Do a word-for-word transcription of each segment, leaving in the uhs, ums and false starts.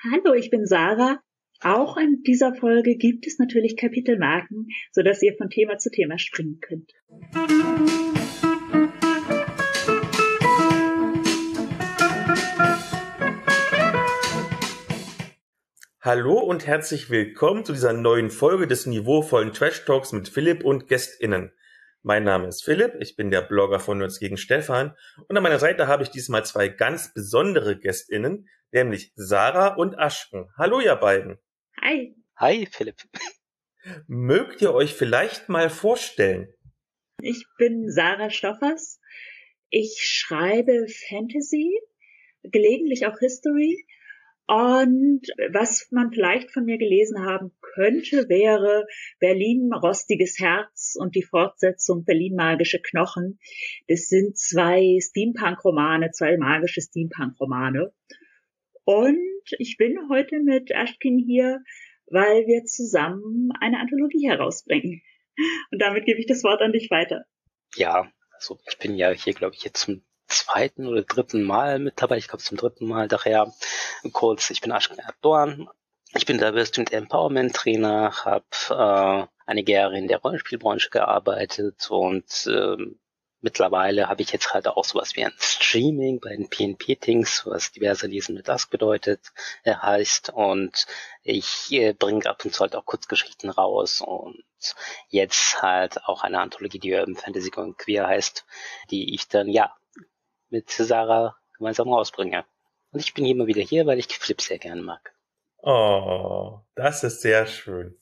Hallo, ich bin Sarah. Auch in dieser Folge gibt es natürlich Kapitelmarken, sodass ihr von Thema zu Thema springen könnt. Hallo und herzlich willkommen zu dieser neuen Folge des niveauvollen Trash Talks mit Philipp und GästInnen. Mein Name ist Philipp, ich bin der Blogger von Nerds gegen Stefan und an meiner Seite habe ich diesmal zwei ganz besondere GästInnen, nämlich Sarah und Aschken. Hallo ihr beiden. Hi. Hi Philipp. Mögt ihr euch vielleicht mal vorstellen? Ich bin Sarah Stoffers. Ich schreibe Fantasy, gelegentlich auch History. Und was man vielleicht von mir gelesen haben könnte, wäre Berlin rostiges Herz und die Fortsetzung Berlin magische Knochen. Das sind zwei Steampunk-Romane, zwei magische Steampunk-Romane. Und ich bin heute mit Aschken hier, weil wir zusammen eine Anthologie herausbringen. Und damit gebe ich das Wort an dich weiter. Ja, also ich bin ja hier, glaube ich, jetzt zum zweiten oder dritten Mal mit dabei. Ich glaube zum dritten Mal. Daher kurz, ich bin Aschken Erdogan. Ich bin Diversity und Empowerment Trainer, habe äh, einige Jahre in der Rollenspielbranche gearbeitet und äh, mittlerweile habe ich jetzt halt auch sowas wie ein Streaming bei den P N P-Tings, was diverse Lesen mit Ask bedeutet, äh, heißt. Und ich äh, bringe ab und zu halt auch Kurzgeschichten raus und jetzt halt auch eine Anthologie, die Urban Fantasy Going Queer heißt, die ich dann, ja, mit Sarah gemeinsam rausbringe. Und ich bin immer wieder hier, weil ich Flip sehr gerne mag. Oh, das ist sehr schön.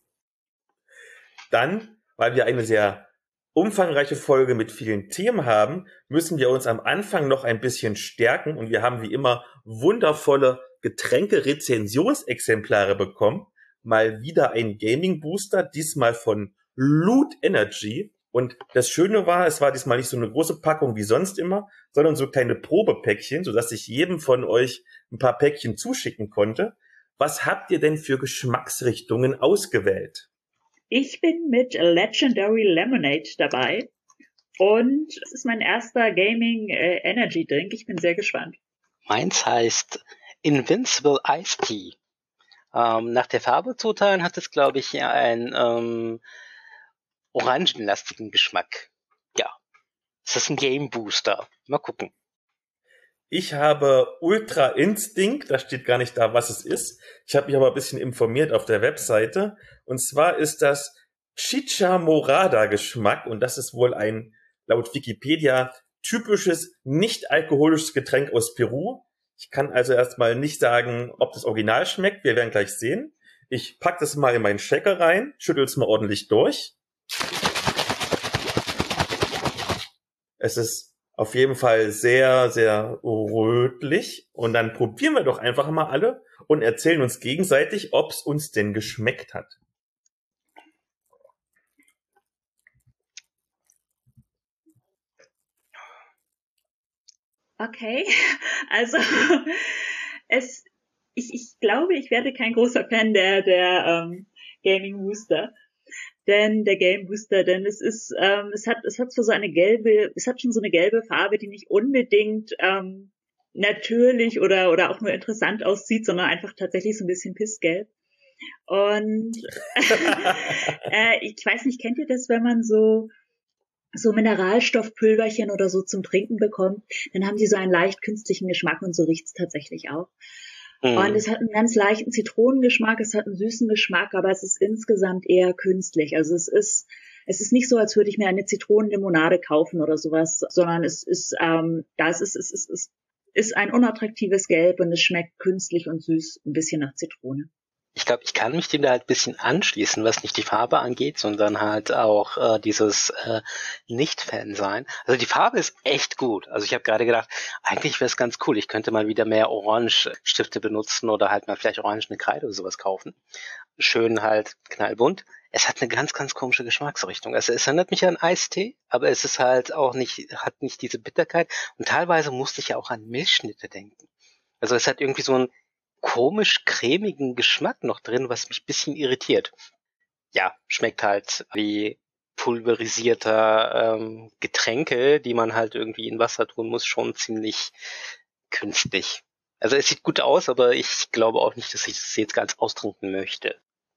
Dann, weil wir eine sehr umfangreiche Folge mit vielen Themen haben, müssen wir uns am Anfang noch ein bisschen stärken und wir haben wie immer wundervolle Getränke-Rezensionsexemplare bekommen. Mal wieder ein Gaming-Booster, diesmal von Loot Energy. Und das Schöne war, es war diesmal nicht so eine große Packung wie sonst immer, sondern so kleine Probepäckchen, sodass ich jedem von euch ein paar Päckchen zuschicken konnte. Was habt ihr denn für Geschmacksrichtungen ausgewählt? Ich bin mit Legendary Lemonade dabei und es ist mein erster Gaming äh, Energy Drink. Ich bin sehr gespannt. Meins heißt Invincible Ice Tea. Ähm, nach der Farbe zu urteilen hat es, glaube ich, einen ähm, orangenlastigen Geschmack. Ja, es ist ein Game Booster. Mal gucken. Ich habe Ultra Instinct, da steht gar nicht da, was es ist. Ich habe mich aber ein bisschen informiert auf der Webseite. Und zwar ist das Chicha Morada Geschmack und das ist wohl ein, laut Wikipedia, typisches nicht-alkoholisches Getränk aus Peru. Ich kann also erstmal nicht sagen, ob das Original schmeckt. Wir werden gleich sehen. Ich pack das mal in meinen Shaker rein, schüttel es mal ordentlich durch. Es ist auf jeden Fall sehr, sehr rötlich. Und dann probieren wir doch einfach mal alle und erzählen uns gegenseitig, ob es uns denn geschmeckt hat. Okay, also es, ich, ich glaube, ich werde kein großer Fan der der ähm, Gaming Booster, denn der Game Booster, denn es ist, ähm, es hat, es hat so eine gelbe, es hat schon so eine gelbe Farbe, die nicht unbedingt ähm, natürlich oder oder auch nur interessant aussieht, sondern einfach tatsächlich so ein bisschen pissgelb. Und äh, ich weiß nicht, kennt ihr das, wenn man so so Mineralstoffpülverchen oder so zum Trinken bekommt, dann haben die so einen leicht künstlichen Geschmack und so riecht's tatsächlich auch. Mhm. Und es hat einen ganz leichten Zitronengeschmack, es hat einen süßen Geschmack, aber es ist insgesamt eher künstlich. Also es ist es ist nicht so, als würde ich mir eine Zitronenlimonade kaufen oder sowas, sondern es ist ähm, das ist es ist es ist ein unattraktives Gelb und es schmeckt künstlich und süß, ein bisschen nach Zitrone. Ich glaube, ich kann mich dem da halt ein bisschen anschließen, was nicht die Farbe angeht, sondern halt auch äh, dieses äh, Nicht-Fan sein. Also die Farbe ist echt gut. Also ich habe gerade gedacht, eigentlich wäre es ganz cool. Ich könnte mal wieder mehr Orange-Stifte benutzen oder halt mal vielleicht orangene Kreide oder sowas kaufen. Schön halt knallbunt. Es hat eine ganz, ganz komische Geschmacksrichtung. Also es erinnert mich an Eistee, aber es ist halt auch nicht, hat nicht diese Bitterkeit. Und teilweise musste ich ja auch an Milchschnitte denken. Also es hat irgendwie so ein komisch cremigen Geschmack noch drin, was mich ein bisschen irritiert. Ja, schmeckt halt wie pulverisierter ähm, Getränke, die man halt irgendwie in Wasser tun muss, schon ziemlich künstlich. Also es sieht gut aus, aber ich glaube auch nicht, dass ich das jetzt ganz austrinken möchte.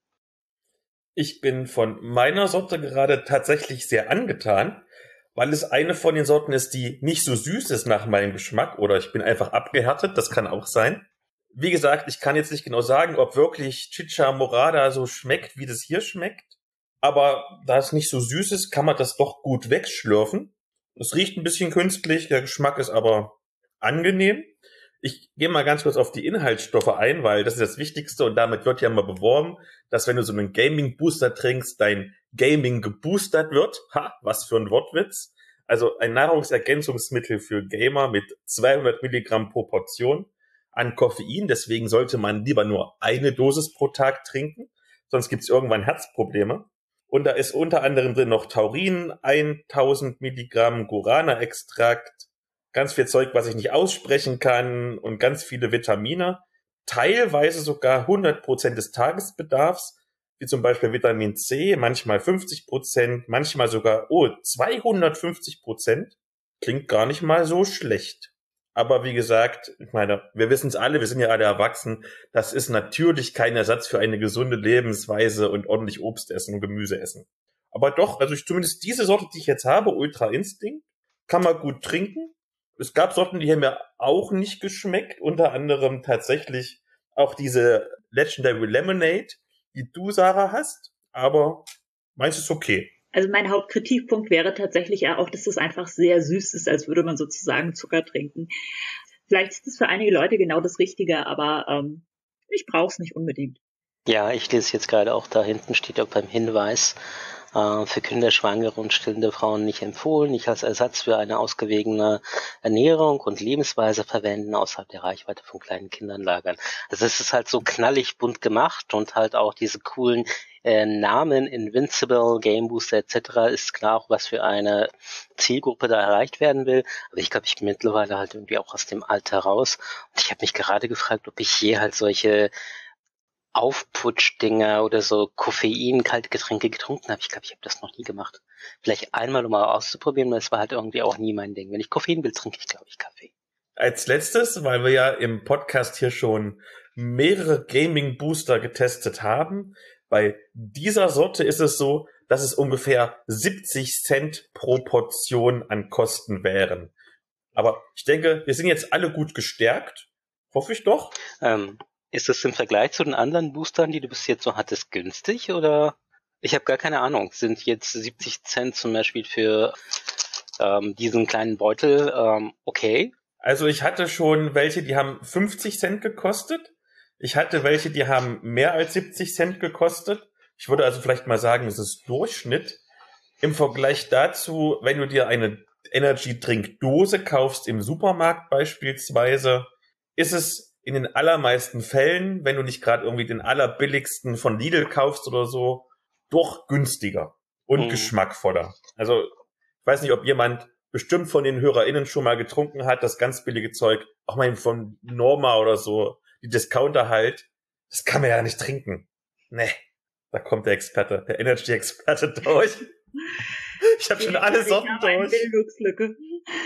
Ich bin von meiner Sorte gerade tatsächlich sehr angetan, weil es eine von den Sorten ist, die nicht so süß ist nach meinem Geschmack, oder ich bin einfach abgehärtet, das kann auch sein. Wie gesagt, ich kann jetzt nicht genau sagen, ob wirklich Chicha Morada so schmeckt, wie das hier schmeckt, aber da es nicht so süß ist, kann man das doch gut wegschlürfen. Es riecht ein bisschen künstlich, der Geschmack ist aber angenehm. Ich gehe mal ganz kurz auf die Inhaltsstoffe ein, weil das ist das Wichtigste und damit wird ja immer beworben, dass wenn du so einen Gaming-Booster trinkst, dein Gaming geboostert wird. Ha, was für ein Wortwitz. Also ein Nahrungsergänzungsmittel für Gamer mit zweihundert Milligramm pro Portion an Koffein. Deswegen sollte man lieber nur eine Dosis pro Tag trinken, sonst gibt es irgendwann Herzprobleme. Und da ist unter anderem drin noch Taurin, tausend Milligramm Guarana-Extrakt, ganz viel Zeug, was ich nicht aussprechen kann und ganz viele Vitamine, teilweise sogar hundert Prozent des Tagesbedarfs, wie zum Beispiel Vitamin C, manchmal fünfzig Prozent, manchmal sogar, oh, zweihundertfünfzig Prozent. Klingt gar nicht mal so schlecht. Aber wie gesagt, ich meine, wir wissen es alle, wir sind ja alle erwachsen, das ist natürlich kein Ersatz für eine gesunde Lebensweise und ordentlich Obst essen und Gemüse essen. Aber doch, also ich, zumindest diese Sorte, die ich jetzt habe, Ultra Instinct, kann man gut trinken. Es gab Sorten, die haben mir auch nicht geschmeckt, unter anderem tatsächlich auch diese Legendary Lemonade, die du, Sarah, hast, aber meins ist okay. Also mein Hauptkritikpunkt wäre tatsächlich ja auch, dass es einfach sehr süß ist, als würde man sozusagen Zucker trinken. Vielleicht ist es für einige Leute genau das Richtige, aber ähm, ich brauche es nicht unbedingt. Ja, ich lese jetzt gerade auch, da hinten steht auch beim Hinweis, äh, für Kinder, Schwangere und stillende Frauen nicht empfohlen, nicht als Ersatz für eine ausgewogene Ernährung und Lebensweise verwenden, außerhalb der Reichweite von kleinen Kindern lagern. Also es ist halt so knallig bunt gemacht und halt auch diese coolen äh, Namen, Invincible, Game Booster et cetera, ist klar auch, was für eine Zielgruppe da erreicht werden will. Aber ich glaube, ich bin mittlerweile halt irgendwie auch aus dem Alter raus. Und ich habe mich gerade gefragt, ob ich je halt solche Aufputschdinger oder so Koffein, kalte Getränke getrunken habe. Ich glaube, ich habe das noch nie gemacht. Vielleicht einmal, um mal auszuprobieren, weil es war halt irgendwie auch nie mein Ding. Wenn ich Koffein will, trinke ich, glaube ich, Kaffee. Als letztes, weil wir ja im Podcast hier schon mehrere Gaming-Booster getestet haben, bei dieser Sorte ist es so, dass es ungefähr siebzig Cent pro Portion an Kosten wären. Aber ich denke, wir sind jetzt alle gut gestärkt. Hoffe ich doch. Ähm, ist das im Vergleich zu den anderen Boostern, die du bis jetzt so hattest, günstig oder? Ich habe gar keine Ahnung. Sind jetzt siebzig Cent zum Beispiel für ähm, diesen kleinen Beutel ähm, okay? Also ich hatte schon welche, die haben fünfzig Cent gekostet. Ich hatte welche, die haben mehr als siebzig Cent gekostet. Ich würde also vielleicht mal sagen, das ist Durchschnitt. Im Vergleich dazu, wenn du dir eine Energy-Drink-Dose kaufst im Supermarkt beispielsweise, ist es in den allermeisten Fällen, wenn du nicht gerade irgendwie den allerbilligsten von Lidl kaufst oder so, doch günstiger und mhm. geschmackvoller. Also ich weiß nicht, ob jemand bestimmt von den HörerInnen schon mal getrunken hat, das ganz billige Zeug, auch mal von Norma oder so, die Discounter halt, das kann man ja nicht trinken. Nee, da kommt der Experte, der Energy-Experte durch. Ich habe schon alle Sorten durch. Eine Bildungslücke.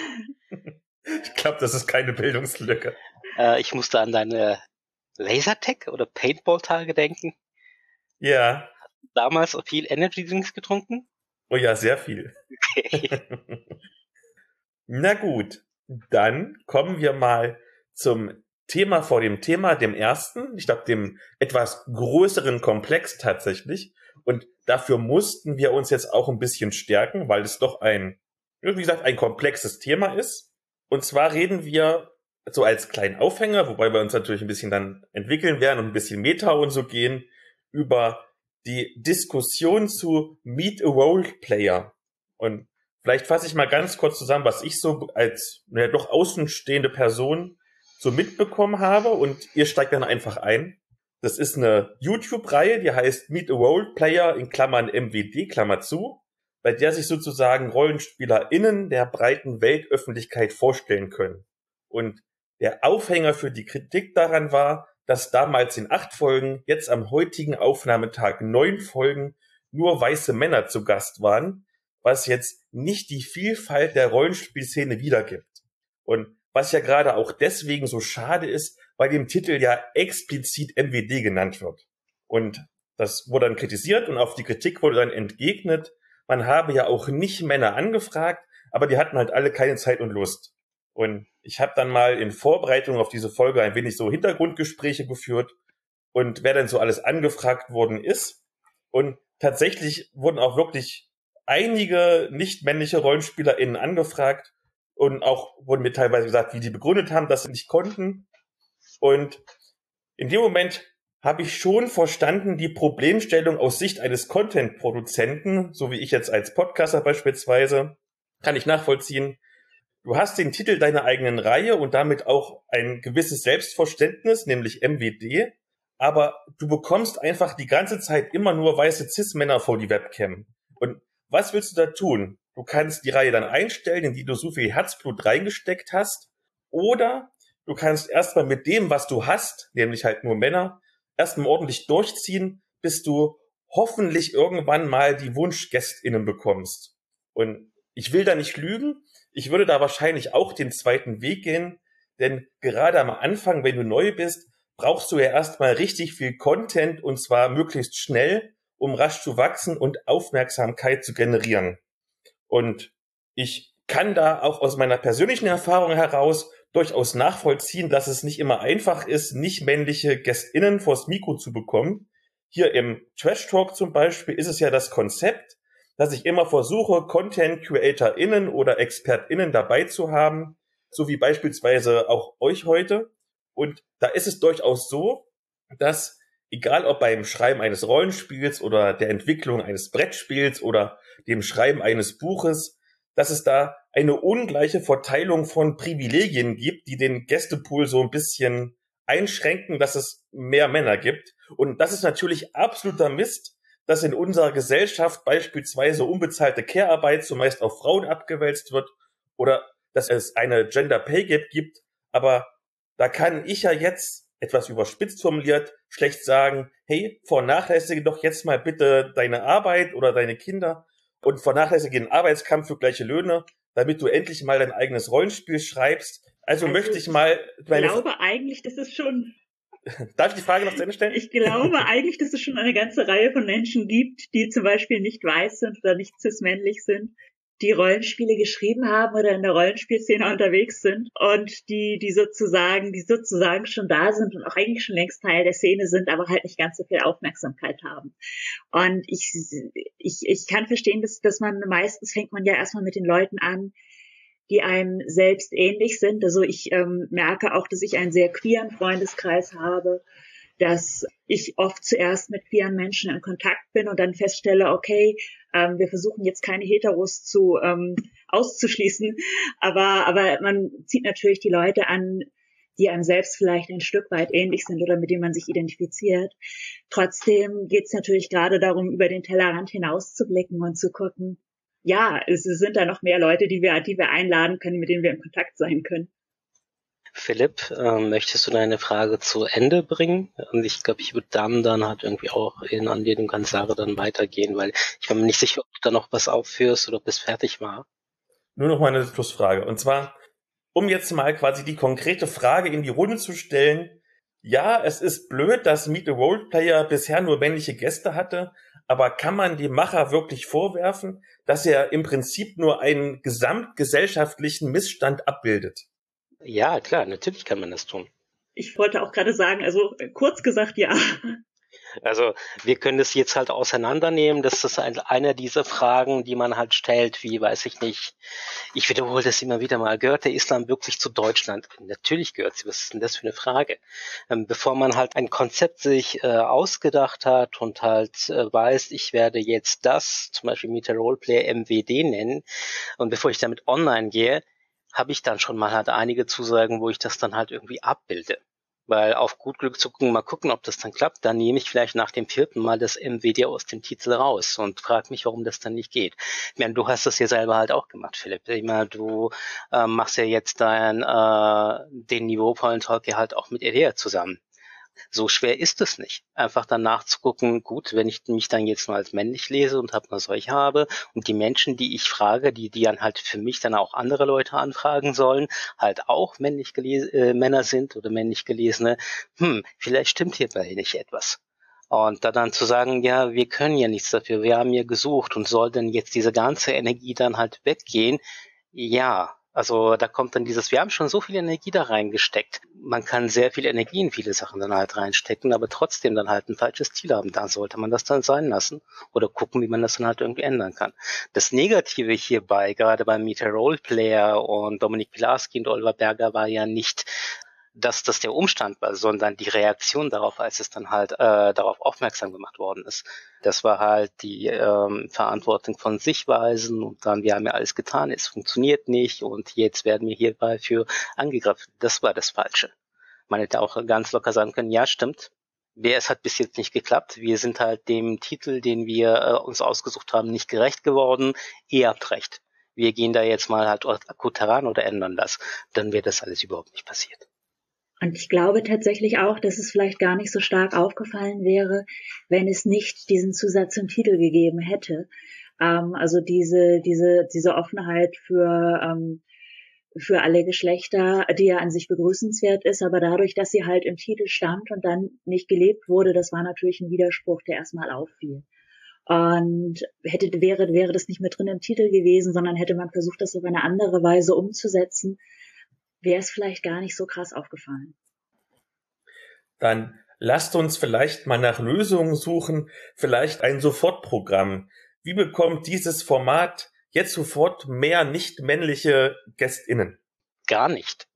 Ich glaube, das ist keine Bildungslücke. Äh, ich musste an deine Lasertag oder Paintball-Tage denken. Ja. Damals auch viel Energy-Drinks getrunken? Oh ja, sehr viel. Okay. Na gut, dann kommen wir mal zum Thema vor dem Thema, dem ersten, ich glaube dem etwas größeren Komplex tatsächlich. Und dafür mussten wir uns jetzt auch ein bisschen stärken, weil es doch ein, wie gesagt, ein komplexes Thema ist. Und zwar reden wir so als kleinen Aufhänger, wobei wir uns natürlich ein bisschen dann entwickeln werden und ein bisschen Meta und so gehen, über die Diskussion zu Meet a Role Player. Und vielleicht fasse ich mal ganz kurz zusammen, was ich so als ja, doch außenstehende Person so mitbekommen habe und ihr steigt dann einfach ein. Das ist eine YouTube-Reihe, die heißt Meet a Role Player in Klammern M W D, Klammer zu, bei der sich sozusagen RollenspielerInnen der breiten Weltöffentlichkeit vorstellen können. Und der Aufhänger für die Kritik daran war, dass damals in acht Folgen, jetzt am heutigen Aufnahmetag neun Folgen, nur weiße Männer zu Gast waren, was jetzt nicht die Vielfalt der Rollenspielszene wiedergibt. Und was ja gerade auch deswegen so schade ist, weil im Titel ja explizit M W D genannt wird. Und das wurde dann kritisiert und auf die Kritik wurde dann entgegnet, man habe ja auch nicht Männer angefragt, aber die hatten halt alle keine Zeit und Lust. Und ich habe dann mal in Vorbereitung auf diese Folge ein wenig so Hintergrundgespräche geführt und wer denn so alles angefragt worden ist. Und tatsächlich wurden auch wirklich einige nicht-männliche RollenspielerInnen angefragt und auch wurden mir teilweise gesagt, wie die begründet haben, dass sie nicht konnten. Und in dem Moment habe ich schon verstanden, die Problemstellung aus Sicht eines Content-Produzenten, so wie ich jetzt als Podcaster beispielsweise, kann ich nachvollziehen. Du hast den Titel deiner eigenen Reihe und damit auch ein gewisses Selbstverständnis, nämlich M W D, aber du bekommst einfach die ganze Zeit immer nur weiße Cis-Männer vor die Webcam. Und was willst du da tun? Du kannst die Reihe dann einstellen, in die du so viel Herzblut reingesteckt hast, oder du kannst erstmal mit dem, was du hast, nämlich halt nur Männer, erstmal ordentlich durchziehen, bis du hoffentlich irgendwann mal die WunschgästInnen bekommst. Und ich will da nicht lügen, ich würde da wahrscheinlich auch den zweiten Weg gehen, denn gerade am Anfang, wenn du neu bist, brauchst du ja erstmal richtig viel Content und zwar möglichst schnell, um rasch zu wachsen und Aufmerksamkeit zu generieren. Und ich kann da auch aus meiner persönlichen Erfahrung heraus durchaus nachvollziehen, dass es nicht immer einfach ist, nicht männliche GästInnen vors Mikro zu bekommen. Hier im Trash Talk zum Beispiel ist es ja das Konzept, dass ich immer versuche, Content-CreatorInnen oder ExpertInnen dabei zu haben, so wie beispielsweise auch euch heute. Und da ist es durchaus so, dass egal ob beim Schreiben eines Rollenspiels oder der Entwicklung eines Brettspiels oder dem Schreiben eines Buches, dass es da eine ungleiche Verteilung von Privilegien gibt, die den Gästepool so ein bisschen einschränken, dass es mehr Männer gibt. Und das ist natürlich absoluter Mist, dass in unserer Gesellschaft beispielsweise unbezahlte Care-Arbeit zumeist auf Frauen abgewälzt wird oder dass es eine Gender Pay Gap gibt. Aber da kann ich ja jetzt, etwas überspitzt formuliert, schlecht sagen, hey, vernachlässige doch jetzt mal bitte deine Arbeit oder deine Kinder und vernachlässige den Arbeitskampf für gleiche Löhne, damit du endlich mal dein eigenes Rollenspiel schreibst. Also, also möchte ich mal... Ich glaube eigentlich, das ist schon... Darf ich die Frage noch zu Ende stellen? Ich glaube eigentlich, dass es schon eine ganze Reihe von Menschen gibt, die zum Beispiel nicht weiß sind oder nicht cis-männlich sind, die Rollenspiele geschrieben haben oder in der Rollenspielszene unterwegs sind und die, die sozusagen, die sozusagen schon da sind und auch eigentlich schon längst Teil der Szene sind, aber halt nicht ganz so viel Aufmerksamkeit haben. Und ich, ich, ich kann verstehen, dass, dass man meistens fängt man ja erstmal mit den Leuten an, die einem selbst ähnlich sind. Also ich ähm, merke auch, dass ich einen sehr queeren Freundeskreis habe, dass ich oft zuerst mit queeren Menschen in Kontakt bin und dann feststelle, okay, ähm, wir versuchen jetzt keine Heteros zu ähm, auszuschließen, aber aber man zieht natürlich die Leute an, die einem selbst vielleicht ein Stück weit ähnlich sind oder mit denen man sich identifiziert. Trotzdem geht es natürlich gerade darum, über den Tellerrand hinaus zu blicken und zu gucken, ja, es sind da noch mehr Leute, die wir, die wir einladen können, mit denen wir in Kontakt sein können. Philipp, ähm, möchtest du deine Frage zu Ende bringen? Und ich glaube, ich würde dann dann halt irgendwie auch in Anlehnung an Sarah dann weitergehen, weil ich bin mir nicht sicher, ob du da noch was aufführst oder ob es fertig war. Nur noch mal eine Schlussfrage. Und zwar, um jetzt mal quasi die konkrete Frage in die Runde zu stellen. Ja, es ist blöd, dass Meet the Roleplayer bisher nur männliche Gäste hatte, aber kann man dem Macher wirklich vorwerfen, dass er im Prinzip nur einen gesamtgesellschaftlichen Missstand abbildet? Ja, klar, natürlich kann man das tun. Ich wollte auch gerade sagen, also kurz gesagt, ja. Also wir können das jetzt halt auseinandernehmen. Das ist ein, einer dieser Fragen, die man halt stellt, wie, weiß ich nicht, ich wiederhole das immer wieder mal, gehört der Islam wirklich zu Deutschland? Natürlich gehört sie. Was ist denn das für eine Frage? Ähm, bevor man halt ein Konzept sich äh, ausgedacht hat und halt äh, weiß, ich werde jetzt das, zum Beispiel Meet the Roleplayer M W D nennen, und bevor ich damit online gehe, habe ich dann schon mal halt einige Zusagen, wo ich das dann halt irgendwie abbilde. Weil auf gut Glück zu gucken, mal gucken, ob das dann klappt, dann nehme ich vielleicht nach dem vierten Mal das M W D aus dem Titel raus und frage mich, warum das dann nicht geht. Ich meine, du hast das ja selber halt auch gemacht, Philipp. Ich meine, du äh, machst ja jetzt dein, äh, den Niveau-Point Talk ja halt auch mit Elea zusammen. So schwer ist es nicht. Einfach danach zu gucken, gut, wenn ich mich dann jetzt nur als männlich lese und habe nur solche habe und die Menschen, die ich frage, die die dann halt für mich dann auch andere Leute anfragen sollen, halt auch männlich gelese, äh, Männer sind oder männlich gelesene, hm, vielleicht stimmt hierbei nicht etwas. Und da dann zu sagen, ja, wir können ja nichts dafür, wir haben ja gesucht und soll denn jetzt diese ganze Energie dann halt weggehen? Ja, also da kommt dann dieses, wir haben schon so viel Energie da reingesteckt. Man kann sehr viel Energie in viele Sachen dann halt reinstecken, aber trotzdem dann halt ein falsches Ziel haben. Da sollte man das dann sein lassen oder gucken, wie man das dann halt irgendwie ändern kann. Das Negative hierbei, gerade beim Meter Roleplayer und Dominik Pilarski und Oliver Berger, war ja nicht, dass das der Umstand war, sondern die Reaktion darauf, als es dann halt äh, darauf aufmerksam gemacht worden ist. Das war halt die ähm, Verantwortung von Sichtweisen und dann, wir haben ja alles getan, es funktioniert nicht und jetzt werden wir hierbei für angegriffen. Das war das Falsche. Man hätte auch ganz locker sagen können, ja, stimmt, es hat bis jetzt nicht geklappt. Wir sind halt dem Titel, den wir äh, uns ausgesucht haben, nicht gerecht geworden. Ihr habt recht. Wir gehen da jetzt mal halt akut heran oder ändern das. Dann wäre das alles überhaupt nicht passiert. Und ich glaube tatsächlich auch, dass es vielleicht gar nicht so stark aufgefallen wäre, wenn es nicht diesen Zusatz im Titel gegeben hätte. Ähm, also diese, diese, diese Offenheit für, ähm, für alle Geschlechter, die ja an sich begrüßenswert ist, aber dadurch, dass sie halt im Titel stand und dann nicht gelebt wurde, das war natürlich ein Widerspruch, der erstmal auffiel. Und hätte, wäre, wäre das nicht mehr drin im Titel gewesen, sondern hätte man versucht, das auf eine andere Weise umzusetzen, wäre es vielleicht gar nicht so krass aufgefallen. Dann lasst uns vielleicht mal nach Lösungen suchen, vielleicht ein Sofortprogramm. Wie bekommt dieses Format jetzt sofort mehr nicht männliche GästInnen? Gar nicht.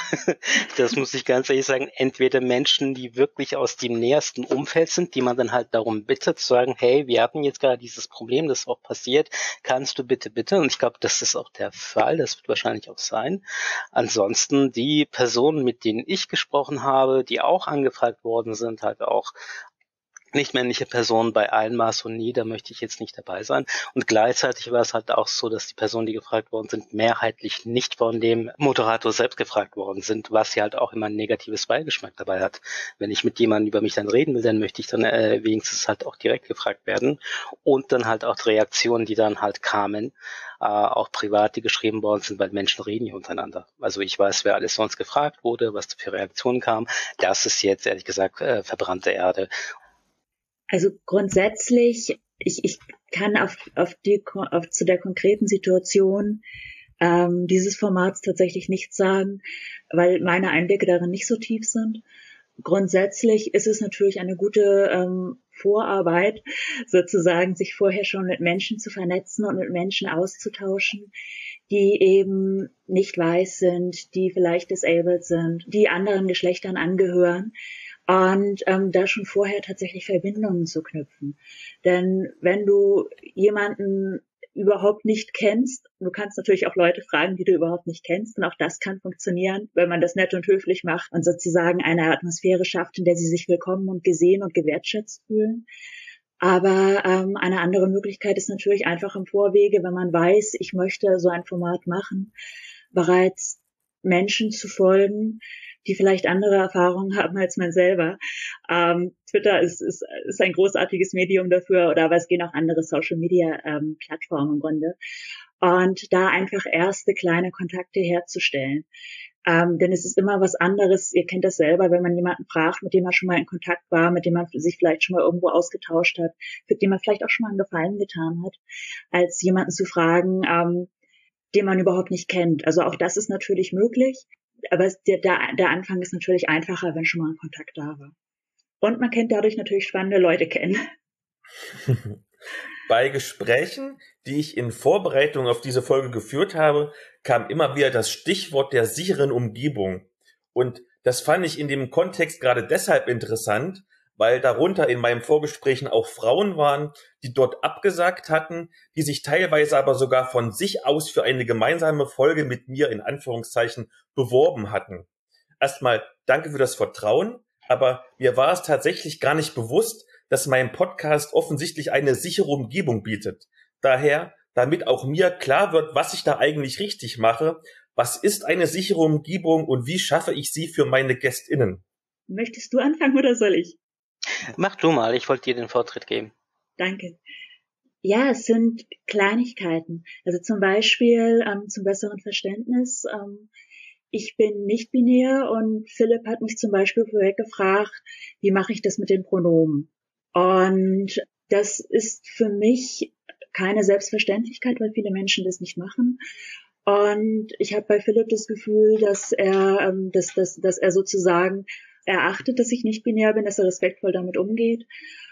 Das muss ich ganz ehrlich sagen, entweder Menschen, die wirklich aus dem nähersten Umfeld sind, die man dann halt darum bittet, zu sagen, hey, wir hatten jetzt gerade dieses Problem, das ist auch passiert, kannst du bitte, bitte, und ich glaube, das ist auch der Fall, das wird wahrscheinlich auch sein. Ansonsten die Personen, mit denen ich gesprochen habe, die auch angefragt worden sind, halt auch nicht männliche Personen bei allen Maß und nie, da möchte ich jetzt nicht dabei sein. Und gleichzeitig war es halt auch so, dass die Personen, die gefragt worden sind, mehrheitlich nicht von dem Moderator selbst gefragt worden sind, was ja halt auch immer ein negatives Beigeschmack dabei hat. Wenn ich mit jemandem über mich dann reden will, dann möchte ich dann äh, wenigstens halt auch direkt gefragt werden. Und dann halt auch Reaktionen, die dann halt kamen, äh, auch privat, die geschrieben worden sind, weil Menschen reden nicht untereinander. Also ich weiß, wer alles sonst gefragt wurde, was für Reaktionen kamen. Das ist jetzt ehrlich gesagt äh, verbrannte Erde. Also grundsätzlich, ich, ich kann auf, auf die, auf, zu der konkreten Situation ähm, dieses Formats tatsächlich nichts sagen, weil meine Einblicke darin nicht so tief sind. Grundsätzlich ist es natürlich eine gute ähm, Vorarbeit, sozusagen sich vorher schon mit Menschen zu vernetzen und mit Menschen auszutauschen, die eben nicht weiß sind, die vielleicht disabled sind, die anderen Geschlechtern angehören. Und ähm, da schon vorher tatsächlich Verbindungen zu knüpfen. Denn wenn du jemanden überhaupt nicht kennst, du kannst natürlich auch Leute fragen, die du überhaupt nicht kennst, und auch das kann funktionieren, wenn man das nett und höflich macht und sozusagen eine Atmosphäre schafft, in der sie sich willkommen und gesehen und gewertschätzt fühlen. Aber ähm, eine andere Möglichkeit ist natürlich einfach im Vorwege, wenn man weiß, ich möchte so ein Format machen, bereits Menschen zu folgen, die vielleicht andere Erfahrungen haben als man selber. Ähm, Twitter ist, ist, ist ein großartiges Medium dafür, oder aber es gehen auch andere Social-Media-Plattformen ähm, im Grunde. Und da einfach erste kleine Kontakte herzustellen. Ähm, denn es ist immer was anderes, ihr kennt das selber, wenn man jemanden fragt, mit dem man schon mal in Kontakt war, mit dem man sich vielleicht schon mal irgendwo ausgetauscht hat, für den man vielleicht auch schon mal einen Gefallen getan hat, als jemanden zu fragen, ähm, den man überhaupt nicht kennt. Also auch das ist natürlich möglich. Aber der, der, der Anfang ist natürlich einfacher, wenn schon mal ein Kontakt da war. Und man kennt dadurch natürlich spannende Leute kennen. Bei Gesprächen, die ich in Vorbereitung auf diese Folge geführt habe, kam immer wieder das Stichwort der sicheren Umgebung. Und das fand ich in dem Kontext gerade deshalb interessant, weil darunter in meinen Vorgesprächen auch Frauen waren, die dort abgesagt hatten, die sich teilweise aber sogar von sich aus für eine gemeinsame Folge mit mir in Anführungszeichen beworben hatten. Erstmal danke für das Vertrauen, aber mir war es tatsächlich gar nicht bewusst, dass mein Podcast offensichtlich eine sichere Umgebung bietet. Daher, damit auch mir klar wird, was ich da eigentlich richtig mache, was ist eine sichere Umgebung und wie schaffe ich sie für meine GästInnen? Möchtest du anfangen oder soll ich? Mach du mal, ich wollte dir den Vortritt geben. Danke. Ja, es sind Kleinigkeiten. Also zum Beispiel ähm, zum besseren Verständnis. Ähm, ich bin nicht binär und Philipp hat mich zum Beispiel vorweg gefragt, wie mache ich das mit den Pronomen? Und das ist für mich keine Selbstverständlichkeit, weil viele Menschen das nicht machen. Und ich habe bei Philipp das Gefühl, dass er, ähm, dass, dass, dass er sozusagen erachtet, dass ich nicht binär bin, dass er respektvoll damit umgeht.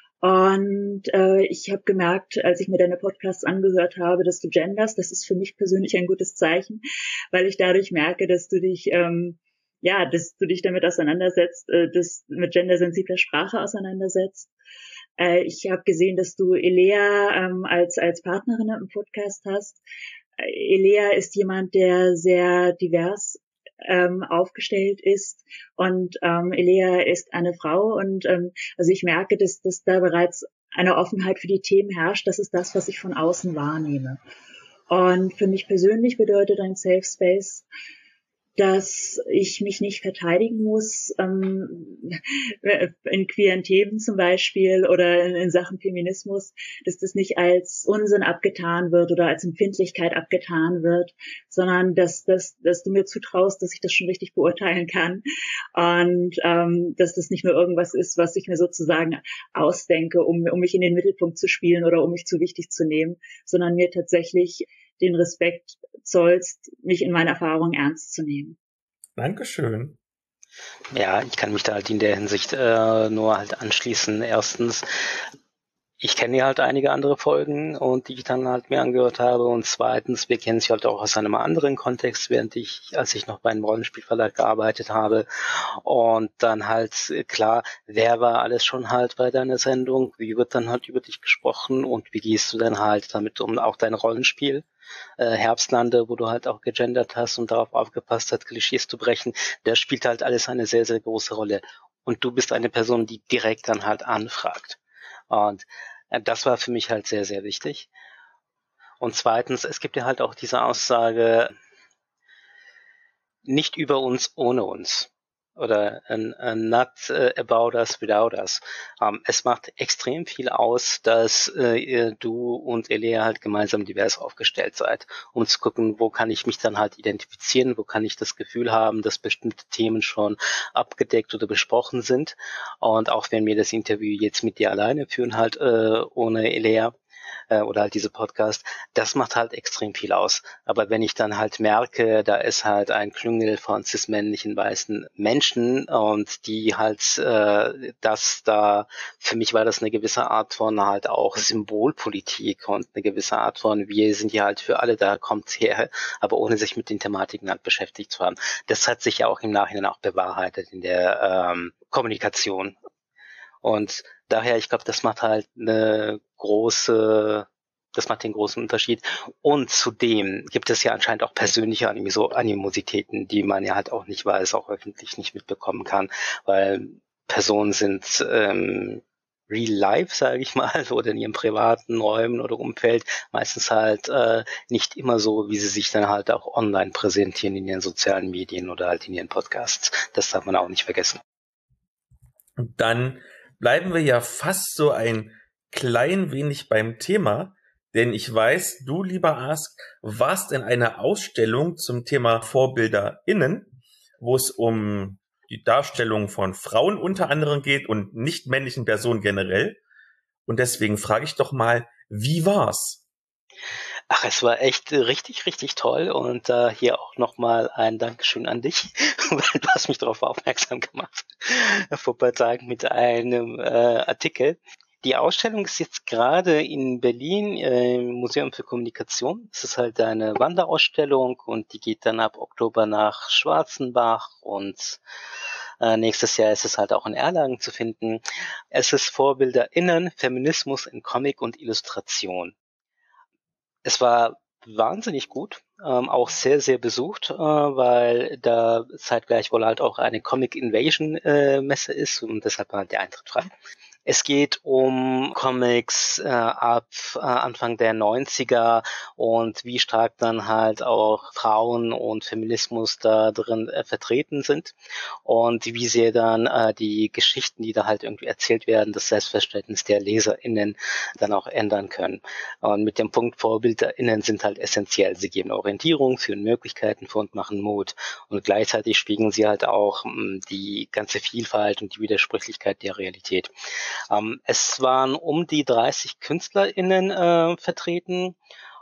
Und äh, ich habe gemerkt, als ich mir deine Podcasts angehört habe, dass du genders. Das ist für mich persönlich ein gutes Zeichen, weil ich dadurch merke, dass du dich ähm, ja, dass du dich damit auseinandersetzt, äh, das mit gendersensibler Sprache auseinandersetzt. Äh, ich habe gesehen, dass du Elea ähm, als als Partnerin im Podcast hast. Äh, Elea ist jemand, der sehr divers ähm, aufgestellt ist und ähm, Elea ist eine Frau und ähm, also ich merke, dass, dass da bereits eine Offenheit für die Themen herrscht. Das ist das, was ich von außen wahrnehme. Und für mich persönlich bedeutet ein Safe Space, dass ich mich nicht verteidigen muss, ähm, in queeren Themen zum Beispiel oder in, in Sachen Feminismus, dass das nicht als Unsinn abgetan wird oder als Empfindlichkeit abgetan wird, sondern dass, dass, dass du mir zutraust, dass ich das schon richtig beurteilen kann und ähm, dass das nicht nur irgendwas ist, was ich mir sozusagen ausdenke, um, um mich in den Mittelpunkt zu spielen oder um mich zu wichtig zu nehmen, sondern mir tatsächlich den Respekt zollst, mich in meiner Erfahrung ernst zu nehmen. Dankeschön. Ja, ich kann mich da halt in der Hinsicht äh, nur halt anschließen. Erstens, ich kenne ja halt einige andere Folgen und die ich dann halt mir angehört habe. Und zweitens, wir kennen sich halt auch aus einem anderen Kontext, während ich, als ich noch bei einem Rollenspielverlag gearbeitet habe. Und dann halt, klar, wer war alles schon halt bei deiner Sendung? Wie wird dann halt über dich gesprochen? Und wie gehst du dann halt damit um, auch dein Rollenspiel? Äh, Herbstlande, wo du halt auch gegendert hast und darauf aufgepasst hast, Klischees zu brechen. Das spielt halt alles eine sehr, sehr große Rolle. Und du bist eine Person, die direkt dann halt anfragt. Und das war für mich halt sehr, sehr wichtig. Und zweitens, es gibt ja halt auch diese Aussage, nicht über uns ohne uns. Oder uh, uh, not uh, about us without us. Um, es macht extrem viel aus, dass uh, du und Elea halt gemeinsam divers aufgestellt seid, um zu gucken, wo kann ich mich dann halt identifizieren, wo kann ich das Gefühl haben, dass bestimmte Themen schon abgedeckt oder besprochen sind. Und auch wenn wir das Interview jetzt mit dir alleine führen, halt uh, ohne Elea, oder halt diese Podcast, das macht halt extrem viel aus. Aber wenn ich dann halt merke, da ist halt ein Klüngel von cis-männlichen weißen Menschen und die halt äh, das da, für mich war das eine gewisse Art von halt auch Symbolpolitik und eine gewisse Art von, wir sind ja halt für alle da, kommt her, aber ohne sich mit den Thematiken halt beschäftigt zu haben. Das hat sich ja auch im Nachhinein auch bewahrheitet in der ähm, Kommunikation. Und daher, ich glaube, das macht halt eine große, das macht den großen Unterschied. Und zudem gibt es ja anscheinend auch persönliche Animositäten, die man ja halt auch nicht weiß, auch öffentlich nicht mitbekommen kann, weil Personen sind ähm, real life, sage ich mal, oder in ihren privaten Räumen oder Umfeld meistens halt äh, nicht immer so, wie sie sich dann halt auch online präsentieren in ihren sozialen Medien oder halt in ihren Podcasts. Das darf man auch nicht vergessen. Und dann bleiben wir ja fast so ein klein wenig beim Thema, denn ich weiß, du, lieber Ask, warst in einer Ausstellung zum Thema VorbilderInnen, wo es um die Darstellung von Frauen unter anderem geht und nicht männlichen Personen generell. Und deswegen frage ich doch mal, wie war's? Ach, es war echt richtig, richtig toll und äh, hier auch nochmal ein Dankeschön an dich, weil du hast mich darauf aufmerksam gemacht vor ein paar Tagen mit einem äh, Artikel. Die Ausstellung ist jetzt gerade in Berlin äh, im Museum für Kommunikation. Es ist halt eine Wanderausstellung und die geht dann ab Oktober nach Schwarzenbach und äh, nächstes Jahr ist es halt auch in Erlangen zu finden. Es ist VorbilderInnen, Feminismus in Comic und Illustration. Es war wahnsinnig gut, ähm, auch sehr, sehr besucht, äh, weil da zeitgleich wohl halt auch eine Comic Invasion äh, Messe ist und deshalb war halt der Eintritt frei. Es geht um Comics äh, ab äh, Anfang der neunziger und wie stark dann halt auch Frauen und Feminismus da drin äh, vertreten sind und wie sehr dann äh, die Geschichten, die da halt irgendwie erzählt werden, das Selbstverständnis der LeserInnen dann auch ändern können. Und mit dem Punkt VorbilderInnen sind halt essentiell. Sie geben Orientierung, führen Möglichkeiten vor und machen Mut. Und gleichzeitig spiegeln sie halt auch mh, die ganze Vielfalt und die Widersprüchlichkeit der Realität. Ähm, es waren um die dreißig KünstlerInnen äh, vertreten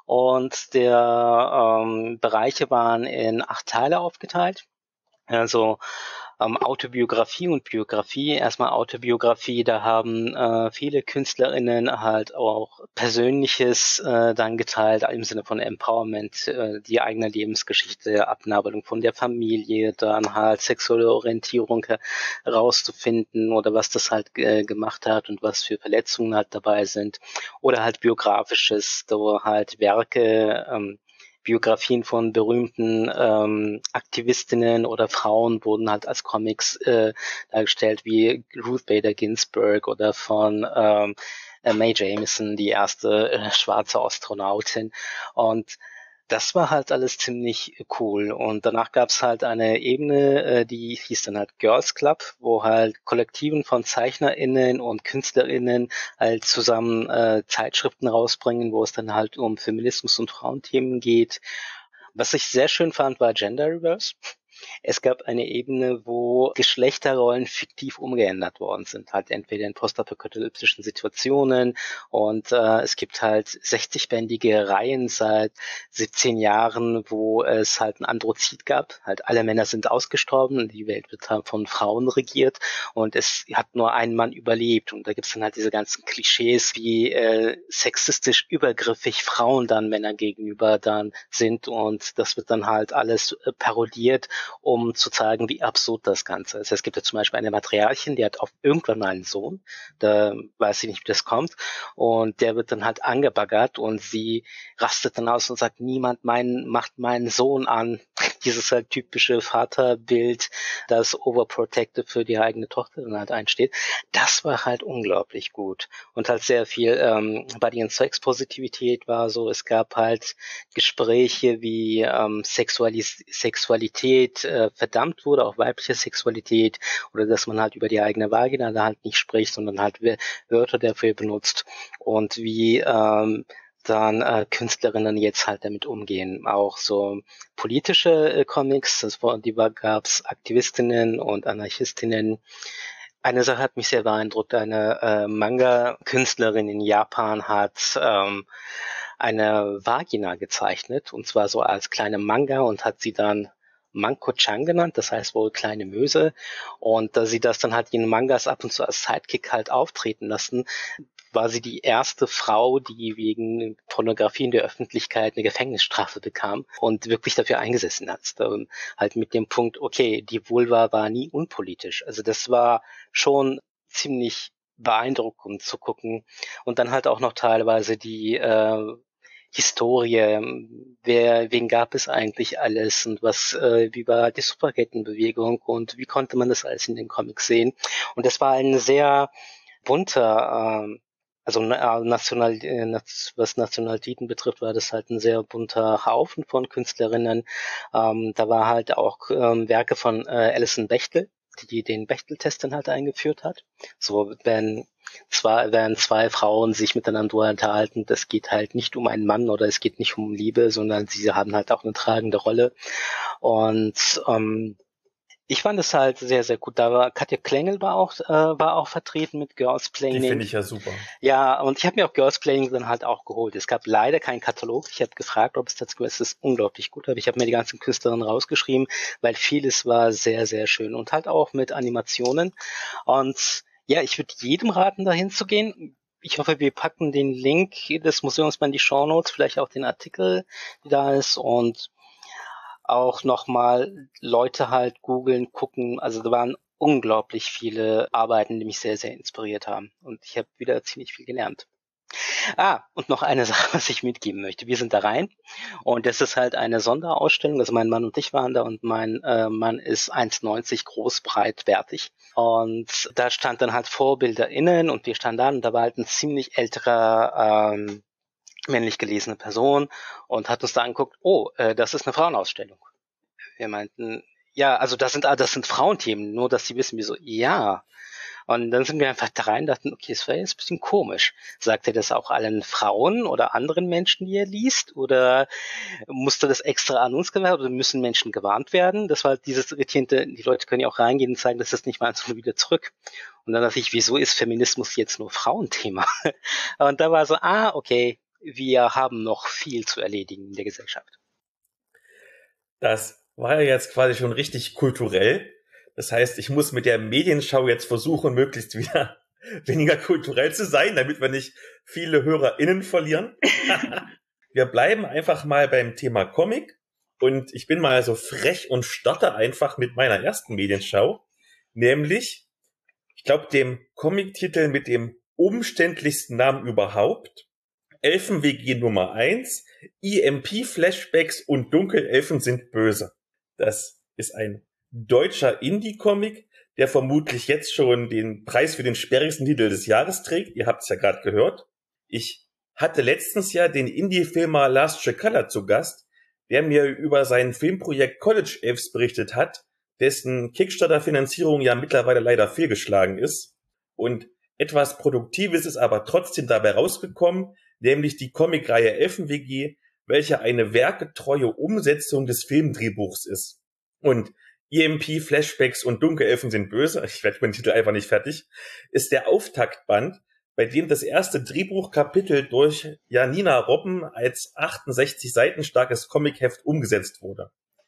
und der ähm, Bereiche waren in acht Teile aufgeteilt. Also ähm, Autobiografie und Biografie. Erstmal Autobiografie, da haben äh, viele KünstlerInnen halt auch Persönliches äh, dann geteilt, im Sinne von Empowerment, äh, die eigene Lebensgeschichte, Abnabelung von der Familie, dann halt sexuelle Orientierung herauszufinden oder was das halt äh, gemacht hat und was für Verletzungen halt dabei sind. Oder halt biografisches, so halt Werke, ähm, Biografien von berühmten ähm, Aktivistinnen oder Frauen wurden halt als Comics äh, dargestellt, wie Ruth Bader Ginsburg oder von ähm, Mae Jemison, die erste äh, schwarze Astronautin. Und das war halt alles ziemlich cool. Und danach gab's halt eine Ebene, äh, die hieß dann halt Girls Club, wo halt Kollektiven von ZeichnerInnen und KünstlerInnen halt zusammen äh, Zeitschriften rausbringen, wo es dann halt um Feminismus und Frauenthemen geht. Was ich sehr schön fand, war Gender Reverse. Es gab eine Ebene, wo Geschlechterrollen fiktiv umgeändert worden sind, halt entweder in postapokalyptischen Situationen und äh, es gibt halt sechzig-bändige Reihen seit siebzehn Jahren, wo es halt ein Androzid gab, halt alle Männer sind ausgestorben, die Welt wird halt von Frauen regiert und es hat nur ein Mann überlebt und da gibt's dann halt diese ganzen Klischees, wie äh, sexistisch übergriffig Frauen dann Männern gegenüber dann sind und das wird dann halt alles äh, parodiert, um zu zeigen, wie absurd das Ganze ist. Es gibt ja zum Beispiel eine Matriarchin, die hat auch irgendwann mal einen Sohn, da weiß ich nicht, wie das kommt, und der wird dann halt angebaggert und sie rastet dann aus und sagt, niemand mein, macht meinen Sohn an. Dieses halt typische Vaterbild, das Overprotective für die eigene Tochter dann halt einsteht. Das war halt unglaublich gut. Und halt sehr viel ähm, Body- und Sex-Positivität war so. Es gab halt Gespräche wie ähm, Sexualis- Sexualität äh, verdammt wurde, auch weibliche Sexualität, oder dass man halt über die eigene Vagina da halt nicht spricht, sondern halt Wörter dafür benutzt und wie ähm, dann äh, Künstlerinnen jetzt halt damit umgehen. Auch so politische äh, Comics, das war, die war, gab's Aktivistinnen und Anarchistinnen. Eine Sache hat mich sehr beeindruckt. Eine äh, Manga-Künstlerin in Japan hat ähm, eine Vagina gezeichnet, und zwar so als kleine Manga, und hat sie dann Manko-chan genannt, das heißt wohl kleine Möse. Und da sie das dann halt in Mangas ab und zu als Sidekick halt auftreten lassen, war sie die erste Frau, die wegen Pornografie in der Öffentlichkeit eine Gefängnisstrafe bekam und wirklich dafür eingesessen hat. Und halt mit dem Punkt, okay, die Vulva war nie unpolitisch. Also das war schon ziemlich beeindruckend zu gucken. Und dann halt auch noch teilweise die äh, Historie, wer, wen gab es eigentlich alles und was, äh, wie war die Suffragettenbewegung und wie konnte man das alles in den Comics sehen. Und das war ein sehr bunter, äh, also äh, national, äh, was Nationalitäten betrifft, war das halt ein sehr bunter Haufen von Künstlerinnen. Ähm, da war halt auch ähm, Werke von äh, Alison Bechdel, die den Bechdel-Test dann halt eingeführt hat. So, wenn zwei, wenn zwei Frauen sich miteinander unterhalten, das geht halt nicht um einen Mann oder es geht nicht um Liebe, sondern sie haben halt auch eine tragende Rolle. Und ähm, ich fand es halt sehr, sehr gut. Da war Katja Klengel war auch äh, war auch vertreten mit Girls Die Planning. finde ich ja super. Ja, und ich habe mir auch Girls Planning dann halt auch geholt. Es gab leider keinen Katalog. Ich habe gefragt, ob es dazu ist. Es ist unglaublich gut. Aber ich habe mir die ganzen Künstlerinnen rausgeschrieben, weil vieles war sehr, sehr schön. Und halt auch mit Animationen. Und ja, ich würde jedem raten, dahin zu gehen. Ich hoffe, wir packen den Link des Museums mal in die Shownotes, vielleicht auch den Artikel, der da ist, und auch nochmal Leute halt googeln, gucken. Also da waren unglaublich viele Arbeiten, die mich sehr, sehr inspiriert haben. Und ich habe wieder ziemlich viel gelernt. Ah, und noch eine Sache, was ich mitgeben möchte. Wir sind da rein und das ist halt eine Sonderausstellung. Also mein Mann und ich waren da und mein äh, Mann ist eins neunzig groß, breit, wertig. Und da stand dann halt VorbilderInnen und wir standen da und da war halt ein ziemlich älterer, ähm, männlich gelesene Person und hat uns da angeguckt, oh, äh, das ist eine Frauenausstellung. Wir meinten, ja, also das sind, das sind Frauenthemen, nur dass sie wissen, wieso, ja. Und dann sind wir einfach da rein und dachten, okay, das wäre jetzt ein bisschen komisch. Sagt er das auch allen Frauen oder anderen Menschen, die er liest? Oder musste das extra an uns gewarnt oder müssen Menschen gewarnt werden? Das war halt dieses Irritierende, die Leute können ja auch reingehen und sagen, das ist nicht mal so wieder zurück. Und dann dachte ich, wieso ist Feminismus jetzt nur Frauenthema? Und da war so, ah, okay, wir haben noch viel zu erledigen in der Gesellschaft. Das war ja jetzt quasi schon richtig kulturell. Das heißt, ich muss mit der Medienschau jetzt versuchen, möglichst wieder weniger kulturell zu sein, damit wir nicht viele HörerInnen verlieren. Wir bleiben einfach mal beim Thema Comic. Und ich bin mal so frech und starte einfach mit meiner ersten Medienschau. Nämlich, ich glaube, dem Comic-Titel mit dem umständlichsten Namen überhaupt. Elfen-W G Nummer eins, E M P-Flashbacks und Dunkelelfen sind böse. Das ist ein deutscher Indie-Comic, der vermutlich jetzt schon den Preis für den sperrigsten Titel des Jahres trägt. Ihr habt es ja gerade gehört. Ich hatte letztens ja den Indie-Filmer Lars Chakala zu Gast, der mir über sein Filmprojekt College Elves berichtet hat, dessen Kickstarter-Finanzierung ja mittlerweile leider fehlgeschlagen ist. Und etwas Produktives ist aber trotzdem dabei rausgekommen, nämlich die Comicreihe Elfen-W G, welche eine werketreue Umsetzung des Filmdrehbuchs ist. Und E M P, Flashbacks und Dunkelelfen sind böse, ich werde mit dem Titel einfach nicht fertig, ist der Auftaktband, bei dem das erste Drehbuchkapitel durch Janina Robben als achtundsechzig Seiten starkes Comicheft umgesetzt wurde.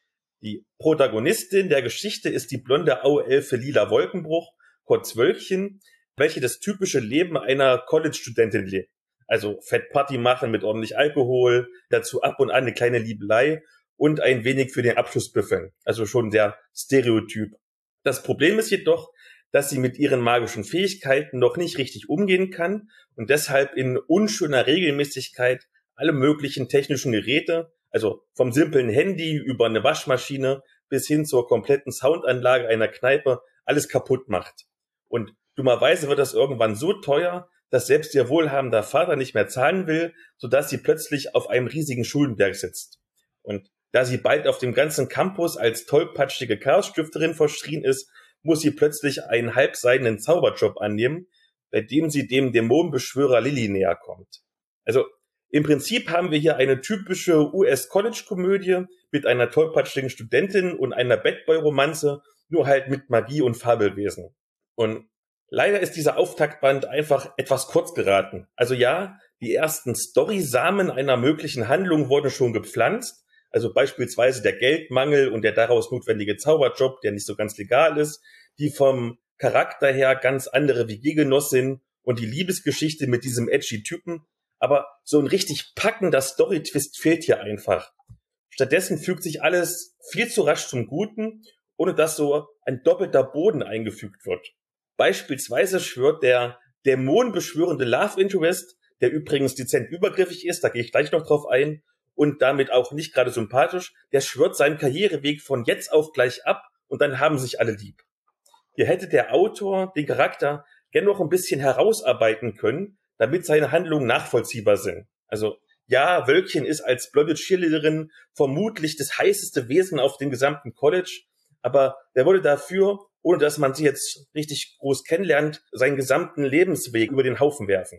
Die Protagonistin der Geschichte ist die blonde Auelfe Lila Wolkenbruch, kurz Wölkchen, welche das typische Leben einer College-Studentin lebt. Also Fettparty machen mit ordentlich Alkohol, dazu ab und an eine kleine Liebelei und ein wenig für den Abschluss büffeln. Also schon der Stereotyp. Das Problem ist jedoch, dass sie mit ihren magischen Fähigkeiten noch nicht richtig umgehen kann und deshalb in unschöner Regelmäßigkeit alle möglichen technischen Geräte, also vom simplen Handy über eine Waschmaschine bis hin zur kompletten Soundanlage einer Kneipe, alles kaputt macht. Und dummerweise wird das irgendwann so teuer, dass selbst ihr wohlhabender Vater nicht mehr zahlen will, sodass sie plötzlich auf einem riesigen Schuldenberg sitzt. Und da sie bald auf dem ganzen Campus als tollpatschige Chaosstifterin verschrien ist, muss sie plötzlich einen halbseidenen Zauberjob annehmen, bei dem sie dem Dämonenbeschwörer Lilly näher kommt. Also im Prinzip haben wir hier eine typische U S-College-Komödie mit einer tollpatschigen Studentin und einer Badboy-Romanze, nur halt mit Magie und Fabelwesen. Und leider ist dieser Auftaktband einfach etwas kurz geraten. Also ja, die ersten Story-Samen einer möglichen Handlung wurden schon gepflanzt, also beispielsweise der Geldmangel und der daraus notwendige Zauberjob, der nicht so ganz legal ist, die vom Charakter her ganz andere W G-Genossin und die Liebesgeschichte mit diesem edgy Typen. Aber so ein richtig packender Story-Twist fehlt hier einfach. Stattdessen fügt sich alles viel zu rasch zum Guten, ohne dass so ein doppelter Boden eingefügt wird. Beispielsweise schwört der dämonenbeschwörende Love Interest, der übrigens dezent übergriffig ist, da gehe ich gleich noch drauf ein, und damit auch nicht gerade sympathisch, der schwört seinen Karriereweg von jetzt auf gleich ab und dann haben sich alle lieb. Hier hätte der Autor den Charakter gerne noch ein bisschen herausarbeiten können, damit seine Handlungen nachvollziehbar sind. Also ja, Wölkchen ist als blonde Cheerleaderin vermutlich das heißeste Wesen auf dem gesamten College, aber der wurde dafür, ohne dass man sie jetzt richtig groß kennenlernt, seinen gesamten Lebensweg über den Haufen werfen.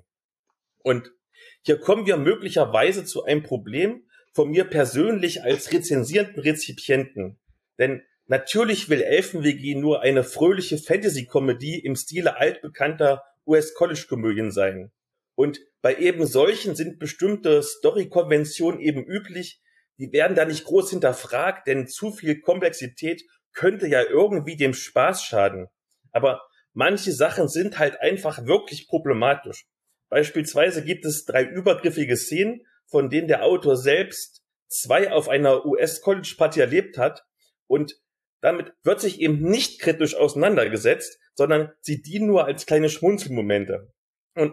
Und hier kommen wir möglicherweise zu einem Problem von mir persönlich als rezensierenden Rezipienten. Denn natürlich will Elfen-W G nur eine fröhliche Fantasy-Comedy im Stile altbekannter U S-College-Komödien sein. Und bei eben solchen sind bestimmte Story-Konventionen eben üblich, die werden da nicht groß hinterfragt, denn zu viel Komplexität könnte ja irgendwie dem Spaß schaden. Aber manche Sachen sind halt einfach wirklich problematisch. Beispielsweise gibt es drei übergriffige Szenen, von denen der Autor selbst zwei auf einer U S-College-Party erlebt hat, und damit wird sich eben nicht kritisch auseinandergesetzt, sondern sie dienen nur als kleine Schmunzelmomente. Und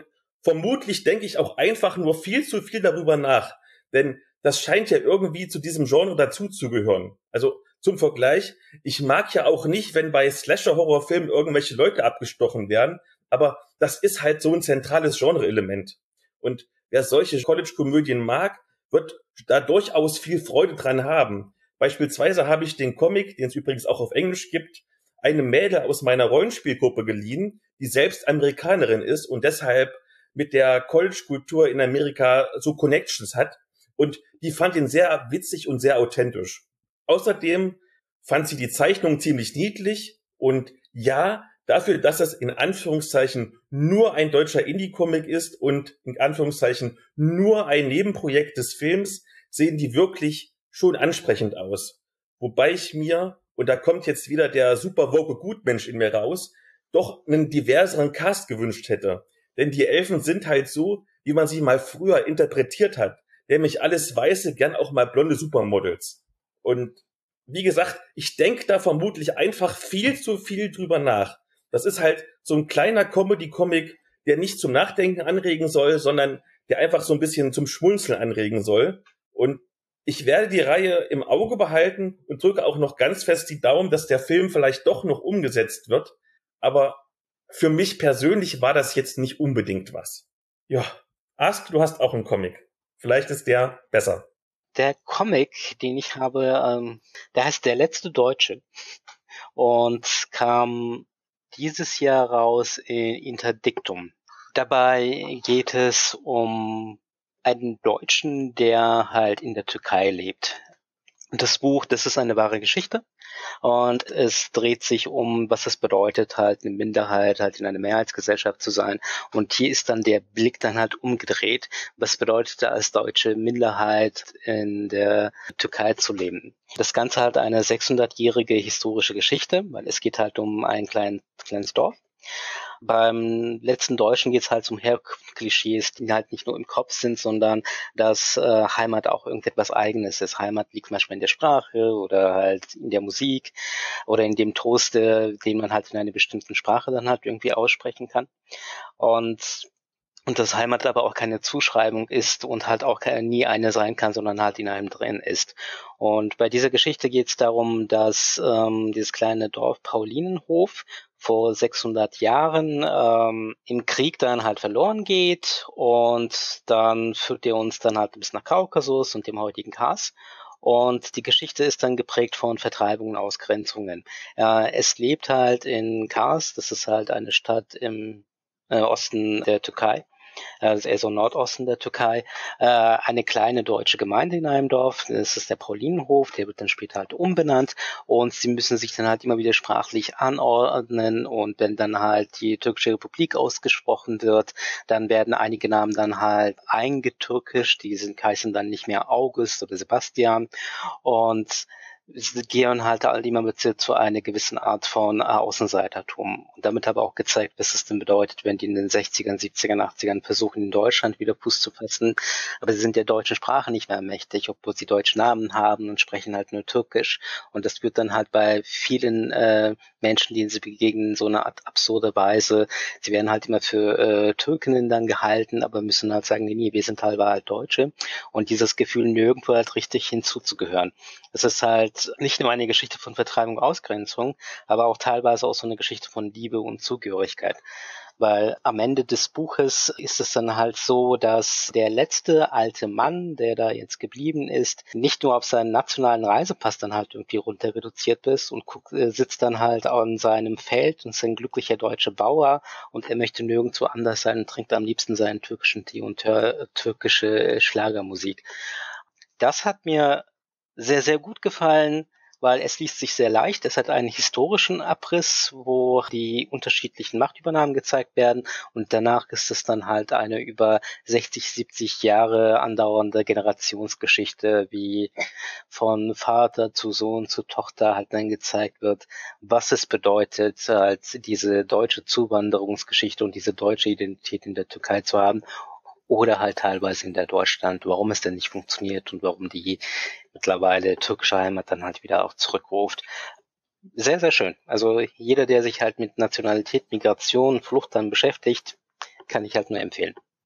vermutlich denke ich auch einfach nur viel zu viel darüber nach. Denn das scheint ja irgendwie zu diesem Genre dazuzugehören. Also zum Vergleich, ich mag ja auch nicht, wenn bei Slasher-Horrorfilmen irgendwelche Leute abgestochen werden, aber das ist halt so ein zentrales Genre-Element. Und wer solche College-Komödien mag, wird da durchaus viel Freude dran haben. Beispielsweise habe ich den Comic, den es übrigens auch auf Englisch gibt, eine Mädel aus meiner Rollenspielgruppe geliehen, die selbst Amerikanerin ist und deshalb mit der College-Kultur in Amerika so Connections hat. Und die fand ihn sehr witzig und sehr authentisch. Außerdem fand sie die Zeichnung ziemlich niedlich und ja, dafür, dass es in Anführungszeichen nur ein deutscher Indie-Comic ist und in Anführungszeichen nur ein Nebenprojekt des Films, sehen die wirklich schon ansprechend aus. Wobei ich mir, und da kommt jetzt wieder der super woke Gutmensch in mir raus, doch einen diverseren Cast gewünscht hätte. Denn die Elfen sind halt so, wie man sie mal früher interpretiert hat. Nämlich alles Weiße, gern auch mal blonde Supermodels. Und wie gesagt, ich denke da vermutlich einfach viel zu viel drüber nach. Das ist halt so ein kleiner Comedy-Comic, der nicht zum Nachdenken anregen soll, sondern der einfach so ein bisschen zum Schmunzeln anregen soll. Und ich werde die Reihe im Auge behalten und drücke auch noch ganz fest die Daumen, dass der Film vielleicht doch noch umgesetzt wird. Aber für mich persönlich war das jetzt nicht unbedingt was. Ja, Ask, du hast auch einen Comic. Vielleicht ist der besser. Der Comic, den ich habe, ähm, der heißt Der letzte Deutsche und kam dieses Jahr raus in Interdiktum. Dabei geht es um einen Deutschen, der halt in der Türkei lebt. Und das Buch, das ist eine wahre Geschichte und es dreht sich um, was es bedeutet, halt eine Minderheit, halt in einer Mehrheitsgesellschaft zu sein. Und hier ist dann der Blick dann halt umgedreht. Was bedeutet als deutsche Minderheit in der Türkei zu leben? Das Ganze hat eine sechshundertjährige historische Geschichte, weil es geht halt um ein klein, kleines Dorf. Beim letzten Deutschen geht es halt um Herkunftsklischees, die halt nicht nur im Kopf sind, sondern dass äh, Heimat auch irgendetwas Eigenes ist. Heimat liegt manchmal in der Sprache oder halt in der Musik oder in dem Trost, äh, den man halt in einer bestimmten Sprache dann halt irgendwie aussprechen kann. Und Und das Heimat aber auch keine Zuschreibung ist und halt auch keine, nie eine sein kann, sondern halt in einem drin ist. Und bei dieser Geschichte geht es darum, dass ähm, dieses kleine Dorf Paulinenhof vor sechshundert Jahren ähm, im Krieg dann halt verloren geht und dann führt er uns dann halt bis nach Kaukasus und dem heutigen Kars. Und die Geschichte ist dann geprägt von Vertreibungen, Ausgrenzungen. Äh, es lebt halt in Kars, das ist halt eine Stadt im äh, Osten der Türkei, also eher so Nordosten der Türkei, äh, eine kleine deutsche Gemeinde in einem Dorf. Das ist der Paulinenhof, der wird dann später halt umbenannt und sie müssen sich dann halt immer wieder sprachlich anordnen und wenn dann halt die türkische Republik ausgesprochen wird, dann werden einige Namen dann halt eingetürkischt, die sind, heißen dann nicht mehr August oder Sebastian und sie gehen halt immer mit zu einer gewissen Art von Außenseitertum. Und damit habe auch gezeigt, was es denn bedeutet, wenn die in den sechzigern, siebzigern, achtzigern versuchen, in Deutschland wieder Fuß zu fassen. Aber sie sind der deutschen Sprache nicht mehr mächtig, obwohl sie deutsche Namen haben und sprechen halt nur Türkisch. Und das führt dann halt bei vielen äh, Menschen, denen sie begegnen, so eine Art absurde Weise. Sie werden halt immer für äh, Türkinnen dann gehalten, aber müssen halt sagen, nee, nee, wir sind halber halt Deutsche. Und dieses Gefühl, nirgendwo halt richtig hinzuzugehören. Das ist halt nicht nur eine Geschichte von Vertreibung, Ausgrenzung, aber auch teilweise auch so eine Geschichte von Liebe und Zugehörigkeit. Weil am Ende des Buches ist es dann halt so, dass der letzte alte Mann, der da jetzt geblieben ist, nicht nur auf seinen nationalen Reisepass dann halt irgendwie runter reduziert ist und guckt, sitzt dann halt an seinem Feld und ist ein glücklicher deutscher Bauer und er möchte nirgendwo anders sein und trinkt am liebsten seinen türkischen Tee und hört türkische Schlagermusik. Das hat mir sehr, sehr gut gefallen, weil es liest sich sehr leicht. Es hat einen historischen Abriss, wo die unterschiedlichen Machtübernahmen gezeigt werden und danach ist es dann halt eine über sechzig, siebzig Jahre andauernde Generationsgeschichte, wie von Vater zu Sohn zu Tochter halt dann gezeigt wird, was es bedeutet, halt diese deutsche Zuwanderungsgeschichte und diese deutsche Identität in der Türkei zu haben. Oder halt teilweise in der Deutschland, warum es denn nicht funktioniert und warum die mittlerweile türkische Heimat dann halt wieder auch zurückruft. Sehr, sehr schön. Also jeder, der sich halt mit Nationalität, Migration, Flucht dann beschäftigt, kann ich halt nur empfehlen.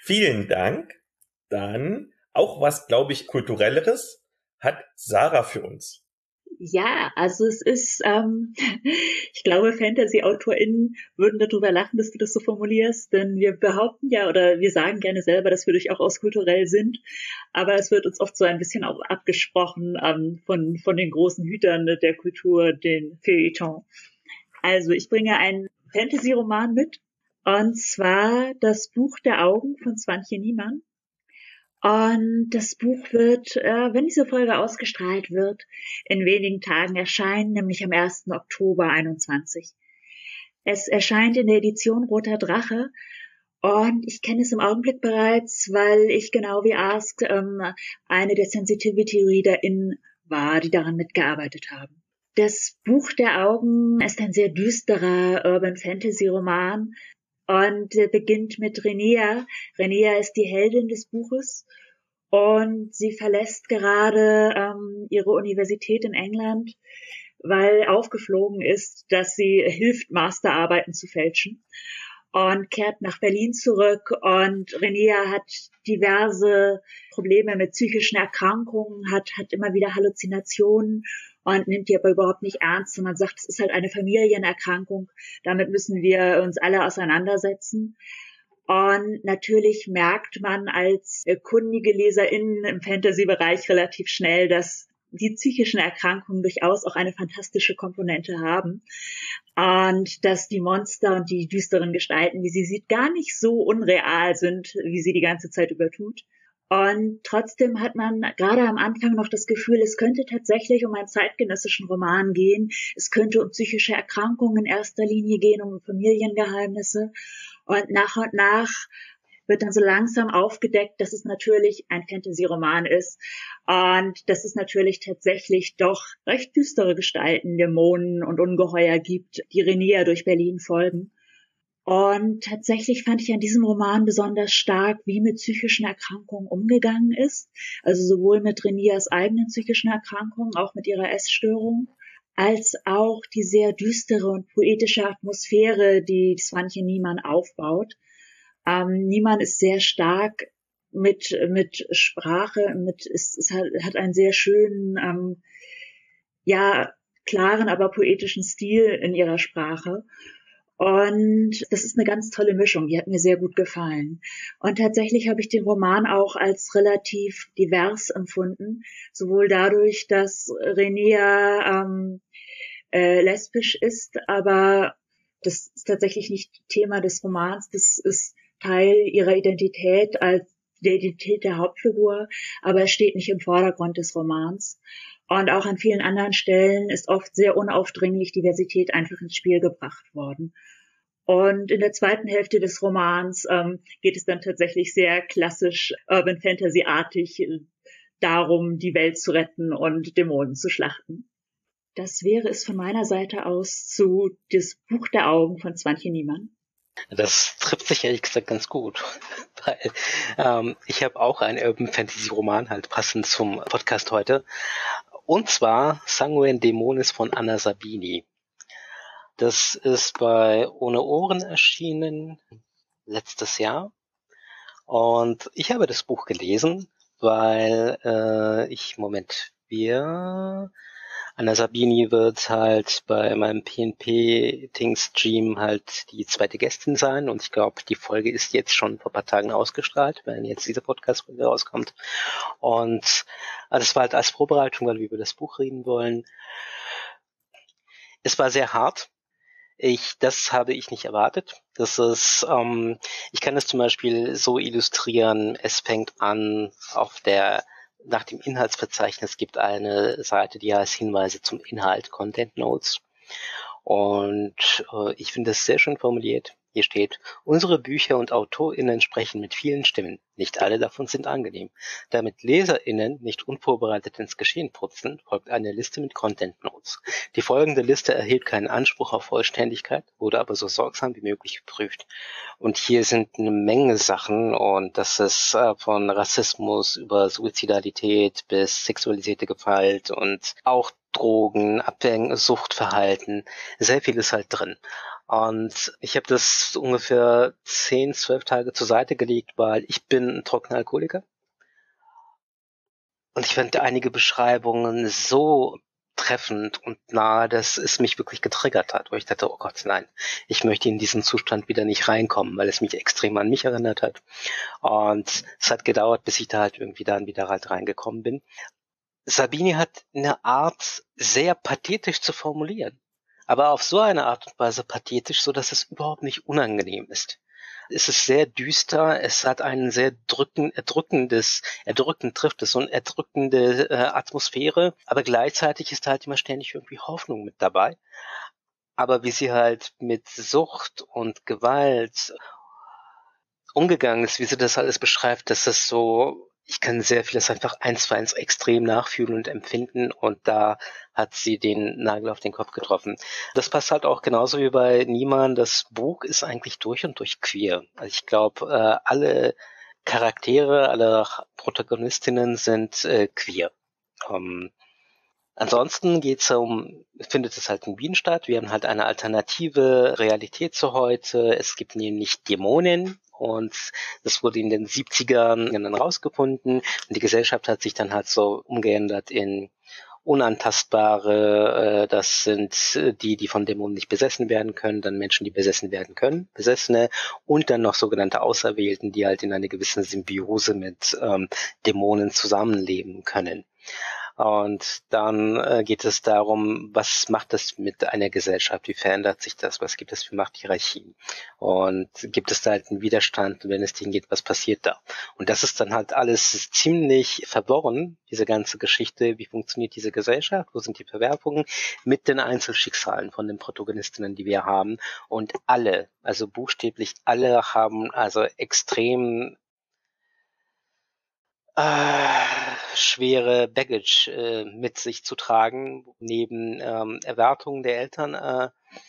Vielen Dank. Dann auch was, glaube ich, Kulturelleres hat Sarah für uns. Ja, also es ist, ähm, ich glaube, Fantasy-AutorInnen würden darüber lachen, dass du das so formulierst, denn wir behaupten ja oder wir sagen gerne selber, dass wir durchaus kulturell sind, aber es wird uns oft so ein bisschen auch abgesprochen ähm, von von den großen Hütern der Kultur, den Feuilleton. Also ich bringe einen Fantasy-Roman mit, und zwar das Buch der Augen von Swantje Niemann. Und das Buch wird, äh, wenn diese Folge ausgestrahlt wird, in wenigen Tagen erscheinen, nämlich am ersten Oktober einundzwanzig. Es erscheint in der Edition Roter Drache und ich kenne es im Augenblick bereits, weil ich genau wie Ask ähm, eine der Sensitivity-ReaderInnen war, die daran mitgearbeitet haben. Das Buch der Augen ist ein sehr düsterer Urban-Fantasy-Roman, und äh, beginnt mit Renea. Renea ist die Heldin des Buches und sie verlässt gerade ähm, ihre Universität in England, weil aufgeflogen ist, dass sie hilft, Masterarbeiten zu fälschen, und kehrt nach Berlin zurück. Und Renea hat diverse Probleme mit psychischen Erkrankungen, hat hat immer wieder Halluzinationen und nimmt die aber überhaupt nicht ernst, sondern sagt, es ist halt eine Familienerkrankung, damit müssen wir uns alle auseinandersetzen. Und natürlich merkt man als kundige LeserInnen im Fantasy-Bereich relativ schnell, dass die psychischen Erkrankungen durchaus auch eine fantastische Komponente haben und dass die Monster und die düsteren Gestalten, wie sie sieht, gar nicht so unreal sind, wie sie die ganze Zeit über tut. Und trotzdem hat man gerade am Anfang noch das Gefühl, es könnte tatsächlich um einen zeitgenössischen Roman gehen. Es könnte um psychische Erkrankungen in erster Linie gehen, um Familiengeheimnisse. Und nach und nach wird dann so langsam aufgedeckt, dass es natürlich ein Fantasy-Roman ist und dass es natürlich tatsächlich doch recht düstere Gestalten, Dämonen und Ungeheuer gibt, die Renea durch Berlin folgen. Und tatsächlich fand ich an diesem Roman besonders stark, wie mit psychischen Erkrankungen umgegangen ist. Also sowohl mit Reneas eigenen psychischen Erkrankungen, auch mit ihrer Essstörung, als auch die sehr düstere und poetische Atmosphäre, die Swantje Niemann aufbaut. Ähm, Niemann ist sehr stark mit mit Sprache, mit es, es hat, hat einen sehr schönen, ähm, ja klaren, aber poetischen Stil in ihrer Sprache. Und das ist eine ganz tolle Mischung, die hat mir sehr gut gefallen. Und tatsächlich habe ich den Roman auch als relativ divers empfunden, sowohl dadurch, dass Renea ähm, äh, lesbisch ist, aber das ist tatsächlich nicht Thema des Romans, das ist Teil ihrer Identität als der Identität der Hauptfigur, aber es steht nicht im Vordergrund des Romans. Und auch an vielen anderen Stellen ist oft sehr unaufdringlich Diversität einfach ins Spiel gebracht worden. Und in der zweiten Hälfte des Romans ähm, geht es dann tatsächlich sehr klassisch Urban Fantasy-artig äh, darum, die Welt zu retten und Dämonen zu schlachten. Das wäre es von meiner Seite aus zu Das Buch der Augen von Swantje Niemann. Das trifft sich ehrlich gesagt ganz gut, weil ähm, ich habe auch einen Urban Fantasy Roman, halt passend zum Podcast heute, und zwar Sanguine Dämonis von Anna Sabini. Das ist bei Ohne Ohren erschienen letztes Jahr und ich habe das Buch gelesen, weil äh, ich, Moment, wir... Anna Sabini wird halt bei meinem P N P-Ting-Stream halt die zweite Gästin sein und ich glaube, die Folge ist jetzt schon vor ein paar Tagen ausgestrahlt, wenn jetzt dieser Podcast rauskommt. Und also es war halt als Vorbereitung, weil wir über das Buch reden wollen. Es war sehr hart. Ich, das habe ich nicht erwartet. Das ist, ähm, ich kann es zum Beispiel so illustrieren, es fängt an auf der Nach dem Inhaltsverzeichnis gibt eine Seite, die heißt Hinweise zum Inhalt, Content Notes. Und äh, ich finde das sehr schön formuliert. Hier steht, unsere Bücher und AutorInnen sprechen mit vielen Stimmen. Nicht alle davon sind angenehm. Damit LeserInnen nicht unvorbereitet ins Geschehen putzen, folgt eine Liste mit Content Notes. Die folgende Liste erhielt keinen Anspruch auf Vollständigkeit, wurde aber so sorgsam wie möglich geprüft. Und hier sind eine Menge Sachen und das ist äh, von Rassismus über Suizidalität bis sexualisierte Gewalt und auch Drogen, Abhängigkeit, Suchtverhalten, sehr viel ist halt drin. Und ich habe das ungefähr zehn, zwölf Tage zur Seite gelegt, weil ich bin ein trockener Alkoholiker. Und ich fand einige Beschreibungen so treffend und nahe, dass es mich wirklich getriggert hat, wo ich dachte, oh Gott, nein, ich möchte in diesen Zustand wieder nicht reinkommen, weil es mich extrem an mich erinnert hat. Und es hat gedauert, bis ich da halt irgendwie dann wieder halt reingekommen bin. Sabini hat eine Art, sehr pathetisch zu formulieren, aber auf so eine Art und Weise pathetisch, so dass es überhaupt nicht unangenehm ist. Es ist sehr düster, es hat einen sehr drücken, erdrückendes, erdrückend trifft es, so eine erdrückende äh, Atmosphäre, aber gleichzeitig ist halt immer ständig irgendwie Hoffnung mit dabei. Aber wie sie halt mit Sucht und Gewalt umgegangen ist, wie sie das alles beschreibt, dass das so, ich kann sehr vieles einfach eins zu eins extrem nachfühlen und empfinden und da hat sie den Nagel auf den Kopf getroffen. Das passt halt auch genauso wie bei Niemann. Das Buch ist eigentlich durch und durch queer. Also ich glaube, äh, alle Charaktere, alle Protagonistinnen sind äh, queer. Ähm, Ansonsten geht's um, findet es halt in Wien statt. Wir haben halt eine alternative Realität zu heute. Es gibt nämlich Dämonen und das wurde in den siebzigern dann rausgefunden und die Gesellschaft hat sich dann halt so umgeändert in Unantastbare, äh, das sind die, die von Dämonen nicht besessen werden können, dann Menschen, die besessen werden können, Besessene und dann noch sogenannte Auserwählten, die halt in einer gewissen Symbiose mit ähm, Dämonen zusammenleben können. Und dann äh, geht es darum, was macht das mit einer Gesellschaft, wie verändert sich das, was gibt es für Machthierarchien und gibt es da halt einen Widerstand und wenn es denen geht, was passiert da? Und das ist dann halt alles ziemlich verworren, diese ganze Geschichte, wie funktioniert diese Gesellschaft, wo sind die Verwerfungen mit den Einzelschicksalen von den Protagonistinnen, die wir haben und alle, also buchstäblich alle haben also extrem äh, schwere Baggage äh, mit sich zu tragen, neben ähm, Erwartungen der Eltern äh,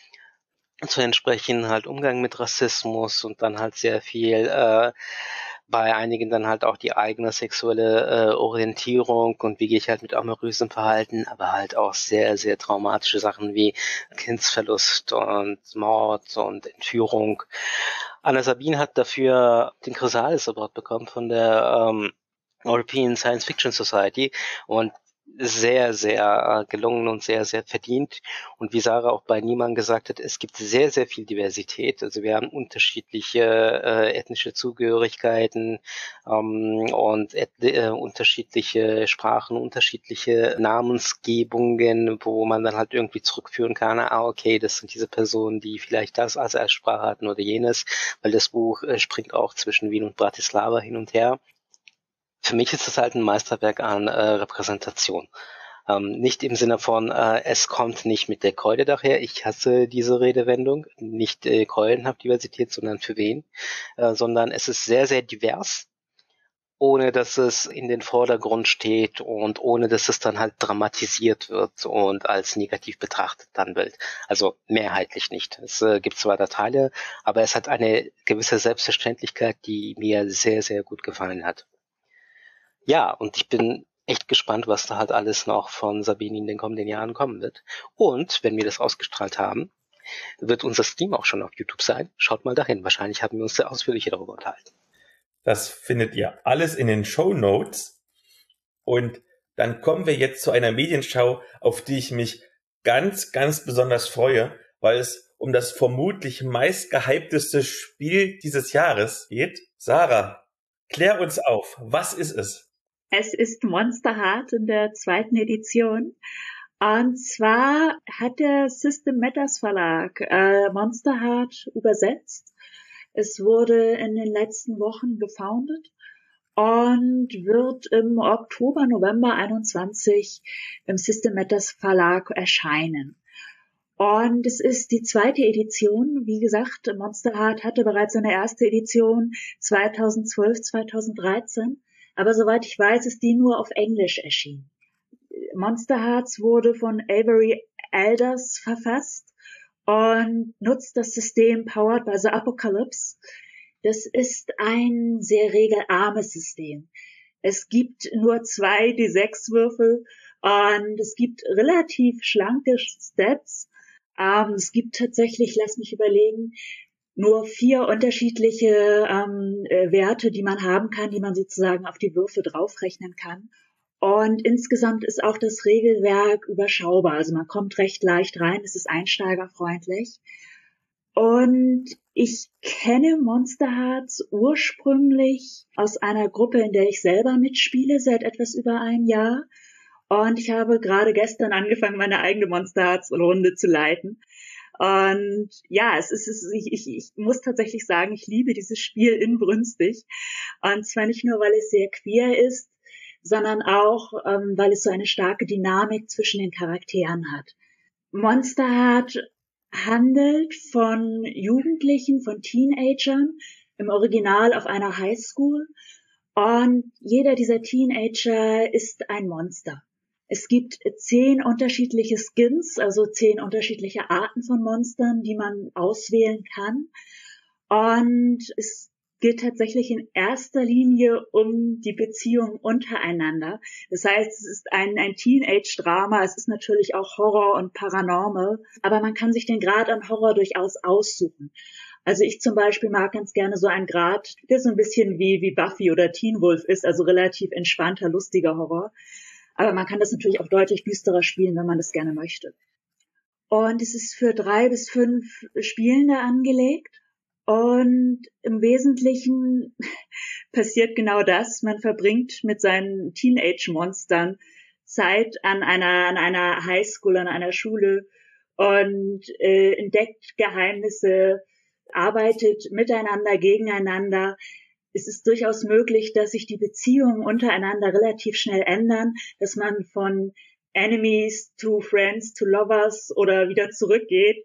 zu entsprechen, halt Umgang mit Rassismus und dann halt sehr viel äh, bei einigen dann halt auch die eigene sexuelle äh, Orientierung und wie gehe ich halt mit amorösem Verhalten, aber halt auch sehr, sehr traumatische Sachen wie Kindsverlust und Mord und Entführung. Anna Sabin hat dafür den Chrysalis Award bekommen von der ähm, European Science Fiction Society und sehr, sehr äh, gelungen und sehr, sehr verdient. Und wie Sarah auch bei Niemann gesagt hat, es gibt sehr, sehr viel Diversität. Also wir haben unterschiedliche äh, ethnische Zugehörigkeiten ähm, und et äh, unterschiedliche Sprachen, unterschiedliche Namensgebungen, wo man dann halt irgendwie zurückführen kann, ah, okay, das sind diese Personen, die vielleicht das als Erstsprache hatten oder jenes, weil das Buch äh, springt auch zwischen Wien und Bratislava hin und her. Für mich ist es halt ein Meisterwerk an äh, Repräsentation. Ähm, nicht im Sinne von, äh, es kommt nicht mit der Keule daher. Ich hasse diese Redewendung. Nicht äh, Keulenhaft-Diversität, sondern für wen. Äh, sondern es ist sehr, sehr divers, ohne dass es in den Vordergrund steht und ohne dass es dann halt dramatisiert wird und als negativ betrachtet dann wird. Also mehrheitlich nicht. Es äh, gibt zwar da Teile, aber es hat eine gewisse Selbstverständlichkeit, die mir sehr, sehr gut gefallen hat. Ja, und ich bin echt gespannt, was da halt alles noch von Sabine in den kommenden Jahren kommen wird. Und wenn wir das ausgestrahlt haben, wird unser Stream auch schon auf YouTube sein. Schaut mal dahin. Wahrscheinlich haben wir uns sehr ausführlich darüber unterhalten. Das findet ihr alles in den Shownotes. Und dann kommen wir jetzt zu einer Medienschau, auf die ich mich ganz, ganz besonders freue, weil es um das vermutlich meistgehypteste Spiel dieses Jahres geht. Sarah, klär uns auf. Was ist es? Es ist Monster Heart in der zweiten Edition. Und zwar hat der System Matters Verlag äh, Monster Heart übersetzt. Es wurde in den letzten Wochen gefoundet und wird im Oktober, November einundzwanzig im System Matters Verlag erscheinen. Und es ist die zweite Edition. Wie gesagt, Monster Heart hatte bereits seine erste Edition zweitausendzwölf, zweitausenddreizehn. Aber soweit ich weiß, ist die nur auf Englisch erschienen. Monster Hearts wurde von Avery Alders verfasst und nutzt das System Powered by the Apocalypse. Das ist ein sehr regelarmes System. Es gibt nur zwei D sechs Würfel und es gibt relativ schlanke Stats, Ähm, es gibt tatsächlich, lass mich überlegen, nur vier unterschiedliche ähm, äh, Werte, die man haben kann, die man sozusagen auf die Würfe draufrechnen kann. Und insgesamt ist auch das Regelwerk überschaubar. Also man kommt recht leicht rein, es ist einsteigerfreundlich. Und ich kenne Monster Hearts ursprünglich aus einer Gruppe, in der ich selber mitspiele, seit etwas über einem Jahr. Und ich habe gerade gestern angefangen, meine eigene Monster Hearts Runde zu leiten. Und ja, es ist, es ist ich, ich, ich muss tatsächlich sagen, ich liebe dieses Spiel inbrünstig. Und zwar nicht nur, weil es sehr queer ist, sondern auch, ähm, weil es so eine starke Dynamik zwischen den Charakteren hat. Monster Heart handelt von Jugendlichen, von Teenagern, im Original auf einer Highschool. Und jeder dieser Teenager ist ein Monster. Es gibt zehn unterschiedliche Skins, also zehn unterschiedliche Arten von Monstern, die man auswählen kann. Und es geht tatsächlich in erster Linie um die Beziehung untereinander. Das heißt, es ist ein, ein Teenage-Drama, es ist natürlich auch Horror und Paranormal, aber man kann sich den Grad an Horror durchaus aussuchen. Also ich zum Beispiel mag ganz gerne so einen Grad, der so ein bisschen wie, wie Buffy oder Teen Wolf ist, also relativ entspannter, lustiger Horror. Aber man kann das natürlich auch deutlich düsterer spielen, wenn man das gerne möchte. Und es ist für drei bis fünf Spielende angelegt. Und im Wesentlichen passiert genau das. Man verbringt mit seinen Teenage-Monstern Zeit an einer, an einer Highschool, an einer Schule und äh, entdeckt Geheimnisse, arbeitet miteinander, gegeneinander. Es ist durchaus möglich, dass sich die Beziehungen untereinander relativ schnell ändern, dass man von Enemies to Friends to Lovers oder wieder zurückgeht.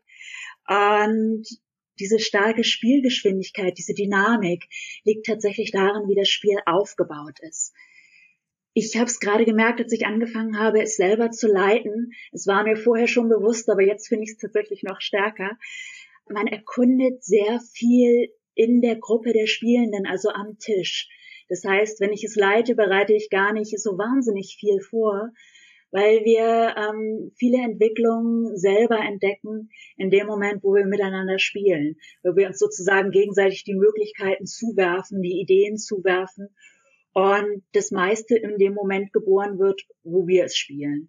Und diese starke Spielgeschwindigkeit, diese Dynamik liegt tatsächlich darin, wie das Spiel aufgebaut ist. Ich habe es gerade gemerkt, als ich angefangen habe, es selber zu leiten. Es war mir vorher schon bewusst, aber jetzt finde ich es tatsächlich noch stärker. Man erkundet sehr viel in der Gruppe der Spielenden, also am Tisch. Das heißt, wenn ich es leite, bereite ich gar nicht so wahnsinnig viel vor, weil wir ähm, viele Entwicklungen selber entdecken in dem Moment, wo wir miteinander spielen, wo wir uns sozusagen gegenseitig die Möglichkeiten zuwerfen, die Ideen zuwerfen und das meiste in dem Moment geboren wird, wo wir es spielen.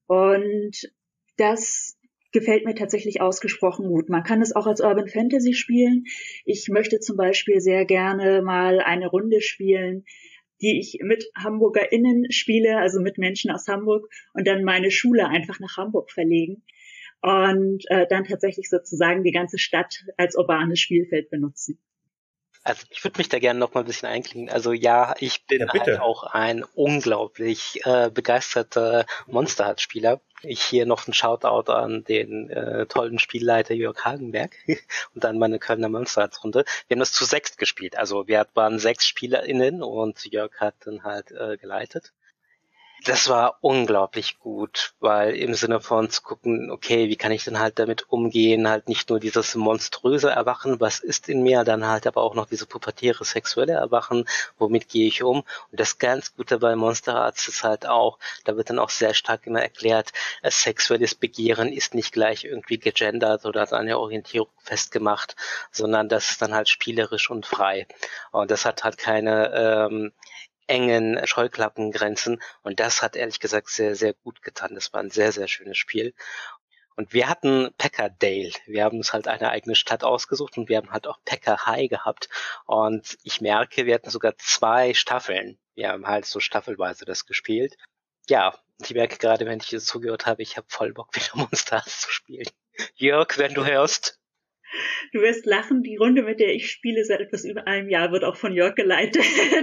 Und das gefällt mir tatsächlich ausgesprochen gut. Man kann es auch als Urban Fantasy spielen. Ich möchte zum Beispiel sehr gerne mal eine Runde spielen, die ich mit HamburgerInnen spiele, also mit Menschen aus Hamburg, und dann meine Schule einfach nach Hamburg verlegen und äh, dann tatsächlich sozusagen die ganze Stadt als urbanes Spielfeld benutzen. Also ich würde mich da gerne noch mal ein bisschen einklinken. Also ja, ich bin ja, halt auch ein unglaublich äh, begeisterter Monster Hearts-Spieler. Ich hier noch einen Shoutout an den äh, tollen Spielleiter Jörg Hagenberg und an meine Kölner Monster Hearts-Runde. Wir haben das zu sechst gespielt. Also wir waren sechs SpielerInnen und Jörg hat dann halt äh, geleitet. Das war unglaublich gut, weil im Sinne von zu gucken, okay, wie kann ich denn halt damit umgehen, halt nicht nur dieses monströse Erwachen, was ist in mir, dann halt aber auch noch diese pubertäre sexuelle Erwachen, womit gehe ich um? Und das ganz Gute bei Monster Hearts ist halt auch, da wird dann auch sehr stark immer erklärt, sexuelles Begehren ist nicht gleich irgendwie gegendert oder an eine Orientierung festgemacht, sondern das ist dann halt spielerisch und frei. Und das hat halt keine ähm, engen Scheuklappengrenzen und das hat ehrlich gesagt sehr, sehr gut getan. Das war ein sehr, sehr schönes Spiel. Und wir hatten Packardale. Wir haben uns halt eine eigene Stadt ausgesucht und wir haben halt auch Packer High gehabt. Und ich merke, wir hatten sogar zwei Staffeln. Wir haben halt so staffelweise das gespielt. Ja, ich merke gerade, wenn ich das zugehört habe, ich habe voll Bock, wieder Monster Hearts zu spielen. Jörg, wenn du hörst. Du wirst lachen, die Runde, mit der ich spiele, seit etwas über einem Jahr, wird auch von Jörg geleitet.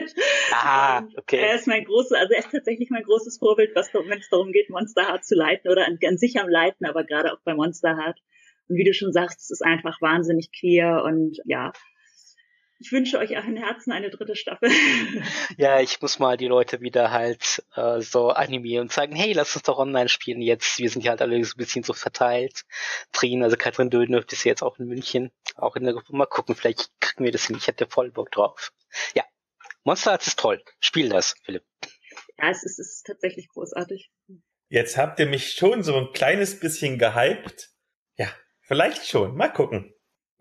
Ah, okay. Er ist mein großes, also er ist tatsächlich mein großes Vorbild, was, wenn es darum geht, Monster Heart zu leiten oder an, an sich am Leiten, aber gerade auch bei Monster Heart. Und wie du schon sagst, es ist einfach wahnsinnig queer und ja, ich wünsche euch auch im Herzen eine dritte Staffel. Ja, ich muss mal die Leute wieder halt äh, so animieren und sagen, hey, lass uns doch online spielen jetzt. Wir sind ja halt alle so ein bisschen so verteilt. Trin, also Katrin Dödner ist jetzt auch in München, auch in der Gruppe. Mal gucken, vielleicht kriegen wir das hin. Ich hätte voll Bock drauf. Ja, Monster Hearts ist toll. Spiel das, Philipp. Ja, es ist, es ist tatsächlich großartig. Jetzt habt ihr mich schon so ein kleines bisschen gehypt. Ja, Vielleicht schon. Mal gucken.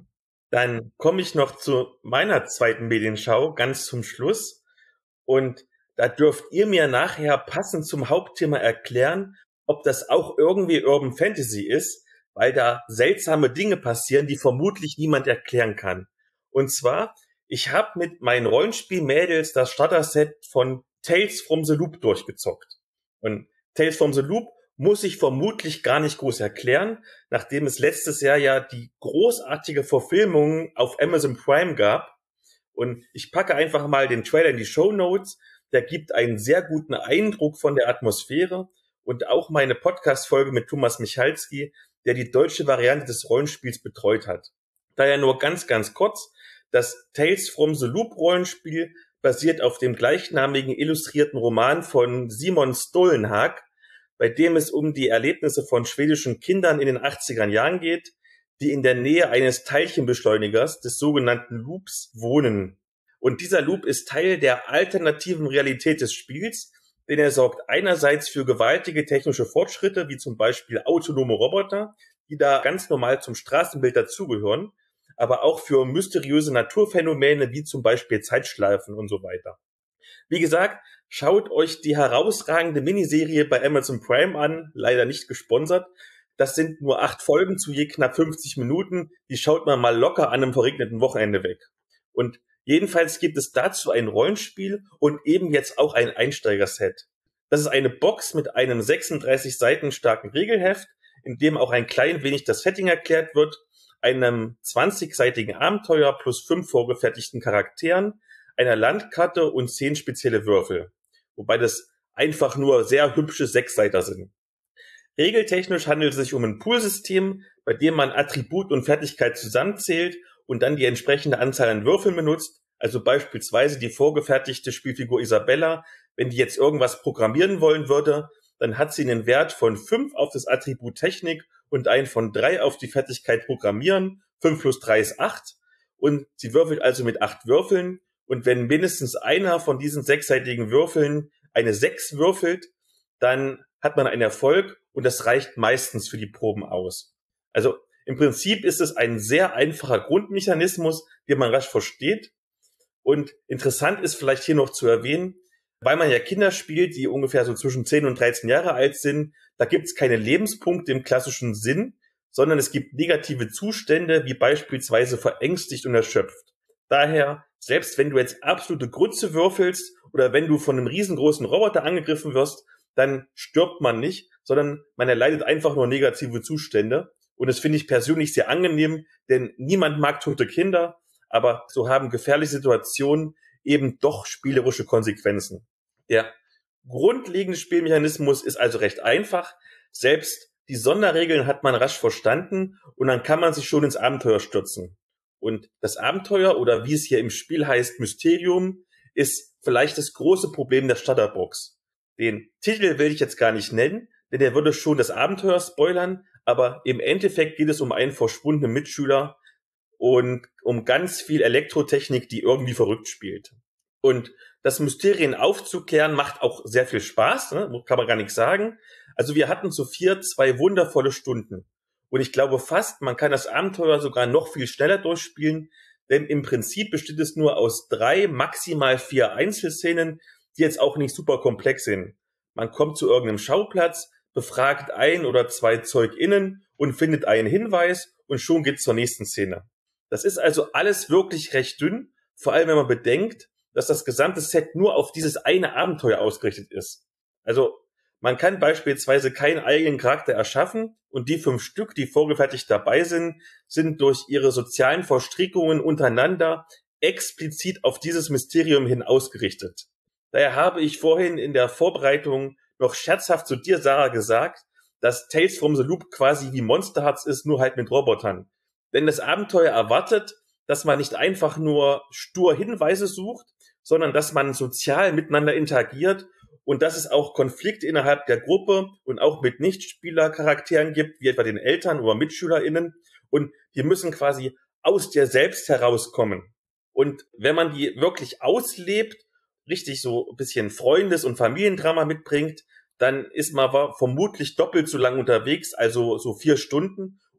Dann komme ich noch zu meiner zweiten Medienschau, ganz zum Schluss. Und da dürft ihr mir nachher passend zum Hauptthema erklären, ob das auch irgendwie Urban Fantasy ist, weil da seltsame Dinge passieren, die vermutlich niemand erklären kann. Und zwar, ich habe mit meinen Rollenspiel-Mädels das Starter-Set von Tales from the Loop durchgezockt. Und Tales from the Loop muss ich vermutlich gar nicht groß erklären, nachdem es letztes Jahr ja die großartige Verfilmung auf Amazon Prime gab. Und ich packe einfach mal den Trailer in die Shownotes. Der gibt einen sehr guten Eindruck von der Atmosphäre. Und auch meine Podcast-Folge mit Thomas Michalski, der die deutsche Variante des Rollenspiels betreut hat. Daher nur ganz, ganz kurz. Das Tales from the Loop Rollenspiel basiert auf dem gleichnamigen illustrierten Roman von Simon Stollenhag, bei dem es um die Erlebnisse von schwedischen Kindern in den achtziger Jahren geht, die in der Nähe eines Teilchenbeschleunigers, des sogenannten Loops, wohnen. Und dieser Loop ist Teil der alternativen Realität des Spiels, denn er sorgt einerseits für gewaltige technische Fortschritte, wie zum Beispiel autonome Roboter, die da ganz normal zum Straßenbild dazugehören, aber auch für mysteriöse Naturphänomene, wie zum Beispiel Zeitschleifen und so weiter. Wie gesagt, schaut euch die herausragende Miniserie bei Amazon Prime an, leider nicht gesponsert. Das sind nur acht Folgen zu je knapp fünfzig Minuten, die schaut man mal locker an einem verregneten Wochenende weg. Und jedenfalls gibt es dazu ein Rollenspiel und eben jetzt auch ein Einsteigerset. Das ist eine Box mit einem sechsunddreißig Seiten starken Regelheft, in dem auch ein klein wenig das Setting erklärt wird, einem zwanzigseitigen Abenteuer plus fünf vorgefertigten Charakteren, einer Landkarte und zehn spezielle Würfel. Wobei das einfach nur sehr hübsche Sechsseiter sind. Regeltechnisch handelt es sich um ein Poolsystem, bei dem man Attribut und Fertigkeit zusammenzählt und dann die entsprechende Anzahl an Würfeln benutzt, also beispielsweise die vorgefertigte Spielfigur Isabella, wenn die jetzt irgendwas programmieren wollen würde, dann hat sie einen Wert von fünf auf das Attribut Technik und einen von drei auf die Fertigkeit Programmieren, fünf plus drei ist acht und sie würfelt also mit acht Würfeln und wenn mindestens einer von diesen sechsseitigen Würfeln eine sechs würfelt, dann hat man einen Erfolg und das reicht meistens für die Proben aus. Also im Prinzip ist es ein sehr einfacher Grundmechanismus, den man rasch versteht. Und interessant ist vielleicht hier noch zu erwähnen, weil man ja Kinder spielt, die ungefähr so zwischen zehn und dreizehn Jahre alt sind, da gibt es keine Lebenspunkte im klassischen Sinn, sondern es gibt negative Zustände, wie beispielsweise verängstigt und erschöpft. Daher, selbst wenn du jetzt absolute Grütze würfelst oder wenn du von einem riesengroßen Roboter angegriffen wirst, dann stirbt man nicht, sondern man erleidet einfach nur negative Zustände. Und das finde ich persönlich sehr angenehm, denn niemand mag tote Kinder, aber so haben gefährliche Situationen eben doch spielerische Konsequenzen. Der grundlegende Spielmechanismus ist also recht einfach. Selbst die Sonderregeln hat man rasch verstanden und dann kann man sich schon ins Abenteuer stürzen. Und das Abenteuer, oder wie es hier im Spiel heißt, Mysterium, ist vielleicht das große Problem der Starterbox. Den Titel will ich jetzt gar nicht nennen, denn der würde schon das Abenteuer spoilern, aber im Endeffekt geht es um einen verschwundenen Mitschüler und um ganz viel Elektrotechnik, die irgendwie verrückt spielt. Und das Mysterien aufzuklären macht auch sehr viel Spaß, ne? Kann man gar nichts sagen. Also wir hatten zu vier zwei wundervolle Stunden. Und ich glaube fast, man kann das Abenteuer sogar noch viel schneller durchspielen, denn im Prinzip besteht es nur aus drei, maximal vier Einzelszenen, die jetzt auch nicht super komplex sind. Man kommt zu irgendeinem Schauplatz, befragt ein oder zwei ZeugInnen und findet einen Hinweis und schon geht's zur nächsten Szene. Das ist also alles wirklich recht dünn, vor allem wenn man bedenkt, dass das gesamte Set nur auf dieses eine Abenteuer ausgerichtet ist. Also man kann beispielsweise keinen eigenen Charakter erschaffen und die fünf Stück, die vorgefertigt dabei sind, sind durch ihre sozialen Verstrickungen untereinander explizit auf dieses Mysterium hin ausgerichtet. Daher habe ich vorhin in der Vorbereitung noch scherzhaft zu dir, Sarah, gesagt, dass Tales from the Loop quasi wie Monster Hearts ist, nur halt mit Robotern. Denn das Abenteuer erwartet, dass man nicht einfach nur stur Hinweise sucht, sondern dass man sozial miteinander interagiert und dass es auch Konflikte innerhalb der Gruppe und auch mit Nichtspielercharakteren gibt, wie etwa den Eltern oder MitschülerInnen. Und die müssen quasi aus dir selbst herauskommen. Und wenn man die wirklich auslebt, richtig so ein bisschen Freundes- und Familiendrama mitbringt, dann ist man vermutlich doppelt so lang unterwegs, also so vier Stunden.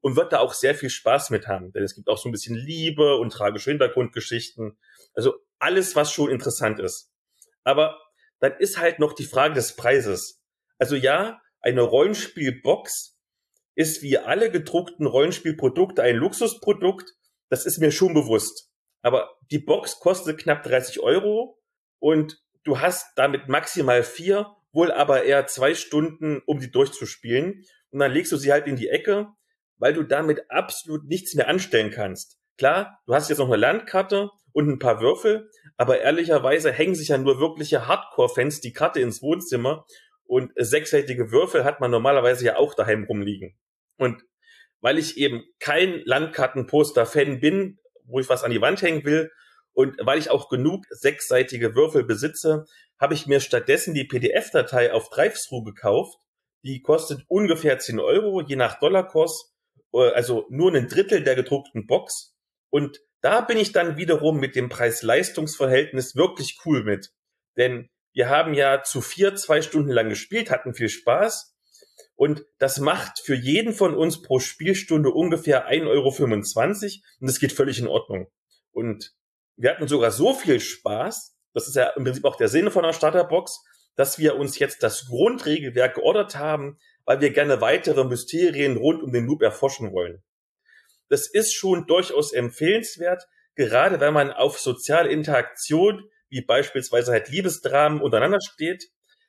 und wird da auch sehr viel Spaß mit haben. Denn es gibt auch so ein bisschen Liebe und tragische Hintergrundgeschichten. Also alles, was schon interessant ist. Aber dann ist halt noch die Frage des Preises. Also ja, eine Rollenspielbox ist wie alle gedruckten Rollenspielprodukte ein Luxusprodukt. Das ist mir schon bewusst. Aber die Box kostet knapp dreißig Euro und du hast damit maximal vier, wohl aber eher zwei Stunden, um die durchzuspielen. Und dann legst du sie halt in die Ecke, weil du damit absolut nichts mehr anstellen kannst. Klar, du hast jetzt noch eine Landkarte und ein paar Würfel, aber ehrlicherweise hängen sich ja nur wirkliche Hardcore-Fans die Karte ins Wohnzimmer und sechsseitige Würfel hat man normalerweise ja auch daheim rumliegen. Und weil ich eben kein Landkartenposter-Fan bin, wo ich was an die Wand hängen will, und weil ich auch genug sechsseitige Würfel besitze, habe ich mir stattdessen die P D F-Datei auf Drive-Thru gekauft. Die kostet ungefähr zehn Euro, je nach Dollarkurs, also nur ein Drittel der gedruckten Box. Und da bin ich dann wiederum mit dem Preis-Leistungs-Verhältnis wirklich cool mit. Denn wir haben ja zu vier zwei Stunden lang gespielt, hatten viel Spaß. Und das macht für jeden von uns pro Spielstunde ungefähr ein Euro fünfundzwanzig. Und das geht völlig in Ordnung. Und wir hatten sogar so viel Spaß, das ist ja im Prinzip auch der Sinn von einer Starterbox, dass wir uns jetzt das Grundregelwerk geordert haben, weil wir gerne weitere Mysterien rund um den Loop erforschen wollen. Das ist schon durchaus empfehlenswert, gerade wenn man auf soziale Interaktion, wie beispielsweise halt Liebesdramen untereinander steht.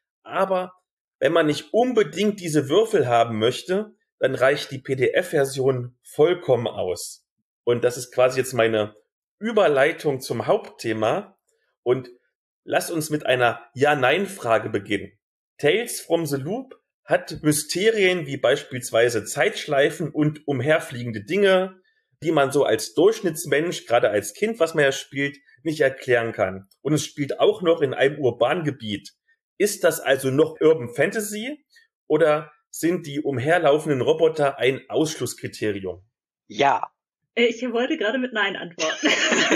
Aber wenn man nicht unbedingt diese Würfel haben möchte, dann reicht die P D F-Version vollkommen aus. Und das ist quasi jetzt meine Überleitung zum Hauptthema. Und lass uns mit einer Ja-Nein-Frage beginnen. Tales from the Loop hat Mysterien wie beispielsweise Zeitschleifen und umherfliegende Dinge, die man so als Durchschnittsmensch, gerade als Kind, was man ja spielt, nicht erklären kann. Und es spielt auch noch in einem urbanen Gebiet. Ist das also noch Urban Fantasy oder sind die umherlaufenden Roboter ein Ausschlusskriterium? Ja. Ich wollte gerade mit Nein antworten.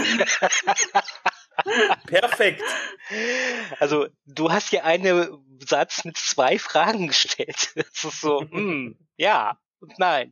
Perfekt. Also, du hast hier einen Satz mit zwei Fragen gestellt. Das ist so, hm, ja und nein.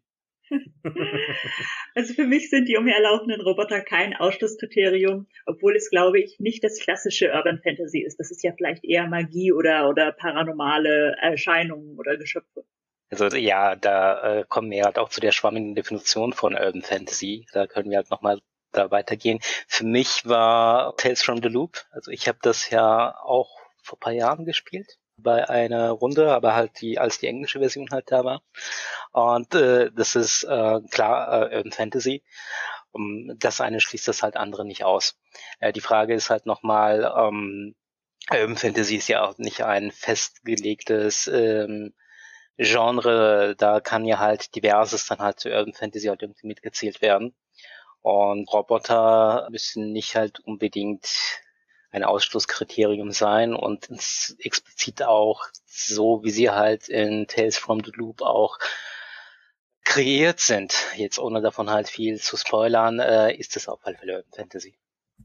Also für mich sind die umherlaufenden Roboter kein Ausschlusskriterium, obwohl es, glaube ich, nicht das klassische Urban Fantasy ist. Das ist ja vielleicht eher Magie oder oder paranormale Erscheinungen oder Geschöpfe. Also ja, da äh, kommen wir halt auch zu der schwammigen Definition von Urban Fantasy. Da können wir halt nochmal da weitergehen. Für mich war Tales from the Loop, also ich habe das ja auch vor ein paar Jahren gespielt bei einer Runde, aber halt die als die englische Version halt da war. Und äh, das ist äh, klar äh, Urban Fantasy. Um, das eine schließt das halt andere nicht aus. Äh, die Frage ist halt nochmal, ähm, Urban Fantasy ist ja auch nicht ein festgelegtes ähm, Genre, da kann ja halt diverses dann halt zu Urban Fantasy halt irgendwie mitgezählt werden. Und Roboter müssen nicht halt unbedingt ein Ausschlusskriterium sein und explizit auch so, wie sie halt in Tales from the Loop auch kreiert sind. Jetzt ohne davon halt viel zu spoilern, äh, ist es auf jeden Fall Urban Fantasy.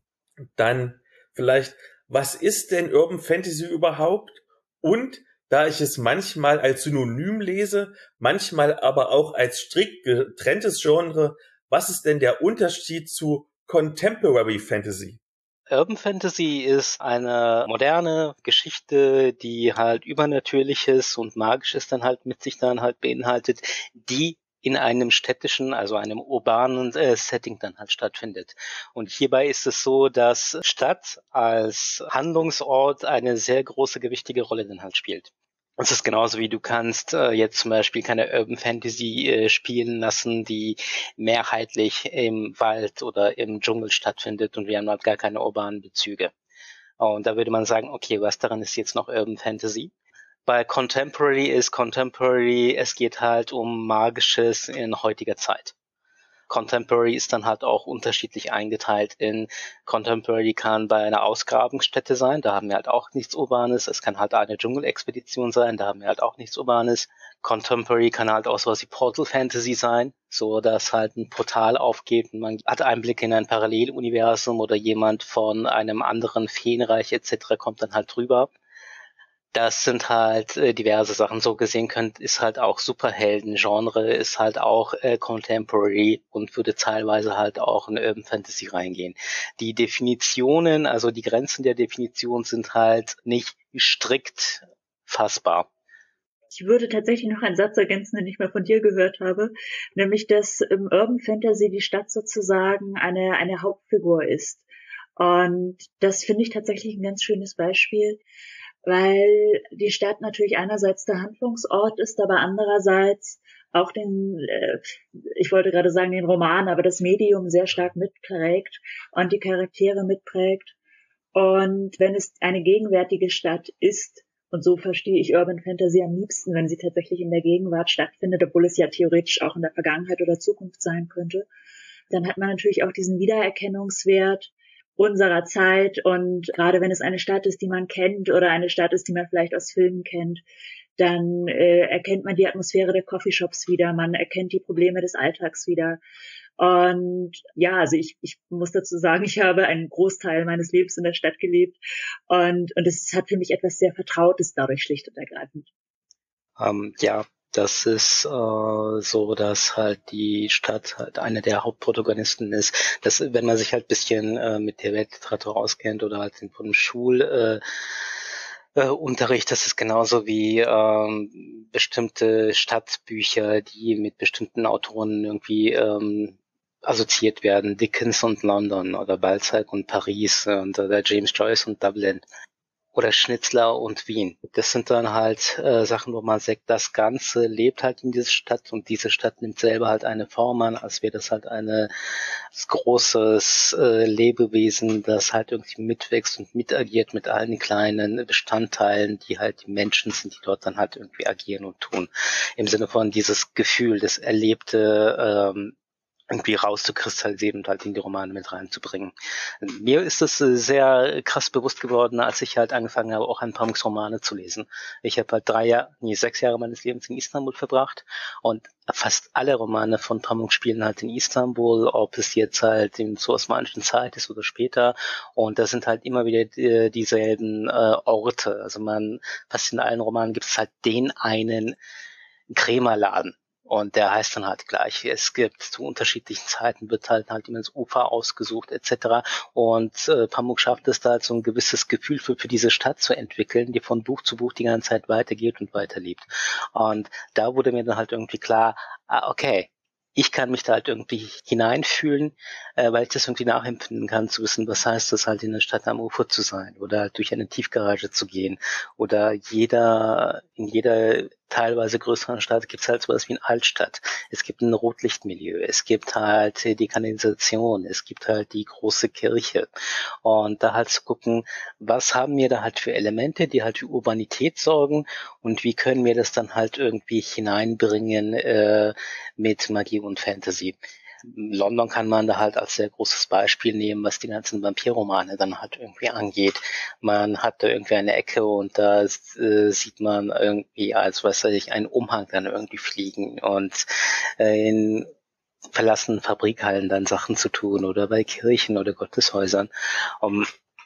Dann vielleicht, was ist denn Urban Fantasy überhaupt? Und da ich es manchmal als Synonym lese, manchmal aber auch als strikt getrenntes Genre, was ist denn der Unterschied zu Contemporary Fantasy? Urban Fantasy ist eine moderne Geschichte, die halt Übernatürliches und Magisches dann halt mit sich dann halt beinhaltet, die in einem städtischen, also einem urbanen äh, Setting dann halt stattfindet. Und hierbei ist es so, dass Stadt als Handlungsort eine sehr große, gewichtige Rolle dann halt spielt. Es ist genauso wie du kannst äh, jetzt zum Beispiel keine Urban Fantasy äh, spielen lassen, die mehrheitlich im Wald oder im Dschungel stattfindet und wir haben halt gar keine urbanen Bezüge. Und da würde man sagen, okay, was daran ist jetzt noch Urban Fantasy? Bei Contemporary ist Contemporary, es geht halt um Magisches in heutiger Zeit. Contemporary ist dann halt auch unterschiedlich eingeteilt in Contemporary kann bei einer Ausgrabungsstätte sein, da haben wir halt auch nichts Urbanes. Es kann halt eine Dschungelexpedition sein, da haben wir halt auch nichts Urbanes. Contemporary kann halt auch sowas wie Portal Fantasy sein, so dass halt ein Portal aufgeht und man hat Einblick in ein Paralleluniversum oder jemand von einem anderen Feenreich et cetera kommt dann halt drüber. Das sind halt äh, diverse Sachen. So gesehen könnt, ist halt auch Superhelden-Genre, ist halt auch äh, Contemporary und würde teilweise halt auch in Urban Fantasy reingehen. Die Definitionen, also die Grenzen der Definition sind halt nicht strikt fassbar. Ich würde tatsächlich noch einen Satz ergänzen, den ich mal von dir gehört habe, nämlich, dass im Urban Fantasy die Stadt sozusagen eine, eine Hauptfigur ist. Und das finde ich tatsächlich ein ganz schönes Beispiel, weil die Stadt natürlich einerseits der Handlungsort ist, aber andererseits auch den, äh, ich wollte gerade sagen den Roman, aber das Medium sehr stark mitprägt und die Charaktere mitprägt. Und wenn es eine gegenwärtige Stadt ist, und so verstehe ich Urban Fantasy am liebsten, wenn sie tatsächlich in der Gegenwart stattfindet, obwohl es ja theoretisch auch in der Vergangenheit oder Zukunft sein könnte, dann hat man natürlich auch diesen Wiedererkennungswert unserer Zeit. Und gerade wenn es eine Stadt ist, die man kennt oder eine Stadt ist, die man vielleicht aus Filmen kennt, dann äh, erkennt man die Atmosphäre der Coffeeshops wieder, man erkennt die Probleme des Alltags wieder. Und ja, also ich, ich muss dazu sagen, ich habe einen Großteil meines Lebens in der Stadt gelebt und und es hat für mich etwas sehr Vertrautes dadurch schlicht und ergreifend. Ähm, ja, das ist äh, so, dass halt die Stadt halt eine der Hauptprotagonisten ist. Das, wenn man sich halt bisschen äh, mit der Weltliteratur auskennt oder halt von dem Schul äh, äh, Unterricht, das ist genauso wie ähm, bestimmte Stadtbücher, die mit bestimmten Autoren irgendwie ähm, assoziiert werden. Dickens und London oder Balzac und Paris und oder James Joyce und Dublin. Oder Schnitzler und Wien. Das sind dann halt äh, Sachen, wo man sagt, das Ganze lebt halt in dieser Stadt und diese Stadt nimmt selber halt eine Form an, als wäre das halt eine großes äh, Lebewesen, das halt irgendwie mitwächst und mitagiert mit allen kleinen Bestandteilen, die halt die Menschen sind, die dort dann halt irgendwie agieren und tun. Im Sinne von dieses Gefühl, das Erlebte ähm, irgendwie rauszukristallisieren und halt in die Romane mit reinzubringen. Mir ist es sehr krass bewusst geworden, als ich halt angefangen habe, auch ein paar Romane zu lesen. Ich habe halt drei Jahre, nee, sechs Jahre meines Lebens in Istanbul verbracht und fast alle Romane von Pamuk spielen halt in Istanbul, ob es jetzt halt in zur osmanischen Zeit ist oder später. Und das sind halt immer wieder die, dieselben äh, Orte. Also man, fast in allen Romanen gibt es halt den einen Krämerladen. Und der heißt dann halt gleich. Es gibt zu unterschiedlichen Zeiten, wird halt halt immer das Ufer ausgesucht et cetera. Und äh, Pamuk schafft es da halt so ein gewisses Gefühl für, für diese Stadt zu entwickeln, die von Buch zu Buch die ganze Zeit weitergeht und weiterlebt. Und da wurde mir dann halt irgendwie klar, ah, okay, ich kann mich da halt irgendwie hineinfühlen, äh, weil ich das irgendwie nachempfinden kann, zu wissen, was heißt das halt in der Stadt am Ufer zu sein oder halt durch eine Tiefgarage zu gehen oder jeder, in jeder teilweise größeren Stadt gibt es halt sowas wie eine Altstadt. Es gibt ein Rotlichtmilieu, es gibt halt die Kanalisation, es gibt halt die große Kirche. Und da halt zu gucken, was haben wir da halt für Elemente, die halt für Urbanität sorgen und wie können wir das dann halt irgendwie hineinbringen äh, mit Magie und Fantasy. London kann man da halt als sehr großes Beispiel nehmen, was die ganzen Vampirromane dann halt irgendwie angeht. Man hat da irgendwie eine Ecke und da äh, sieht man irgendwie als, was weiß ich, einen Umhang dann irgendwie fliegen und äh, in verlassenen Fabrikhallen dann Sachen zu tun oder bei Kirchen oder Gotteshäusern. Um,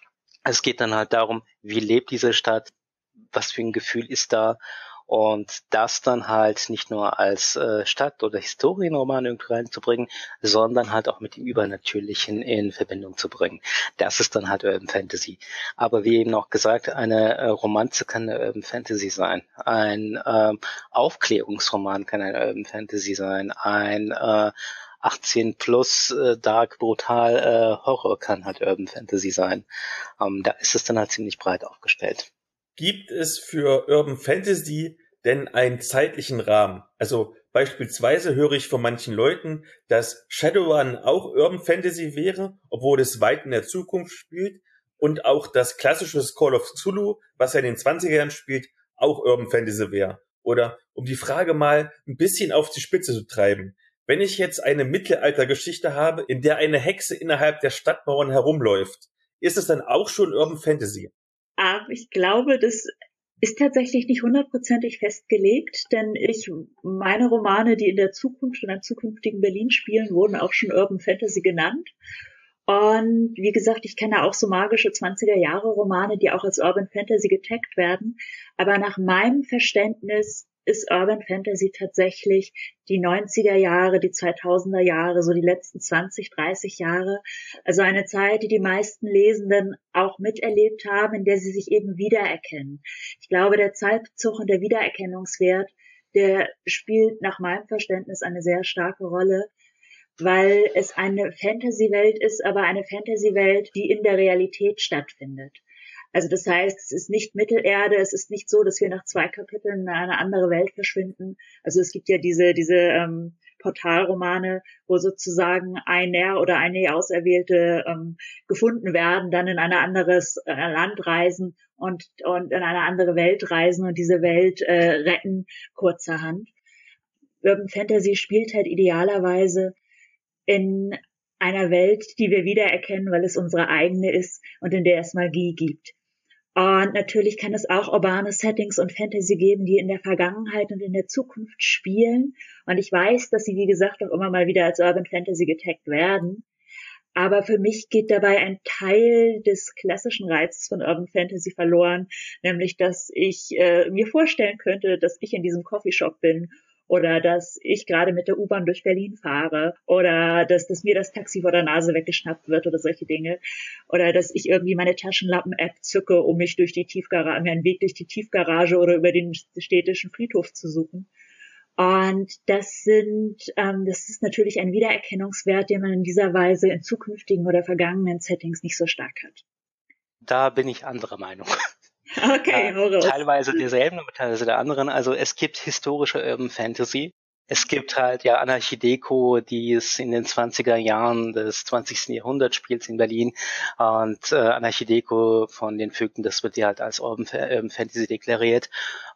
es geht dann halt darum, wie lebt diese Stadt, was für ein Gefühl ist da und das dann halt nicht nur als äh, Stadt- oder Historienroman irgendwie reinzubringen, sondern halt auch mit dem Übernatürlichen in Verbindung zu bringen. Das ist dann halt Urban Fantasy. Aber wie eben auch gesagt, eine äh, Romanze kann eine Urban Fantasy sein. Ein ähm, Aufklärungsroman kann eine Urban Fantasy sein. Ein äh, achtzehn plus äh, Dark, brutal äh, Horror kann halt Urban Fantasy sein. Ähm, da ist es dann halt ziemlich breit aufgestellt. Gibt es für Urban Fantasy denn einen zeitlichen Rahmen? Also beispielsweise höre ich von manchen Leuten, dass Shadowrun auch Urban Fantasy wäre, obwohl es weit in der Zukunft spielt, und auch das klassische Call of Cthulhu, was ja in den zwanziger Jahren spielt, auch Urban Fantasy wäre. Oder um die Frage mal ein bisschen auf die Spitze zu treiben: Wenn ich jetzt eine Mittelaltergeschichte habe, in der eine Hexe innerhalb der Stadtmauern herumläuft, ist es dann auch schon Urban Fantasy? Aber ich glaube, das ist tatsächlich nicht hundertprozentig festgelegt, denn ich, meine Romane, die in der Zukunft und einem zukünftigen Berlin spielen, wurden auch schon Urban Fantasy genannt. Und wie gesagt, ich kenne auch so magische zwanziger-Jahre-Romane, die auch als Urban Fantasy getaggt werden. Aber nach meinem Verständnis ist Urban Fantasy tatsächlich die neunziger Jahre, die zweitausender Jahre, so die letzten zwanzig, dreißig Jahre. Also eine Zeit, die die meisten Lesenden auch miterlebt haben, in der sie sich eben wiedererkennen. Ich glaube, der Zeitbezug und der Wiedererkennungswert, der spielt nach meinem Verständnis eine sehr starke Rolle, weil es eine Fantasy-Welt ist, aber eine Fantasy-Welt, die in der Realität stattfindet. Also das heißt, es ist nicht Mittelerde, es ist nicht so, dass wir nach zwei Kapiteln in eine andere Welt verschwinden. Also es gibt ja diese diese ähm, Portalromane, wo sozusagen einer oder eine Auserwählte ähm, gefunden werden, dann in ein anderes äh, Land reisen und und in eine andere Welt reisen und diese Welt äh, retten kurzerhand. Urban Fantasy spielt halt idealerweise in einer Welt, die wir wiedererkennen, weil es unsere eigene ist und in der es Magie gibt. Und natürlich kann es auch urbane Settings und Fantasy geben, die in der Vergangenheit und in der Zukunft spielen. Und ich weiß, dass sie, wie gesagt, auch immer mal wieder als Urban Fantasy getaggt werden. Aber für mich geht dabei ein Teil des klassischen Reizes von Urban Fantasy verloren, nämlich, dass ich äh, mir vorstellen könnte, dass ich in diesem Coffeeshop bin oder dass ich gerade mit der U-Bahn durch Berlin fahre oder dass, dass mir das Taxi vor der Nase weggeschnappt wird oder solche Dinge oder dass ich irgendwie meine Taschenlampen-App zücke, um mich durch die Tiefgarage, mir einen Weg durch die Tiefgarage oder über den städtischen Friedhof zu suchen. Und das sind, ähm, das ist natürlich ein Wiedererkennungswert, den man in dieser Weise in zukünftigen oder vergangenen Settings nicht so stark hat. Da bin ich anderer Meinung. Okay, äh, teilweise derselben, aber teilweise der anderen. Also es gibt historische Urban Fantasy. Es gibt halt ja Anarchideko, die es in den zwanziger Jahren des zwanzigsten Jahrhunderts spielt in Berlin. Und äh, Anarchideko von den Vögten, das wird ja halt als Urban, Urban Fantasy deklariert.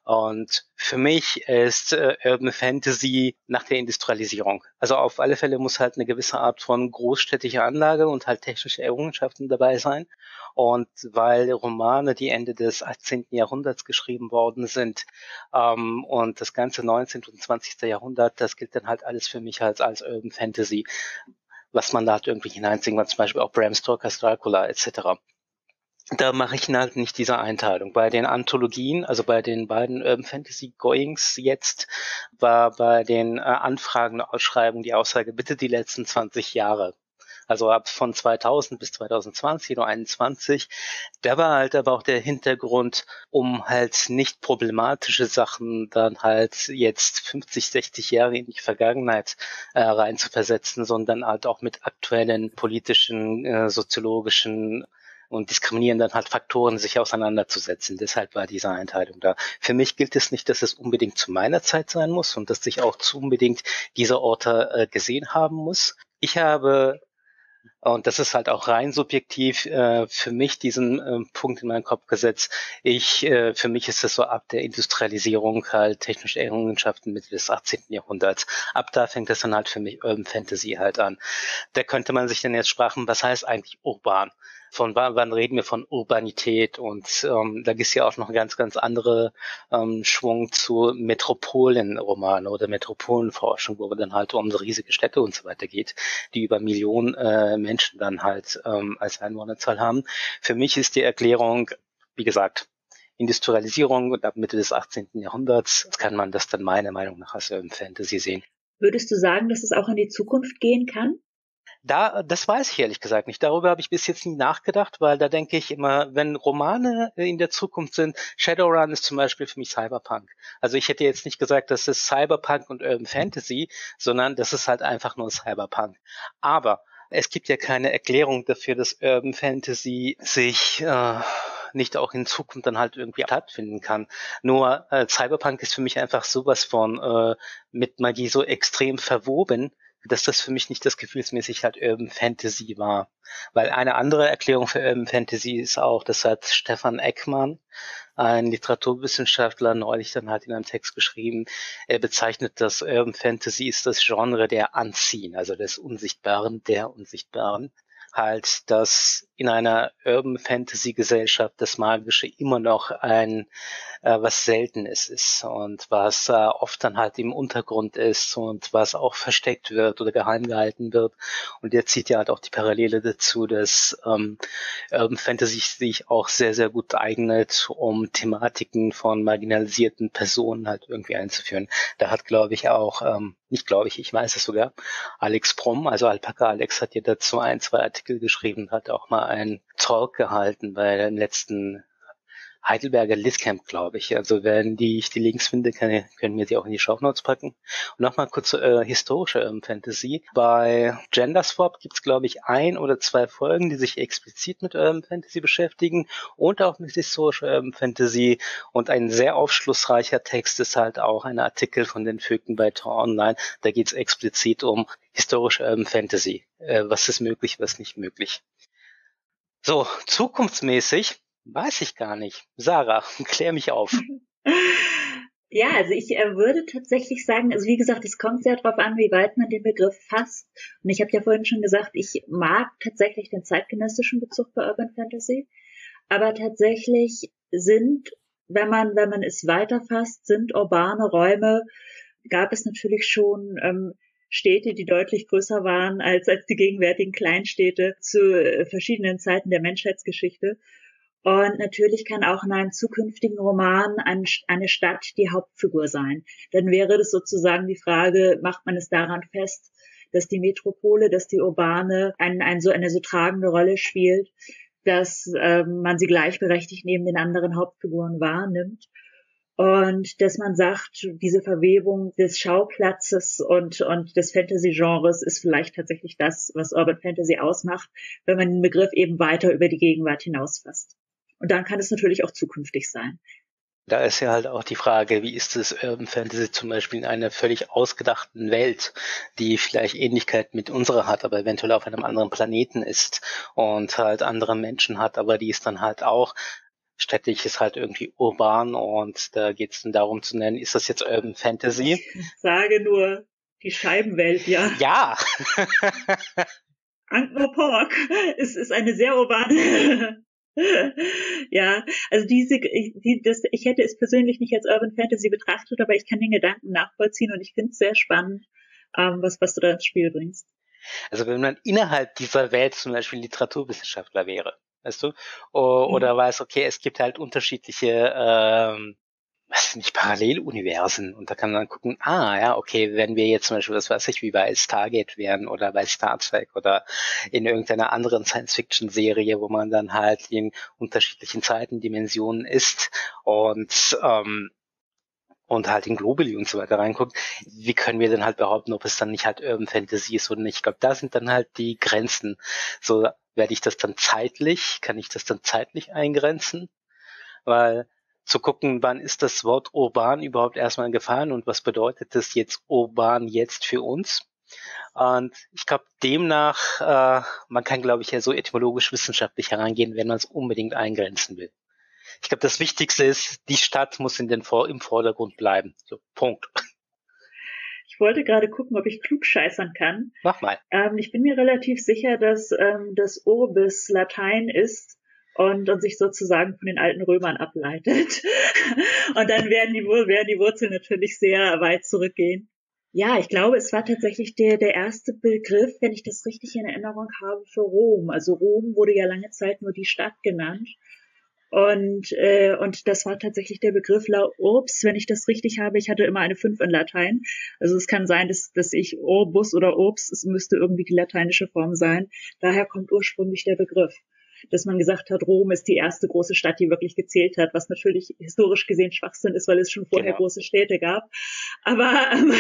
Und für mich ist äh, Urban Fantasy nach der Industrialisierung. Also auf alle Fälle muss halt eine gewisse Art von großstädtischer Anlage und halt technische Errungenschaften dabei sein. Und weil Romane, die Ende des achtzehnten Jahrhunderts geschrieben worden sind, ähm, und das ganze neunzehnten und zwanzigsten Jahrhundert, das gilt dann halt alles für mich als, als Urban Fantasy, was man da halt irgendwie hineinziehen kann, zum Beispiel auch Bram Stokers Dracula et cetera. Da mache ich halt nicht diese Einteilung. Bei den Anthologien, also bei den beiden Urban Fantasy Goings jetzt, war bei den äh, Anfragen, Ausschreibungen die Aussage, bitte die letzten zwanzig Jahre. Also ab von zweitausend bis zweitausendzwanzig oder einundzwanzig. Da war halt aber auch der Hintergrund, um halt nicht problematische Sachen dann halt jetzt fünfzig, sechzig Jahre in die Vergangenheit äh, rein zu versetzen, sondern halt auch mit aktuellen politischen, äh, soziologischen und diskriminierenden halt Faktoren sich auseinanderzusetzen. Deshalb war diese Einteilung da. Für mich gilt es nicht, dass es unbedingt zu meiner Zeit sein muss und dass ich auch zu unbedingt diese Orte äh, gesehen haben muss. Ich habe, und das ist halt auch rein subjektiv, äh, für mich diesen äh, Punkt in meinen Kopf gesetzt. Ich, äh, für mich ist es so ab der Industrialisierung halt technische Errungenschaften Mitte des achtzehnten Jahrhunderts. Ab da fängt das dann halt für mich Urban Fantasy halt an. Da könnte man sich dann jetzt sprachen, was heißt eigentlich urban? Von wann, wann reden wir von Urbanität? Und ähm, da gibt es ja auch noch einen ganz, ganz andere ähm, Schwung zu Metropolenromanen oder Metropolenforschung, wo wir dann halt um so riesige Städte und so weiter geht, die über Millionen äh, Menschen dann halt ähm, als Einwohnerzahl haben. Für mich ist die Erklärung, wie gesagt, Industrialisierung und ab Mitte des achtzehnten Jahrhunderts kann man das dann meiner Meinung nach als Urban Fantasy sehen. Würdest du sagen, dass es auch in die Zukunft gehen kann? Da, das weiß ich ehrlich gesagt nicht. Darüber habe ich bis jetzt nie nachgedacht, weil da denke ich immer, wenn Romane in der Zukunft sind, Shadowrun ist zum Beispiel für mich Cyberpunk. Also ich hätte jetzt nicht gesagt, das ist Cyberpunk und Urban Fantasy, sondern das ist halt einfach nur Cyberpunk. Aber es gibt ja keine Erklärung dafür, dass Urban Fantasy sich äh, nicht auch in Zukunft dann halt irgendwie stattfinden kann. Nur äh, Cyberpunk ist für mich einfach sowas von äh, mit Magie so extrem verwoben, dass das für mich nicht das gefühlsmäßig halt Urban Fantasy war. Weil eine andere Erklärung für Urban Fantasy ist auch, das hat Stefan Eckmann, ein Literaturwissenschaftler, neulich dann halt in einem Text geschrieben, er bezeichnet das Urban Fantasy ist das Genre der Unseen, also des Unsichtbaren, der Unsichtbaren. Halt, dass in einer Urban Fantasy Gesellschaft das Magische immer noch ein äh, was Seltenes ist und was äh, oft dann halt im Untergrund ist und was auch versteckt wird oder geheim gehalten wird. Und jetzt sieht ja halt auch die Parallele dazu, dass ähm, Urban Fantasy sich auch sehr, sehr gut eignet, um Thematiken von marginalisierten Personen halt irgendwie einzuführen. Da hat, glaube ich, auch, ähm, nicht glaube ich, ich weiß es sogar, Alex Prom, also Alpaka Alex, hat ja dazu ein, zwei Artikel geschrieben, hat auch mal einen Talk gehalten bei dem letzten Heidelberger Litcamp, glaube ich. Also wenn die ich die Links finde, kann, können wir die auch in die Shownotes packen. Und nochmal kurz äh, historische ähm, Fantasy. Bei Genderswap gibt's, glaube ich, ein oder zwei Folgen, die sich explizit mit Urban Fantasy beschäftigen und auch mit historischer Urban Fantasy. Und ein sehr aufschlussreicher Text ist halt auch ein Artikel von den Vögten bei Tor Online. Da geht's explizit um historische Urban Fantasy. Äh, was ist möglich, was nicht möglich. So, zukunftsmäßig weiß ich gar nicht. Sarah, klär mich auf. Ja, also ich äh, würde tatsächlich sagen, also wie gesagt, es kommt sehr darauf an, wie weit man den Begriff fasst. Und ich habe ja vorhin schon gesagt, ich mag tatsächlich den zeitgenössischen Bezug bei Urban Fantasy. Aber tatsächlich sind, wenn man wenn man es weiterfasst, sind urbane Räume, gab es natürlich schon ähm, Städte, die deutlich größer waren als als die gegenwärtigen Kleinstädte zu äh, verschiedenen Zeiten der Menschheitsgeschichte. Und natürlich kann auch in einem zukünftigen Roman eine Stadt die Hauptfigur sein. Dann wäre das sozusagen die Frage, macht man es daran fest, dass die Metropole, dass die Urbane ein, ein, so eine so tragende Rolle spielt, dass ähm, man sie gleichberechtigt neben den anderen Hauptfiguren wahrnimmt. Und dass man sagt, diese Verwebung des Schauplatzes und, und des Fantasy-Genres ist vielleicht tatsächlich das, was Urban Fantasy ausmacht, wenn man den Begriff eben weiter über die Gegenwart hinausfasst. Und dann kann es natürlich auch zukünftig sein. Da ist ja halt auch die Frage, wie ist es Urban Fantasy zum Beispiel in einer völlig ausgedachten Welt, die vielleicht Ähnlichkeit mit unserer hat, aber eventuell auf einem anderen Planeten ist und halt andere Menschen hat, aber die ist dann halt auch städtisch, ist halt irgendwie urban und da geht es dann darum zu nennen, ist das jetzt Urban Fantasy? Ich sage nur die Scheibenwelt, ja. Ja! Ankh-Morpork ist, ist eine sehr urbane... Ja, also diese, die, das, ich hätte es persönlich nicht als Urban Fantasy betrachtet, aber ich kann den Gedanken nachvollziehen und ich finde es sehr spannend, ähm, was, was du da ins Spiel bringst. Also wenn man innerhalb dieser Welt zum Beispiel Literaturwissenschaftler wäre, weißt du, oder mhm. weiß, okay, es gibt halt unterschiedliche, ähm, was sind nicht Paralleluniversen und da kann man gucken, ah, ja, okay, wenn wir jetzt zum Beispiel, was weiß ich, wie bei Stargate wären oder bei Star Trek oder in irgendeiner anderen Science-Fiction-Serie, wo man dann halt in unterschiedlichen Zeitendimensionen ist und ähm, und halt in Globally und so weiter reinguckt, wie können wir denn halt behaupten, ob es dann nicht halt Urban Fantasy ist oder nicht? Ich glaube, da sind dann halt die Grenzen. So, werde ich das dann zeitlich, kann ich das dann zeitlich eingrenzen? Weil zu gucken, wann ist das Wort urban überhaupt erstmal gefallen und was bedeutet das jetzt urban jetzt für uns? Und ich glaube, demnach, äh, man kann, glaube ich, ja so etymologisch-wissenschaftlich herangehen, wenn man es unbedingt eingrenzen will. Ich glaube, das Wichtigste ist, die Stadt muss in den Vor- im Vordergrund bleiben. So, Punkt. Ich wollte gerade gucken, ob ich klugscheißern kann. Mach mal. Ähm, ich bin mir relativ sicher, dass ähm, das Urbis Latein ist. Und, und sich sozusagen von den alten Römern ableitet. Und dann werden die, werden die Wurzeln natürlich sehr weit zurückgehen. Ja, ich glaube, es war tatsächlich der, der erste Begriff, wenn ich das richtig in Erinnerung habe, für Rom. Also Rom wurde ja lange Zeit nur die Stadt genannt. Und, äh, und das war tatsächlich der Begriff La Urbs, wenn ich das richtig habe. Ich hatte immer eine fünf in Latein. Also es kann sein, dass, dass ich Urbus oder Urbs, es müsste irgendwie die lateinische Form sein. Daher kommt ursprünglich der Begriff. Dass man gesagt hat, Rom ist die erste große Stadt, die wirklich gezählt hat, was natürlich historisch gesehen Schwachsinn ist, weil es schon vorher genau. große Städte gab. Aber ähm,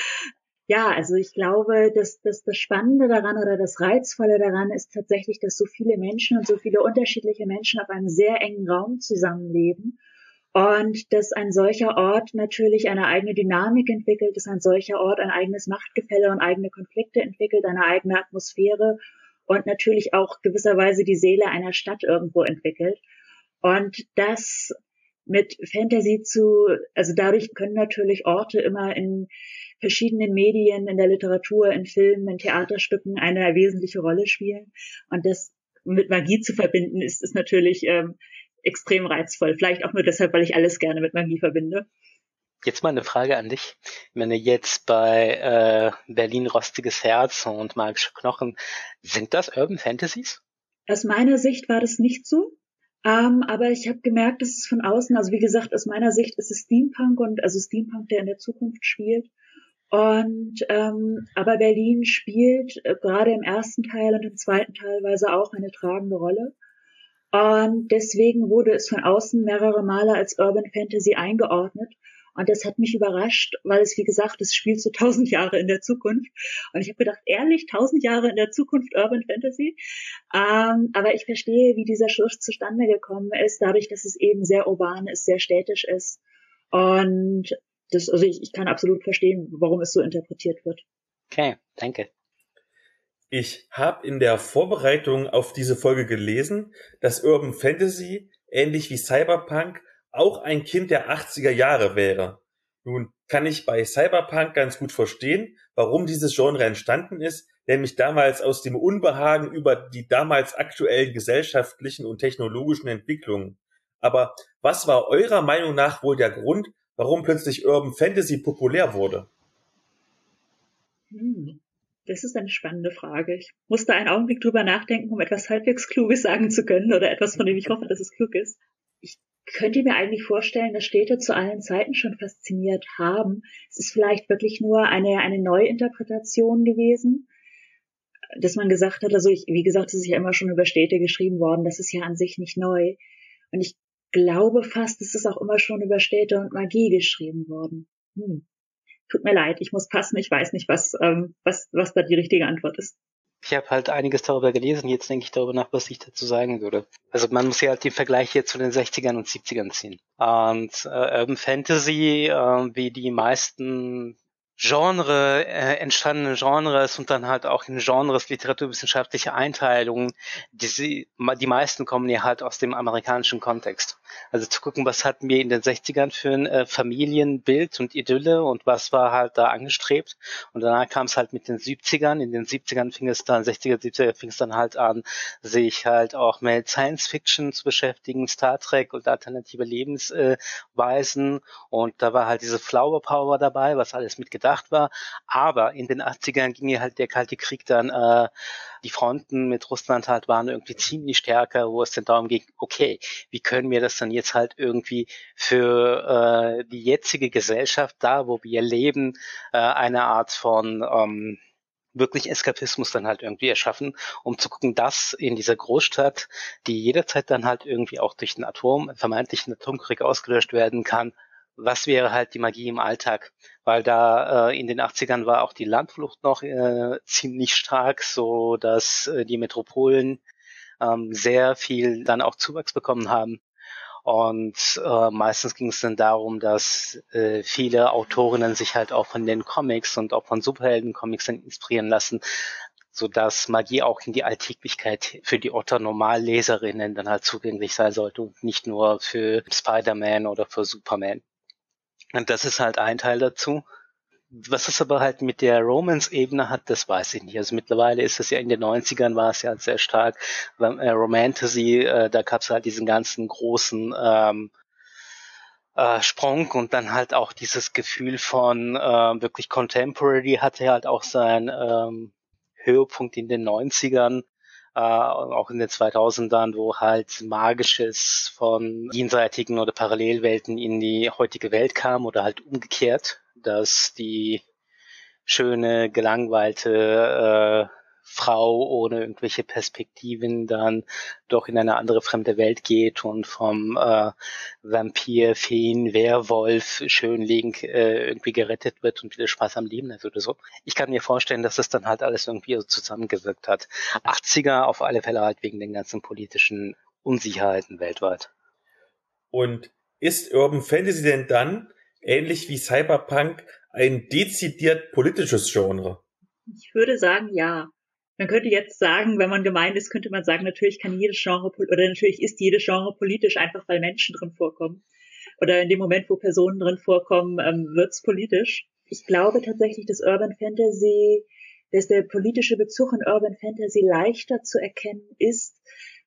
ja, also ich glaube, dass, dass das Spannende daran oder das Reizvolle daran ist tatsächlich, dass so viele Menschen und so viele unterschiedliche Menschen auf einem sehr engen Raum zusammenleben. Und dass ein solcher Ort natürlich eine eigene Dynamik entwickelt, dass ein solcher Ort ein eigenes Machtgefälle und eigene Konflikte entwickelt, eine eigene Atmosphäre und natürlich auch gewisserweise die Seele einer Stadt irgendwo entwickelt. Und das mit Fantasy zu, also dadurch können natürlich Orte immer in verschiedenen Medien, in der Literatur, in Filmen, in Theaterstücken eine wesentliche Rolle spielen. Und das mit Magie zu verbinden, ist, ist natürlich ähm, extrem reizvoll. Vielleicht auch nur deshalb, weil ich alles gerne mit Magie verbinde. Jetzt mal eine Frage an dich. Ich meine, jetzt bei äh, Berlin Rostiges Herz und Magische Knochen, sind das Urban Fantasies? Aus meiner Sicht war das nicht so. Ähm, aber ich habe gemerkt, dass es von außen, also wie gesagt, aus meiner Sicht ist es Steampunk und also Steampunk, der in der Zukunft spielt. Und ähm, aber Berlin spielt äh, gerade im ersten Teil und im zweiten teilweise auch eine tragende Rolle. Und deswegen wurde es von außen mehrere Male als Urban Fantasy eingeordnet. Und das hat mich überrascht, weil es, wie gesagt, es spielt so tausend Jahre in der Zukunft. Und ich habe gedacht, ehrlich, tausend Jahre in der Zukunft Urban Fantasy? Ähm, aber ich verstehe, wie dieser Schluss zustande gekommen ist, dadurch, dass es eben sehr urban ist, sehr städtisch ist. Und das, also ich, ich kann absolut verstehen, warum es so interpretiert wird. Okay, danke. Ich habe in der Vorbereitung auf diese Folge gelesen, dass Urban Fantasy, ähnlich wie Cyberpunk, auch ein Kind der achtziger Jahre wäre. Nun kann ich bei Cyberpunk ganz gut verstehen, warum dieses Genre entstanden ist, nämlich damals aus dem Unbehagen über die damals aktuellen gesellschaftlichen und technologischen Entwicklungen. Aber was war eurer Meinung nach wohl der Grund, warum plötzlich Urban Fantasy populär wurde? Hm. Das ist eine spannende Frage. Ich musste einen Augenblick drüber nachdenken, um etwas halbwegs Kluges sagen zu können oder etwas, von dem ich hoffe, dass es klug ist. Ich könnte mir eigentlich vorstellen, dass Städte zu allen Zeiten schon fasziniert haben. Es ist vielleicht wirklich nur eine, eine Neuinterpretation gewesen, dass man gesagt hat, also ich, wie gesagt, es ist ja immer schon über Städte geschrieben worden, das ist ja an sich nicht neu. Und ich glaube fast, es ist auch immer schon über Städte und Magie geschrieben worden. Hm. Tut mir leid, ich muss passen, ich weiß nicht, was, ähm, was, was da die richtige Antwort ist. Ich habe halt einiges darüber gelesen, jetzt denke ich darüber nach, was ich dazu sagen würde. Also man muss ja halt den Vergleich hier zu den sechzigern und siebzigern ziehen. Und äh, Urban Fantasy, äh, wie die meisten Genre, äh, entstandene Genres und dann halt auch in Genres literaturwissenschaftliche Einteilungen, die, sie, die meisten kommen ja halt aus dem amerikanischen Kontext. Also zu gucken, was hatten wir in den sechzigern für ein äh, Familienbild und Idylle und was war halt da angestrebt. Und danach kam es halt mit den siebzigern. In den siebzigern fing es dann, sechziger, siebziger fing es dann halt an, sich halt auch mit Science Fiction zu beschäftigen, Star Trek und alternative Lebensweisen. Und da war halt diese Flower Power dabei, was alles mitgedacht war. Aber in den achtzigern ging ja halt der Kalte Krieg dann, äh, die Fronten mit Russland halt waren irgendwie ziemlich stärker, wo es dann darum ging, okay, wie können wir das dann jetzt halt irgendwie für äh, die jetzige Gesellschaft da, wo wir leben, äh, eine Art von ähm, wirklich Eskapismus dann halt irgendwie erschaffen, um zu gucken, dass in dieser Großstadt, die jederzeit dann halt irgendwie auch durch den Atom, vermeintlichen Atomkrieg ausgelöscht werden kann, was wäre halt die Magie im Alltag? Weil da äh, in den achtzigern war auch die Landflucht noch äh, ziemlich stark, so dass äh, die Metropolen ähm, sehr viel dann auch Zuwachs bekommen haben. Und äh, meistens ging es dann darum, dass äh, viele Autorinnen sich halt auch von den Comics und auch von Superhelden-Comics dann inspirieren lassen, so dass Magie auch in die Alltäglichkeit für die Otto-Normalleserinnen dann halt zugänglich sein sollte und nicht nur für Spider-Man oder für Superman. Und das ist halt ein Teil dazu. Was es aber halt mit der Romance-Ebene hat, das weiß ich nicht. Also mittlerweile ist es ja in den neunzigern war es ja sehr stark. Äh, Romantasy, äh, da gab es halt diesen ganzen großen ähm, äh, Sprung und dann halt auch dieses Gefühl von äh, wirklich Contemporary hatte halt auch seinen ähm, Höhepunkt in den neunzigern. Uh, auch in den zweitausendern, wo halt Magisches von jenseitigen oder Parallelwelten in die heutige Welt kam oder halt umgekehrt, dass die schöne, gelangweilte äh, Frau ohne irgendwelche Perspektiven dann doch in eine andere fremde Welt geht und vom äh, Vampir, Feen, Werwolf, Schönling äh, irgendwie gerettet wird und wieder Spaß am Leben hat oder so. Ich kann mir vorstellen, dass das dann halt alles irgendwie so zusammengewirkt hat. achtziger auf alle Fälle halt wegen den ganzen politischen Unsicherheiten weltweit. Und ist Urban Fantasy denn dann, ähnlich wie Cyberpunk, ein dezidiert politisches Genre? Ich würde sagen, ja. Man könnte jetzt sagen, wenn man gemein ist, könnte man sagen, natürlich kann jedes Genre, oder natürlich ist jedes Genre politisch, einfach weil Menschen drin vorkommen. Oder in dem Moment, wo Personen drin vorkommen, ähm, wird's politisch. Ich glaube tatsächlich, dass Urban Fantasy, dass der politische Bezug in Urban Fantasy leichter zu erkennen ist,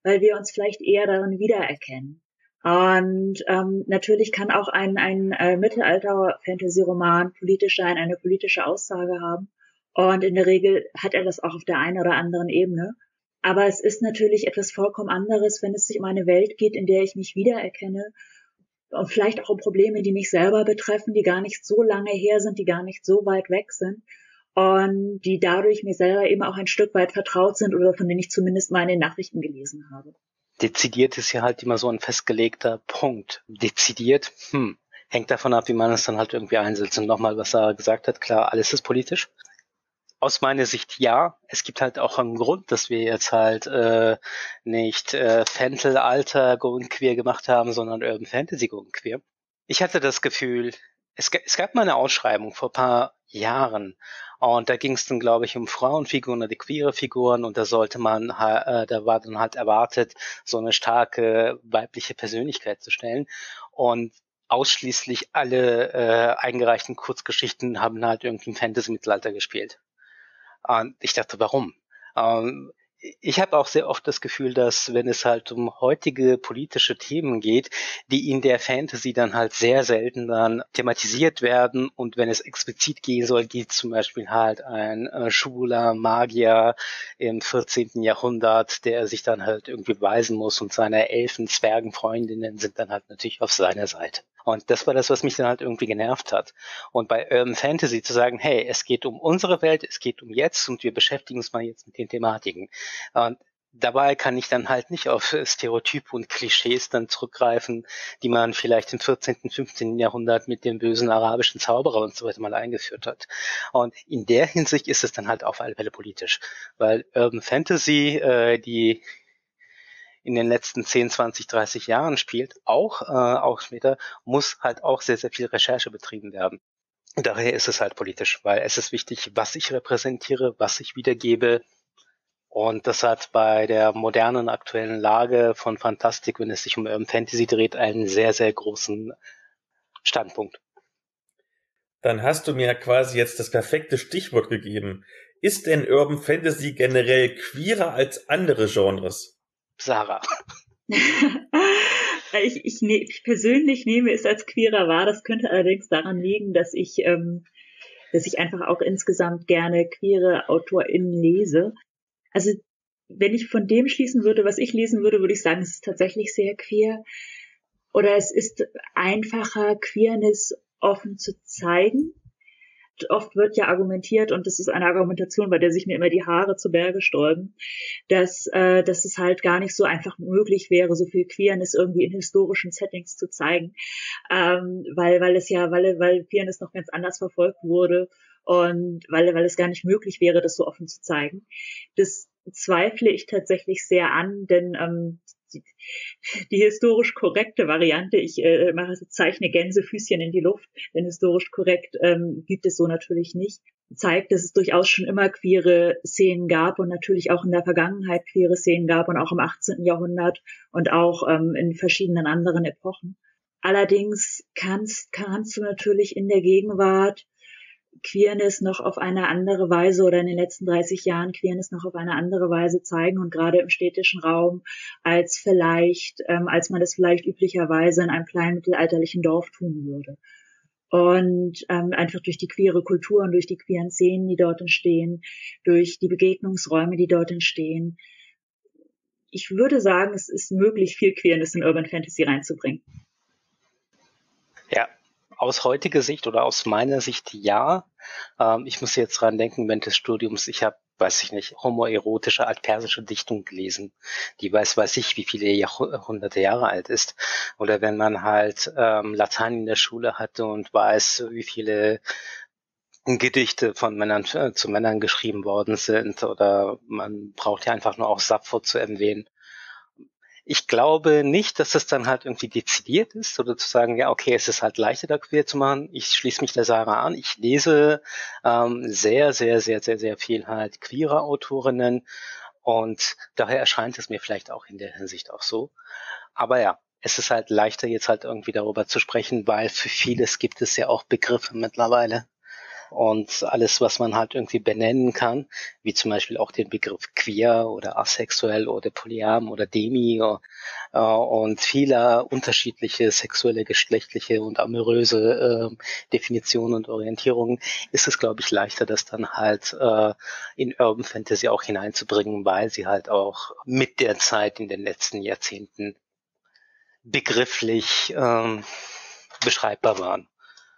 weil wir uns vielleicht eher darin wiedererkennen. Und ähm, natürlich kann auch ein, ein äh, Mittelalter-Fantasy-Roman politisch sein, eine politische Aussage haben. Und in der Regel hat er das auch auf der einen oder anderen Ebene. Aber es ist natürlich etwas vollkommen anderes, wenn es sich um eine Welt geht, in der ich mich wiedererkenne und vielleicht auch um Probleme, die mich selber betreffen, die gar nicht so lange her sind, die gar nicht so weit weg sind und die dadurch mir selber eben auch ein Stück weit vertraut sind oder von denen ich zumindest mal in den Nachrichten gelesen habe. Dezidiert ist ja halt immer so ein festgelegter Punkt. Dezidiert, hm, hängt davon ab, wie man es dann halt irgendwie einsetzt. Und nochmal, was er gesagt hat, klar, alles ist politisch. Aus meiner Sicht ja. Es gibt halt auch einen Grund, dass wir jetzt halt äh, nicht äh, Fantasy-Alter Going Queer gemacht haben, sondern Urban Fantasy Going Queer. Ich hatte das Gefühl, es, es gab mal eine Ausschreibung vor ein paar Jahren und da ging es dann, glaube ich, um Frauenfiguren oder die queere Figuren und da sollte man, äh, da war dann halt erwartet, so eine starke weibliche Persönlichkeit zu stellen und ausschließlich alle äh, eingereichten Kurzgeschichten haben halt irgendwie im Fantasy-Mittelalter gespielt. Und ich dachte, warum? Ähm, ich habe auch sehr oft das Gefühl, dass wenn es halt um heutige politische Themen geht, die in der Fantasy dann halt sehr selten dann thematisiert werden und wenn es explizit gehen soll, geht zum Beispiel halt ein äh, schwuler Magier im vierzehnten Jahrhundert, der sich dann halt irgendwie beweisen muss und seine Elfen, Zwergen, Freundinnen sind dann halt natürlich auf seiner Seite. Und das war das, was mich dann halt irgendwie genervt hat. Und bei Urban Fantasy zu sagen, hey, es geht um unsere Welt, es geht um jetzt und wir beschäftigen uns mal jetzt mit den Thematiken. Und dabei kann ich dann halt nicht auf Stereotype und Klischees dann zurückgreifen, die man vielleicht im vierzehnten, fünfzehnten Jahrhundert mit dem bösen arabischen Zauberer und so weiter mal eingeführt hat. Und in der Hinsicht ist es dann halt auf alle Fälle politisch. Weil Urban Fantasy, äh, die in den letzten zehn, zwanzig, dreißig Jahren spielt, auch, äh, auch später, muss halt auch sehr, sehr viel Recherche betrieben werden. Und daher ist es halt politisch, weil es ist wichtig, was ich repräsentiere, was ich wiedergebe. Und das hat bei der modernen aktuellen Lage von Fantastik, wenn es sich um Urban Fantasy dreht, einen sehr, sehr großen Standpunkt. Dann hast du mir quasi jetzt das perfekte Stichwort gegeben. Ist denn Urban Fantasy generell queerer als andere Genres? Sarah. ich, ich, ne, ich persönlich nehme es als queerer wahr. Das könnte allerdings daran liegen, dass ich, ähm, dass ich einfach auch insgesamt gerne queere AutorInnen lese. Also wenn ich von dem schließen würde, was ich lesen würde, würde ich sagen, es ist tatsächlich sehr queer. Oder es ist einfacher, Queerness offen zu zeigen. Oft wird ja argumentiert, und das ist eine Argumentation, bei der sich mir immer die Haare zu Berge sträuben, dass, äh, dass es halt gar nicht so einfach möglich wäre, so viel Queerness irgendwie in historischen Settings zu zeigen, ähm, weil, weil es ja, weil, weil Queerness noch ganz anders verfolgt wurde und weil, weil es gar nicht möglich wäre, das so offen zu zeigen. Das zweifle ich tatsächlich sehr an, denn ähm, die, die historisch korrekte Variante, ich äh, mache, zeichne Gänsefüßchen in die Luft, denn historisch korrekt ähm, gibt es so natürlich nicht, zeigt, dass es durchaus schon immer queere Szenen gab und natürlich auch in der Vergangenheit queere Szenen gab und auch im achtzehnten Jahrhundert und auch ähm, in verschiedenen anderen Epochen. Allerdings kannst, kannst du natürlich in der Gegenwart Queerness noch auf eine andere Weise oder in den letzten dreißig Jahren Queerness noch auf eine andere Weise zeigen und gerade im städtischen Raum als vielleicht, ähm, als man das vielleicht üblicherweise in einem kleinen mittelalterlichen Dorf tun würde. Und ähm, einfach durch die queere Kultur und durch die queeren Szenen, die dort entstehen, durch die Begegnungsräume, die dort entstehen. Ich würde sagen, es ist möglich, viel Queerness in Urban Fantasy reinzubringen. Ja. Aus heutiger Sicht oder aus meiner Sicht ja. Ähm, ich muss jetzt dran denken, während des Studiums, ich habe, weiß ich nicht, homoerotische altpersische Dichtung gelesen, die weiß, weiß ich, wie viele Jahrhunderte Jahre alt ist. Oder wenn man halt ähm, Latein in der Schule hatte und weiß, wie viele Gedichte von Männern äh, zu Männern geschrieben worden sind. Oder man braucht ja einfach nur auch Sappho zu erwähnen. Ich glaube nicht, dass es dann halt irgendwie dezidiert ist oder zu sagen, ja, okay, es ist halt leichter, da queer zu machen. Ich schließe mich der Sarah an. Ich lese ähm, sehr, sehr, sehr, sehr, sehr viel halt queere Autorinnen und daher erscheint es mir vielleicht auch in der Hinsicht auch so. Aber ja, es ist halt leichter, jetzt halt irgendwie darüber zu sprechen, weil für vieles gibt es ja auch Begriffe mittlerweile. und alles, was man halt irgendwie benennen kann, wie zum Beispiel auch den Begriff queer oder asexuell oder polyam oder demi äh, und viele unterschiedliche sexuelle, geschlechtliche und amoröse äh, Definitionen und Orientierungen, ist es, glaube ich, leichter, das dann halt äh, in Urban Fantasy auch hineinzubringen, weil sie halt auch mit der Zeit in den letzten Jahrzehnten begrifflich ähm, beschreibbar waren.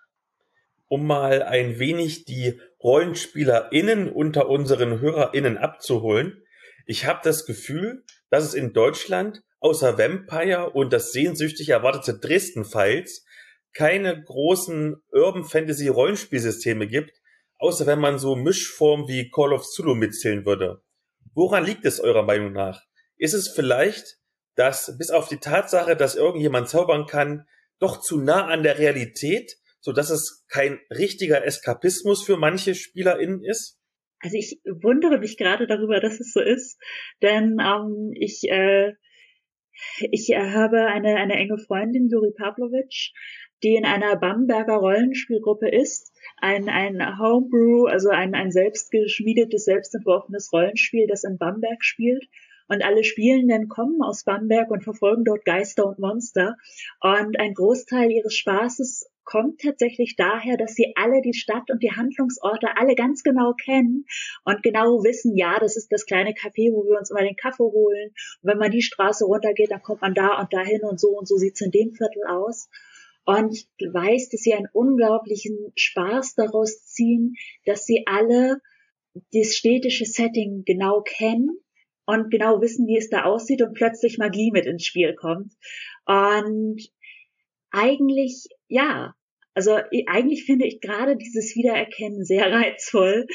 Um mal ein wenig die RollenspielerInnen unter unseren HörerInnen abzuholen. Ich habe das Gefühl, dass es in Deutschland außer Vampire und das sehnsüchtig erwartete Dresden Files keine großen Urban Fantasy Rollenspielsysteme gibt, außer wenn man so Mischformen wie Call of Cthulhu mitzählen würde. Woran liegt es eurer Meinung nach? Ist es vielleicht, dass bis auf die Tatsache, dass irgendjemand zaubern kann, doch zu nah an der Realität, so dass es kein richtiger Eskapismus für manche SpielerInnen ist? Also ich wundere mich gerade darüber, dass es so ist, denn ähm, ich äh, ich äh, habe eine eine enge Freundin, Juri Pavlovic, die in einer Bamberger Rollenspielgruppe ist, ein ein Homebrew, also ein ein selbstgeschmiedetes, selbstentworfenes Rollenspiel, das in Bamberg spielt. Und alle Spielenden kommen aus Bamberg und verfolgen dort Geister und Monster. Und ein Großteil ihres Spaßes kommt tatsächlich daher, dass sie alle die Stadt und die Handlungsorte alle ganz genau kennen und genau wissen, ja, das ist das kleine Café, wo wir uns immer den Kaffee holen. Und wenn man die Straße runtergeht, dann kommt man da und dahin und so und so sieht's in dem Viertel aus. Und ich weiß, dass sie einen unglaublichen Spaß daraus ziehen, dass sie alle das städtische Setting genau kennen und genau wissen, wie es da aussieht und plötzlich Magie mit ins Spiel kommt. Und eigentlich, ja, also eigentlich finde ich gerade dieses Wiedererkennen sehr reizvoll.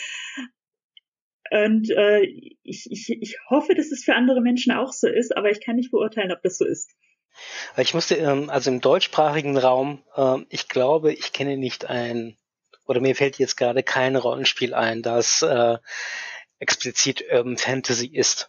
Und äh, ich, ich, ich hoffe, dass es für andere Menschen auch so ist, aber ich kann nicht beurteilen, ob das so ist. Ich musste, ähm, also im deutschsprachigen Raum, ähm, ich glaube, ich kenne nicht ein, oder mir fällt jetzt gerade kein Rollenspiel ein, das äh, explizit Urban Fantasy ist.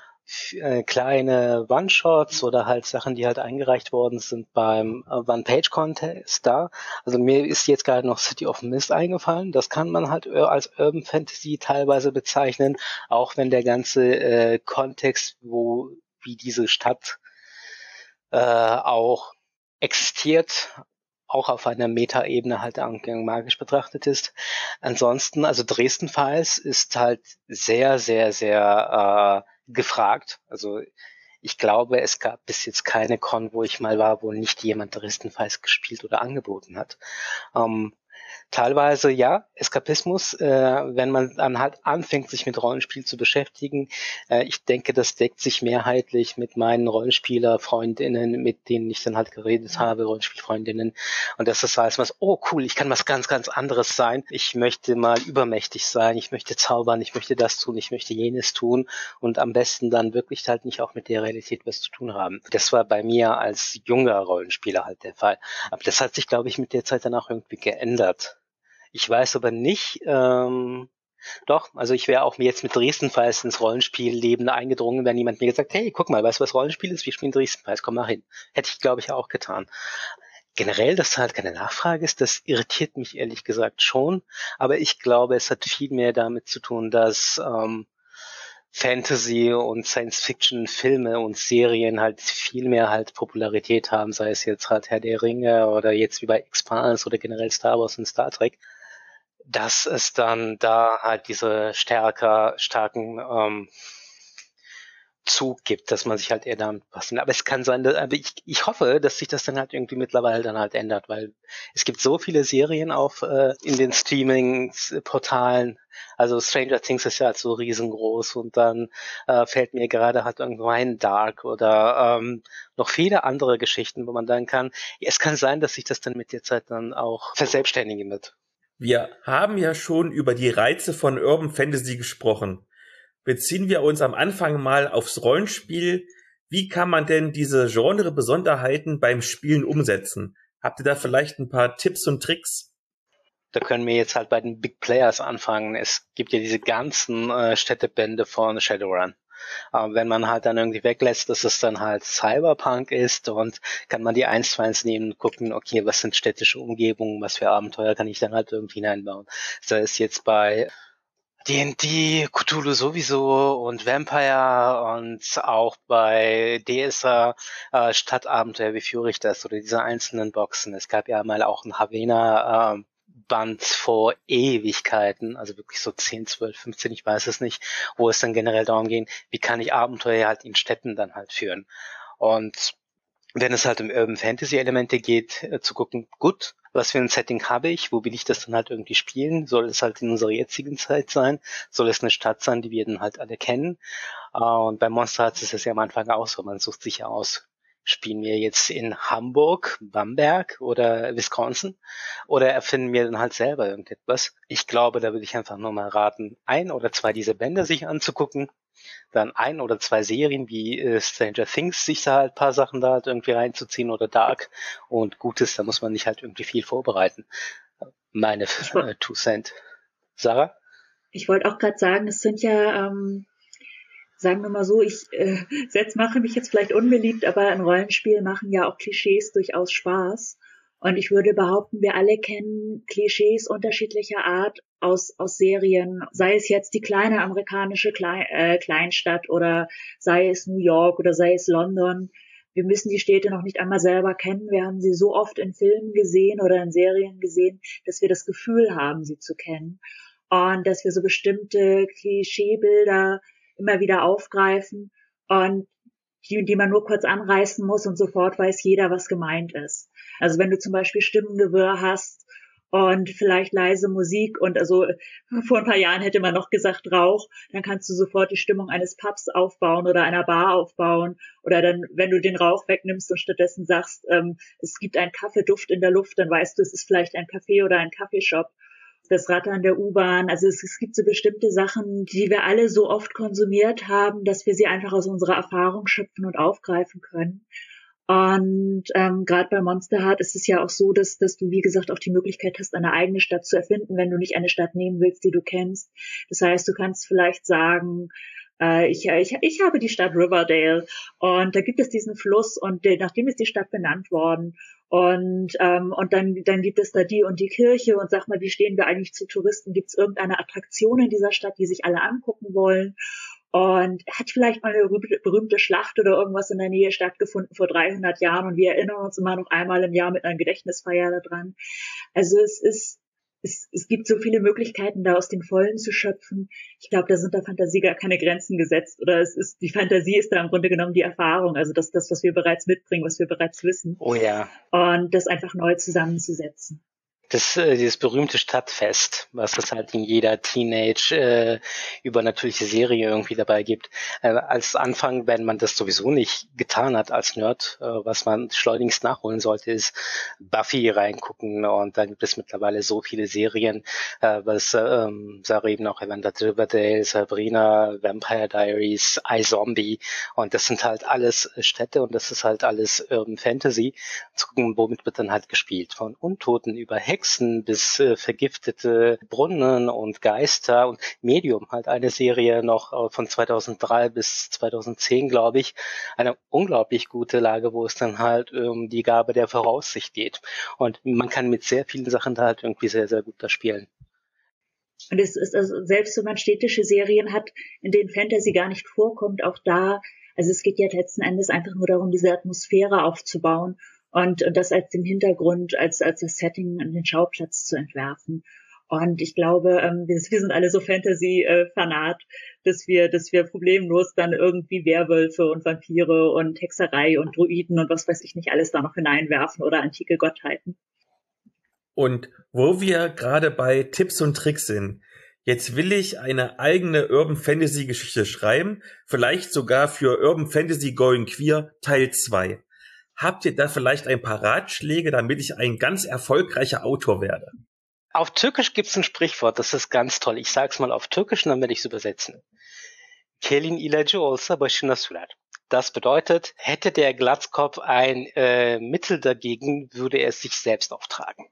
Äh, kleine One-Shots oder halt Sachen, die halt eingereicht worden sind beim äh, One-Page-Contest da. Also mir ist jetzt gerade noch City of Mist eingefallen. Das kann man halt als Urban Fantasy teilweise bezeichnen, auch wenn der ganze äh, Kontext, wo wie diese Stadt äh, auch existiert, auch auf einer Meta-Ebene halt magisch betrachtet ist. Ansonsten, also Dresden Files ist halt sehr, sehr, sehr äh, gefragt. Also ich glaube, es gab bis jetzt keine Con, wo ich mal war, wo nicht jemand Dresden Files gespielt oder angeboten hat. Ähm, Teilweise ja, Eskapismus, äh, wenn man dann halt anfängt, sich mit Rollenspiel zu beschäftigen. Äh, ich denke, das deckt sich mehrheitlich mit meinen Rollenspieler-Freundinnen, mit denen ich dann halt geredet habe, Rollenspielfreundinnen. Und das ist alles was, oh cool, ich kann was ganz, ganz anderes sein. Ich möchte mal übermächtig sein, ich möchte zaubern, ich möchte das tun, ich möchte jenes tun und am besten dann wirklich halt nicht auch mit der Realität was zu tun haben. Das war bei mir als junger Rollenspieler halt der Fall. Aber das hat sich, glaube ich, mit der Zeit dann auch irgendwie geändert. Ich weiß aber nicht, ähm, doch, also ich wäre auch mir jetzt mit Dresden Files ins Rollenspielleben eingedrungen, wenn jemand mir gesagt, hey, guck mal, weißt du, was Rollenspiel ist? Wir spielen Dresden Files, komm mal hin. Hätte ich, glaube ich, auch getan. Generell, dass halt keine Nachfrage ist, das irritiert mich ehrlich gesagt schon, aber ich glaube, es hat viel mehr damit zu tun, dass ähm, Fantasy und Science-Fiction-Filme und Serien halt viel mehr halt Popularität haben, sei es jetzt halt Herr der Ringe oder jetzt wie bei Expanse oder generell Star Wars und Star Trek, dass es dann da halt diese stärker, starken ähm, Zug gibt, dass man sich halt eher damit passen. Aber es kann sein, dass, aber ich, ich hoffe, dass sich das dann halt irgendwie mittlerweile dann halt ändert, weil es gibt so viele Serien auf äh, in den Streaming-Portalen. Also Stranger Things ist ja halt so riesengroß und dann äh, fällt mir gerade halt irgendwo ein Dark oder ähm, noch viele andere Geschichten, wo man dann kann. Es kann sein, dass sich das dann mit der Zeit dann auch verselbstständigen wird. Wir haben ja schon über die Reize von Urban Fantasy gesprochen. Beziehen wir uns am Anfang mal aufs Rollenspiel. Wie kann man denn diese Genre-Besonderheiten beim Spielen umsetzen? Habt ihr da vielleicht ein paar Tipps und Tricks? Da können wir jetzt halt bei den Big Players anfangen. Es gibt ja diese ganzen äh, Städtebände von Shadowrun. Aber wenn man halt dann irgendwie weglässt, dass es dann halt Cyberpunk ist und kann man die eins zu eins nehmen und gucken, okay, was sind städtische Umgebungen, was für Abenteuer kann ich dann halt irgendwie hineinbauen. Sei es jetzt bei D und D, Cthulhu sowieso und Vampire und auch bei D S A äh, Stadtabenteuer, wie führe ich das, oder diese einzelnen Boxen. Es gab ja mal auch ein Havena äh, Band vor Ewigkeiten, also wirklich so zehn, zwölf, fünfzehn, ich weiß es nicht, wo es dann generell darum ging, wie kann ich Abenteuer halt in Städten dann halt führen. Und wenn es halt um Urban Fantasy Elemente geht, äh, zu gucken, gut, was für ein Setting habe ich, wo will ich das dann halt irgendwie spielen, soll es halt in unserer jetzigen Zeit sein, soll es eine Stadt sein, die wir dann halt alle kennen, äh, und bei Monster Hearts ist es ja am Anfang auch so, man sucht sich ja aus, spielen wir jetzt in Hamburg, Bamberg oder Wisconsin oder erfinden wir dann halt selber irgendetwas. Ich glaube, da würde ich einfach nur mal raten, ein oder zwei dieser Bände sich anzugucken, dann ein oder zwei Serien wie äh, Stranger Things, sich da halt ein paar Sachen da halt irgendwie reinzuziehen oder Dark und Gutes, da muss man nicht halt irgendwie viel vorbereiten. Meine äh, Two Cent. Sarah? Ich wollte auch gerade sagen, es sind ja, ähm, sagen wir mal so, ich äh, selbst mache mich jetzt vielleicht unbeliebt, aber in Rollenspiel machen ja auch Klischees durchaus Spaß. Und ich würde behaupten, wir alle kennen Klischees unterschiedlicher Art aus aus Serien, sei es jetzt die kleine amerikanische Klein, äh, Kleinstadt oder sei es New York oder sei es London. Wir müssen die Städte noch nicht einmal selber kennen. Wir haben sie so oft in Filmen gesehen oder in Serien gesehen, dass wir das Gefühl haben, sie zu kennen. Und dass wir so bestimmte Klischeebilder immer wieder aufgreifen und die, die man nur kurz anreißen muss und sofort weiß jeder, was gemeint ist. Also wenn du zum Beispiel Stimmengewirr hast und vielleicht leise Musik und also vor ein paar Jahren hätte man noch gesagt Rauch, dann kannst du sofort die Stimmung eines Pubs aufbauen oder einer Bar aufbauen oder dann, wenn du den Rauch wegnimmst und stattdessen sagst, ähm, es gibt einen Kaffeeduft in der Luft, dann weißt du, es ist vielleicht ein Café oder ein Kaffeeshop. Das Rattern der U-Bahn, also es, es gibt so bestimmte Sachen, die wir alle so oft konsumiert haben, dass wir sie einfach aus unserer Erfahrung schöpfen und aufgreifen können. Und ähm, gerade bei Monster Heart ist es ja auch so, dass, dass du, wie gesagt, auch die Möglichkeit hast, eine eigene Stadt zu erfinden, wenn du nicht eine Stadt nehmen willst, die du kennst. Das heißt, du kannst vielleicht sagen, äh, ich, ich, ich habe die Stadt Riverdale und da gibt es diesen Fluss und der, nachdem ist die Stadt benannt worden. Und ähm, und dann dann gibt es da die und die Kirche und sag mal, wie stehen wir eigentlich zu Touristen? Gibt es irgendeine Attraktion in dieser Stadt, die sich alle angucken wollen? Und hat vielleicht mal eine berühmte Schlacht oder irgendwas in der Nähe stattgefunden vor dreihundert Jahren und wir erinnern uns immer noch einmal im Jahr mit einer Gedächtnisfeier daran. Also es ist es, es gibt so viele Möglichkeiten, da aus den Vollen zu schöpfen. Ich glaube, da sind der Fantasie gar keine Grenzen gesetzt. Oder es ist, die Fantasie ist da im Grunde genommen die Erfahrung, also das, das, was wir bereits mitbringen, was wir bereits wissen. Oh ja. Und das einfach neu zusammenzusetzen. Das, äh, dieses berühmte Stadtfest, was es halt in jeder Teenage äh, übernatürliche Serie irgendwie dabei gibt. Äh, als Anfang, wenn man das sowieso nicht getan hat als Nerd, äh, was man schleunigst nachholen sollte, ist Buffy reingucken. Und da gibt es mittlerweile so viele Serien, äh, was ähm, Sarah eben auch erwähnt hat, Riverdale, Sabrina, Vampire Diaries, iZombie. Und das sind halt alles Städte und das ist halt alles Urban Fantasy. Zu gucken, womit wird dann halt gespielt. Von Untoten über Hexen bis äh, vergiftete Brunnen und Geister und Medium, halt eine Serie noch äh, von zweitausenddrei bis zweitausendzehn, glaube ich. Eine unglaublich gute Lage, wo es dann halt um ähm, die Gabe der Voraussicht geht. Und man kann mit sehr vielen Sachen da halt irgendwie sehr, sehr gut da spielen. Und es ist also, selbst wenn man städtische Serien hat, in denen Fantasy gar nicht vorkommt, auch da, also es geht ja letzten Endes einfach nur darum, diese Atmosphäre aufzubauen. Und, und das als den Hintergrund, als, als das Setting an den Schauplatz zu entwerfen. Und ich glaube, ähm, wir, wir sind alle so Fantasy-Fanat, dass wir, dass wir problemlos dann irgendwie Werwölfe und Vampire und Hexerei und Druiden und was weiß ich nicht alles da noch hineinwerfen oder antike Gottheiten. Und wo wir gerade bei Tipps und Tricks sind, jetzt will ich eine eigene Urban Fantasy Geschichte schreiben, vielleicht sogar für Urban Fantasy Going Queer Teil zwei. Habt ihr da vielleicht ein paar Ratschläge, damit ich ein ganz erfolgreicher Autor werde? Auf Türkisch gibt's ein Sprichwort, das ist ganz toll. Ich sag's mal auf Türkisch und dann werde ich es übersetzen. Kelin ilacı olsa başına sürer. Das bedeutet, hätte der Glatzkopf ein äh, Mittel dagegen, würde er es sich selbst auftragen.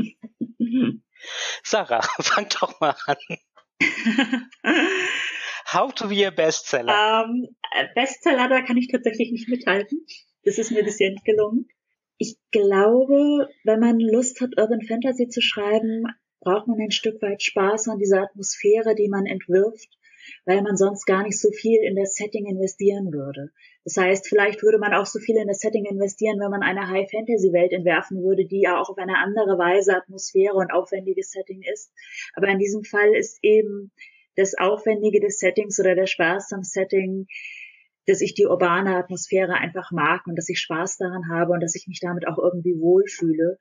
Sarah, fang doch mal an. How to be a Bestseller. Ähm, Bestseller, da kann ich tatsächlich nicht mithalten. Das ist mir bisher nicht gelungen. Ich glaube, wenn man Lust hat, Urban Fantasy zu schreiben, braucht man ein Stück weit Spaß an dieser Atmosphäre, die man entwirft, weil man sonst gar nicht so viel in das Setting investieren würde. Das heißt, vielleicht würde man auch so viel in das Setting investieren, wenn man eine High-Fantasy-Welt entwerfen würde, die ja auch auf eine andere Weise Atmosphäre und aufwendiges Setting ist. Aber in diesem Fall ist eben das Aufwendige des Settings oder der Spaß am Setting, dass ich die urbane Atmosphäre einfach mag und dass ich Spaß daran habe und dass ich mich damit auch irgendwie wohlfühle.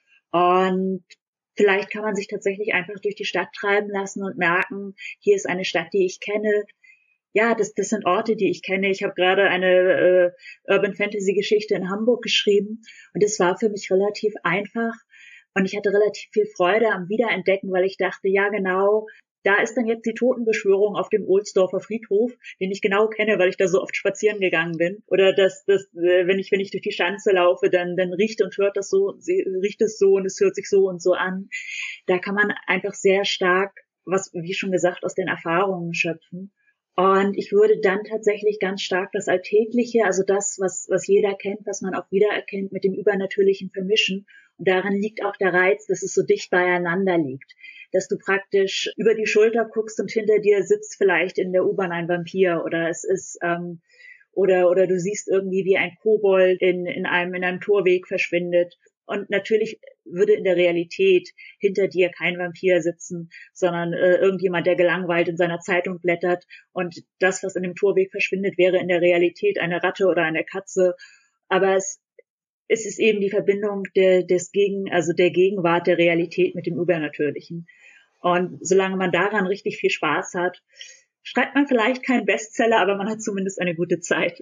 Und vielleicht kann man sich tatsächlich einfach durch die Stadt treiben lassen und merken, hier ist eine Stadt, die ich kenne. Ja, das, das sind Orte, die ich kenne. Ich habe gerade eine äh, Urban Fantasy Geschichte in Hamburg geschrieben und es war für mich relativ einfach und ich hatte relativ viel Freude am Wiederentdecken, weil ich dachte, ja genau, da ist dann jetzt die Totenbeschwörung auf dem Ohlsdorfer Friedhof, den ich genau kenne, weil ich da so oft spazieren gegangen bin. Oder dass das, wenn ich wenn ich durch die Schanze laufe, dann dann riecht und hört das so, riecht es so und es hört sich so und so an. Da kann man einfach sehr stark, was wie schon gesagt, aus den Erfahrungen schöpfen. Und ich würde dann tatsächlich ganz stark das Alltägliche, also das, was was jeder kennt, was man auch wiedererkennt, mit dem Übernatürlichen vermischen. Und darin liegt auch der Reiz, dass es so dicht beieinander liegt. Dass du praktisch über die Schulter guckst und hinter dir sitzt vielleicht in der U-Bahn ein Vampir oder es ist ähm, oder oder du siehst irgendwie, wie ein Kobold in in einem in einem Torweg verschwindet. Und natürlich würde in der Realität hinter dir kein Vampir sitzen, sondern äh, irgendjemand, der gelangweilt in seiner Zeitung blättert. Und das, was in dem Torweg verschwindet, wäre in der Realität eine Ratte oder eine Katze. Aber es es ist eben die Verbindung der, des Gegen, also der Gegenwart der Realität mit dem Übernatürlichen. Und solange man daran richtig viel Spaß hat, schreibt man vielleicht keinen Bestseller, aber man hat zumindest eine gute Zeit.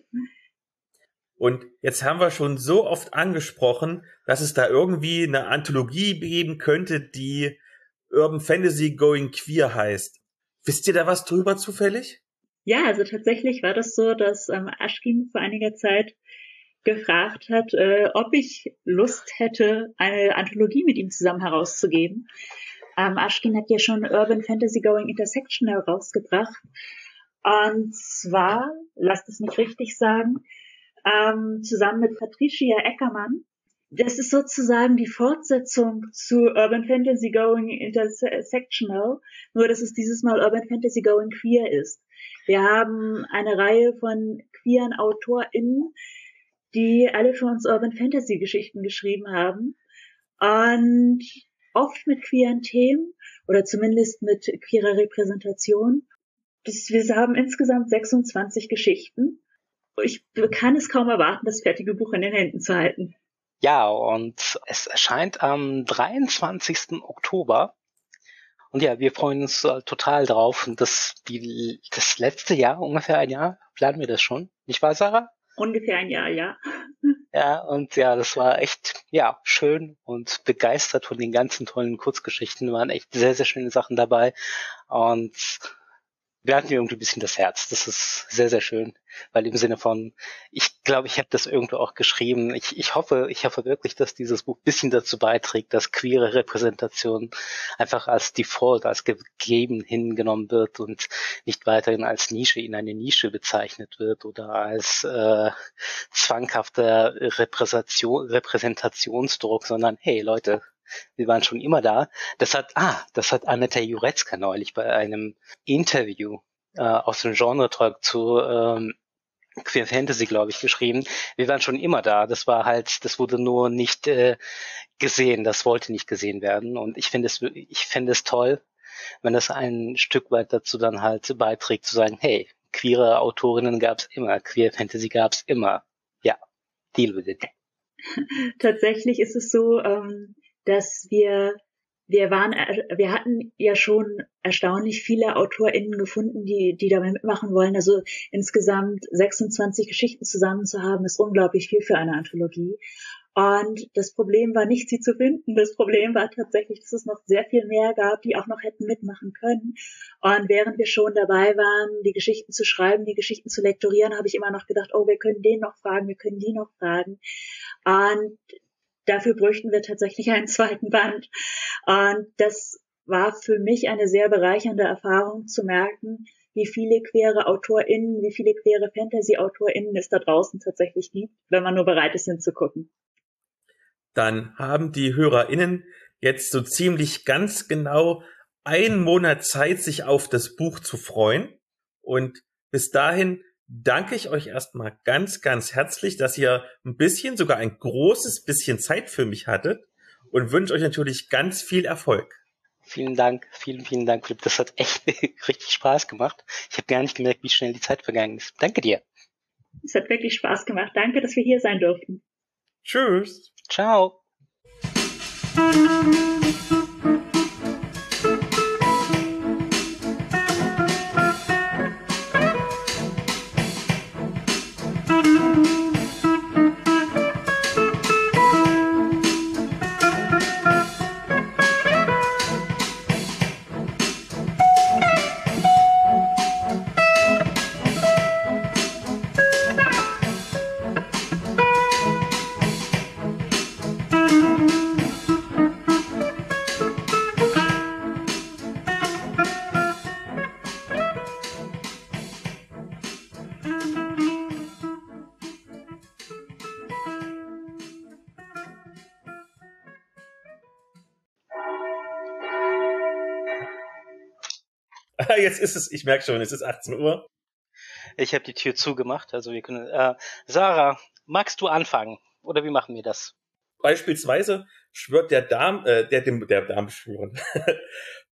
Und jetzt haben wir schon so oft angesprochen, dass es da irgendwie eine Anthologie geben könnte, die Urban Fantasy Going Queer heißt. Wisst ihr da was drüber zufällig? Ja, also tatsächlich war das so, dass ähm, Ashkin vor einiger Zeit gefragt hat, äh, ob ich Lust hätte, eine Anthologie mit ihm zusammen herauszugeben. Ähm, Ashkin hat ja schon Urban Fantasy Going Intersectional rausgebracht. Und zwar, lasst es mich richtig sagen, ähm, zusammen mit Patricia Eckermann. Das ist sozusagen die Fortsetzung zu Urban Fantasy Going Intersectional, nur dass es dieses Mal Urban Fantasy Going Queer ist. Wir haben eine Reihe von queeren AutorInnen, die alle für uns Urban Fantasy Geschichten geschrieben haben und oft mit queeren Themen oder zumindest mit queerer Repräsentation. Das, wir haben insgesamt sechsundzwanzig Geschichten. Ich kann es kaum erwarten, das fertige Buch in den Händen zu halten. Ja, und es erscheint am dreiundzwanzigsten Oktober. Und ja, wir freuen uns äh, total drauf. Und das, die, das letzte Jahr, ungefähr ein Jahr, planen wir das schon. Nicht wahr, Sarah? Ungefähr ein Jahr, ja. Ja, und ja, das war echt, ja, schön und begeistert von den ganzen tollen Kurzgeschichten. Da waren echt sehr, sehr schöne Sachen dabei. Und wir hatten irgendwie ein bisschen das Herz. Das ist sehr, sehr schön, weil im Sinne von, ich glaube, ich habe das irgendwo auch geschrieben. Ich, ich hoffe, ich hoffe wirklich, dass dieses Buch ein bisschen dazu beiträgt, dass queere Repräsentation einfach als Default, als gegeben hingenommen wird und nicht weiterhin als Nische in eine Nische bezeichnet wird oder als äh, zwanghafter Repräsentation, Repräsentationsdruck, sondern hey Leute, wir waren schon immer da. Das hat, ah, das hat Aneta Jurecka neulich bei einem Interview äh, aus dem Genre-Talk zu ähm, Queer Fantasy, glaube ich, geschrieben. Wir waren schon immer da. Das war halt, das wurde nur nicht äh, gesehen. Das wollte nicht gesehen werden. Und ich finde es, ich finde es toll, wenn das ein Stück weit dazu dann halt beiträgt, zu sagen, hey, queere Autorinnen gab es immer, Queer Fantasy gab es immer. Ja, deal with it. Tatsächlich ist es so, ähm, dass wir, wir waren, wir hatten ja schon erstaunlich viele AutorInnen gefunden, die, die dabei mitmachen wollen. Also insgesamt sechsundzwanzig Geschichten zusammen zu haben, ist unglaublich viel für eine Anthologie. Und das Problem war nicht, sie zu finden. Das Problem war tatsächlich, dass es noch sehr viel mehr gab, die auch noch hätten mitmachen können. Und während wir schon dabei waren, die Geschichten zu schreiben, die Geschichten zu lektorieren, habe ich immer noch gedacht, oh, wir können den noch fragen, wir können die noch fragen. Und dafür bräuchten wir tatsächlich einen zweiten Band. Und das war für mich eine sehr bereichernde Erfahrung zu merken, wie viele queere AutorInnen, wie viele queere Fantasy-AutorInnen es da draußen tatsächlich gibt, wenn man nur bereit ist hinzugucken. Dann haben die HörerInnen jetzt so ziemlich ganz genau einen Monat Zeit, sich auf das Buch zu freuen. Und bis dahin danke ich euch erstmal ganz, ganz herzlich, dass ihr ein bisschen, sogar ein großes bisschen Zeit für mich hattet und wünsche euch natürlich ganz viel Erfolg. Vielen Dank, vielen, vielen Dank, Philipp. Das hat echt richtig Spaß gemacht. Ich habe gar nicht gemerkt, wie schnell die Zeit vergangen ist. Danke dir. Es hat wirklich Spaß gemacht. Danke, dass wir hier sein durften. Tschüss. Ciao. Jetzt ist es, ich merke schon, es ist achtzehn Uhr. Ich habe die Tür zugemacht, also wir können. Äh, Sarah, magst du anfangen? Oder wie machen wir das? Beispielsweise schwört der Darm, äh, der dem der Darm schwören.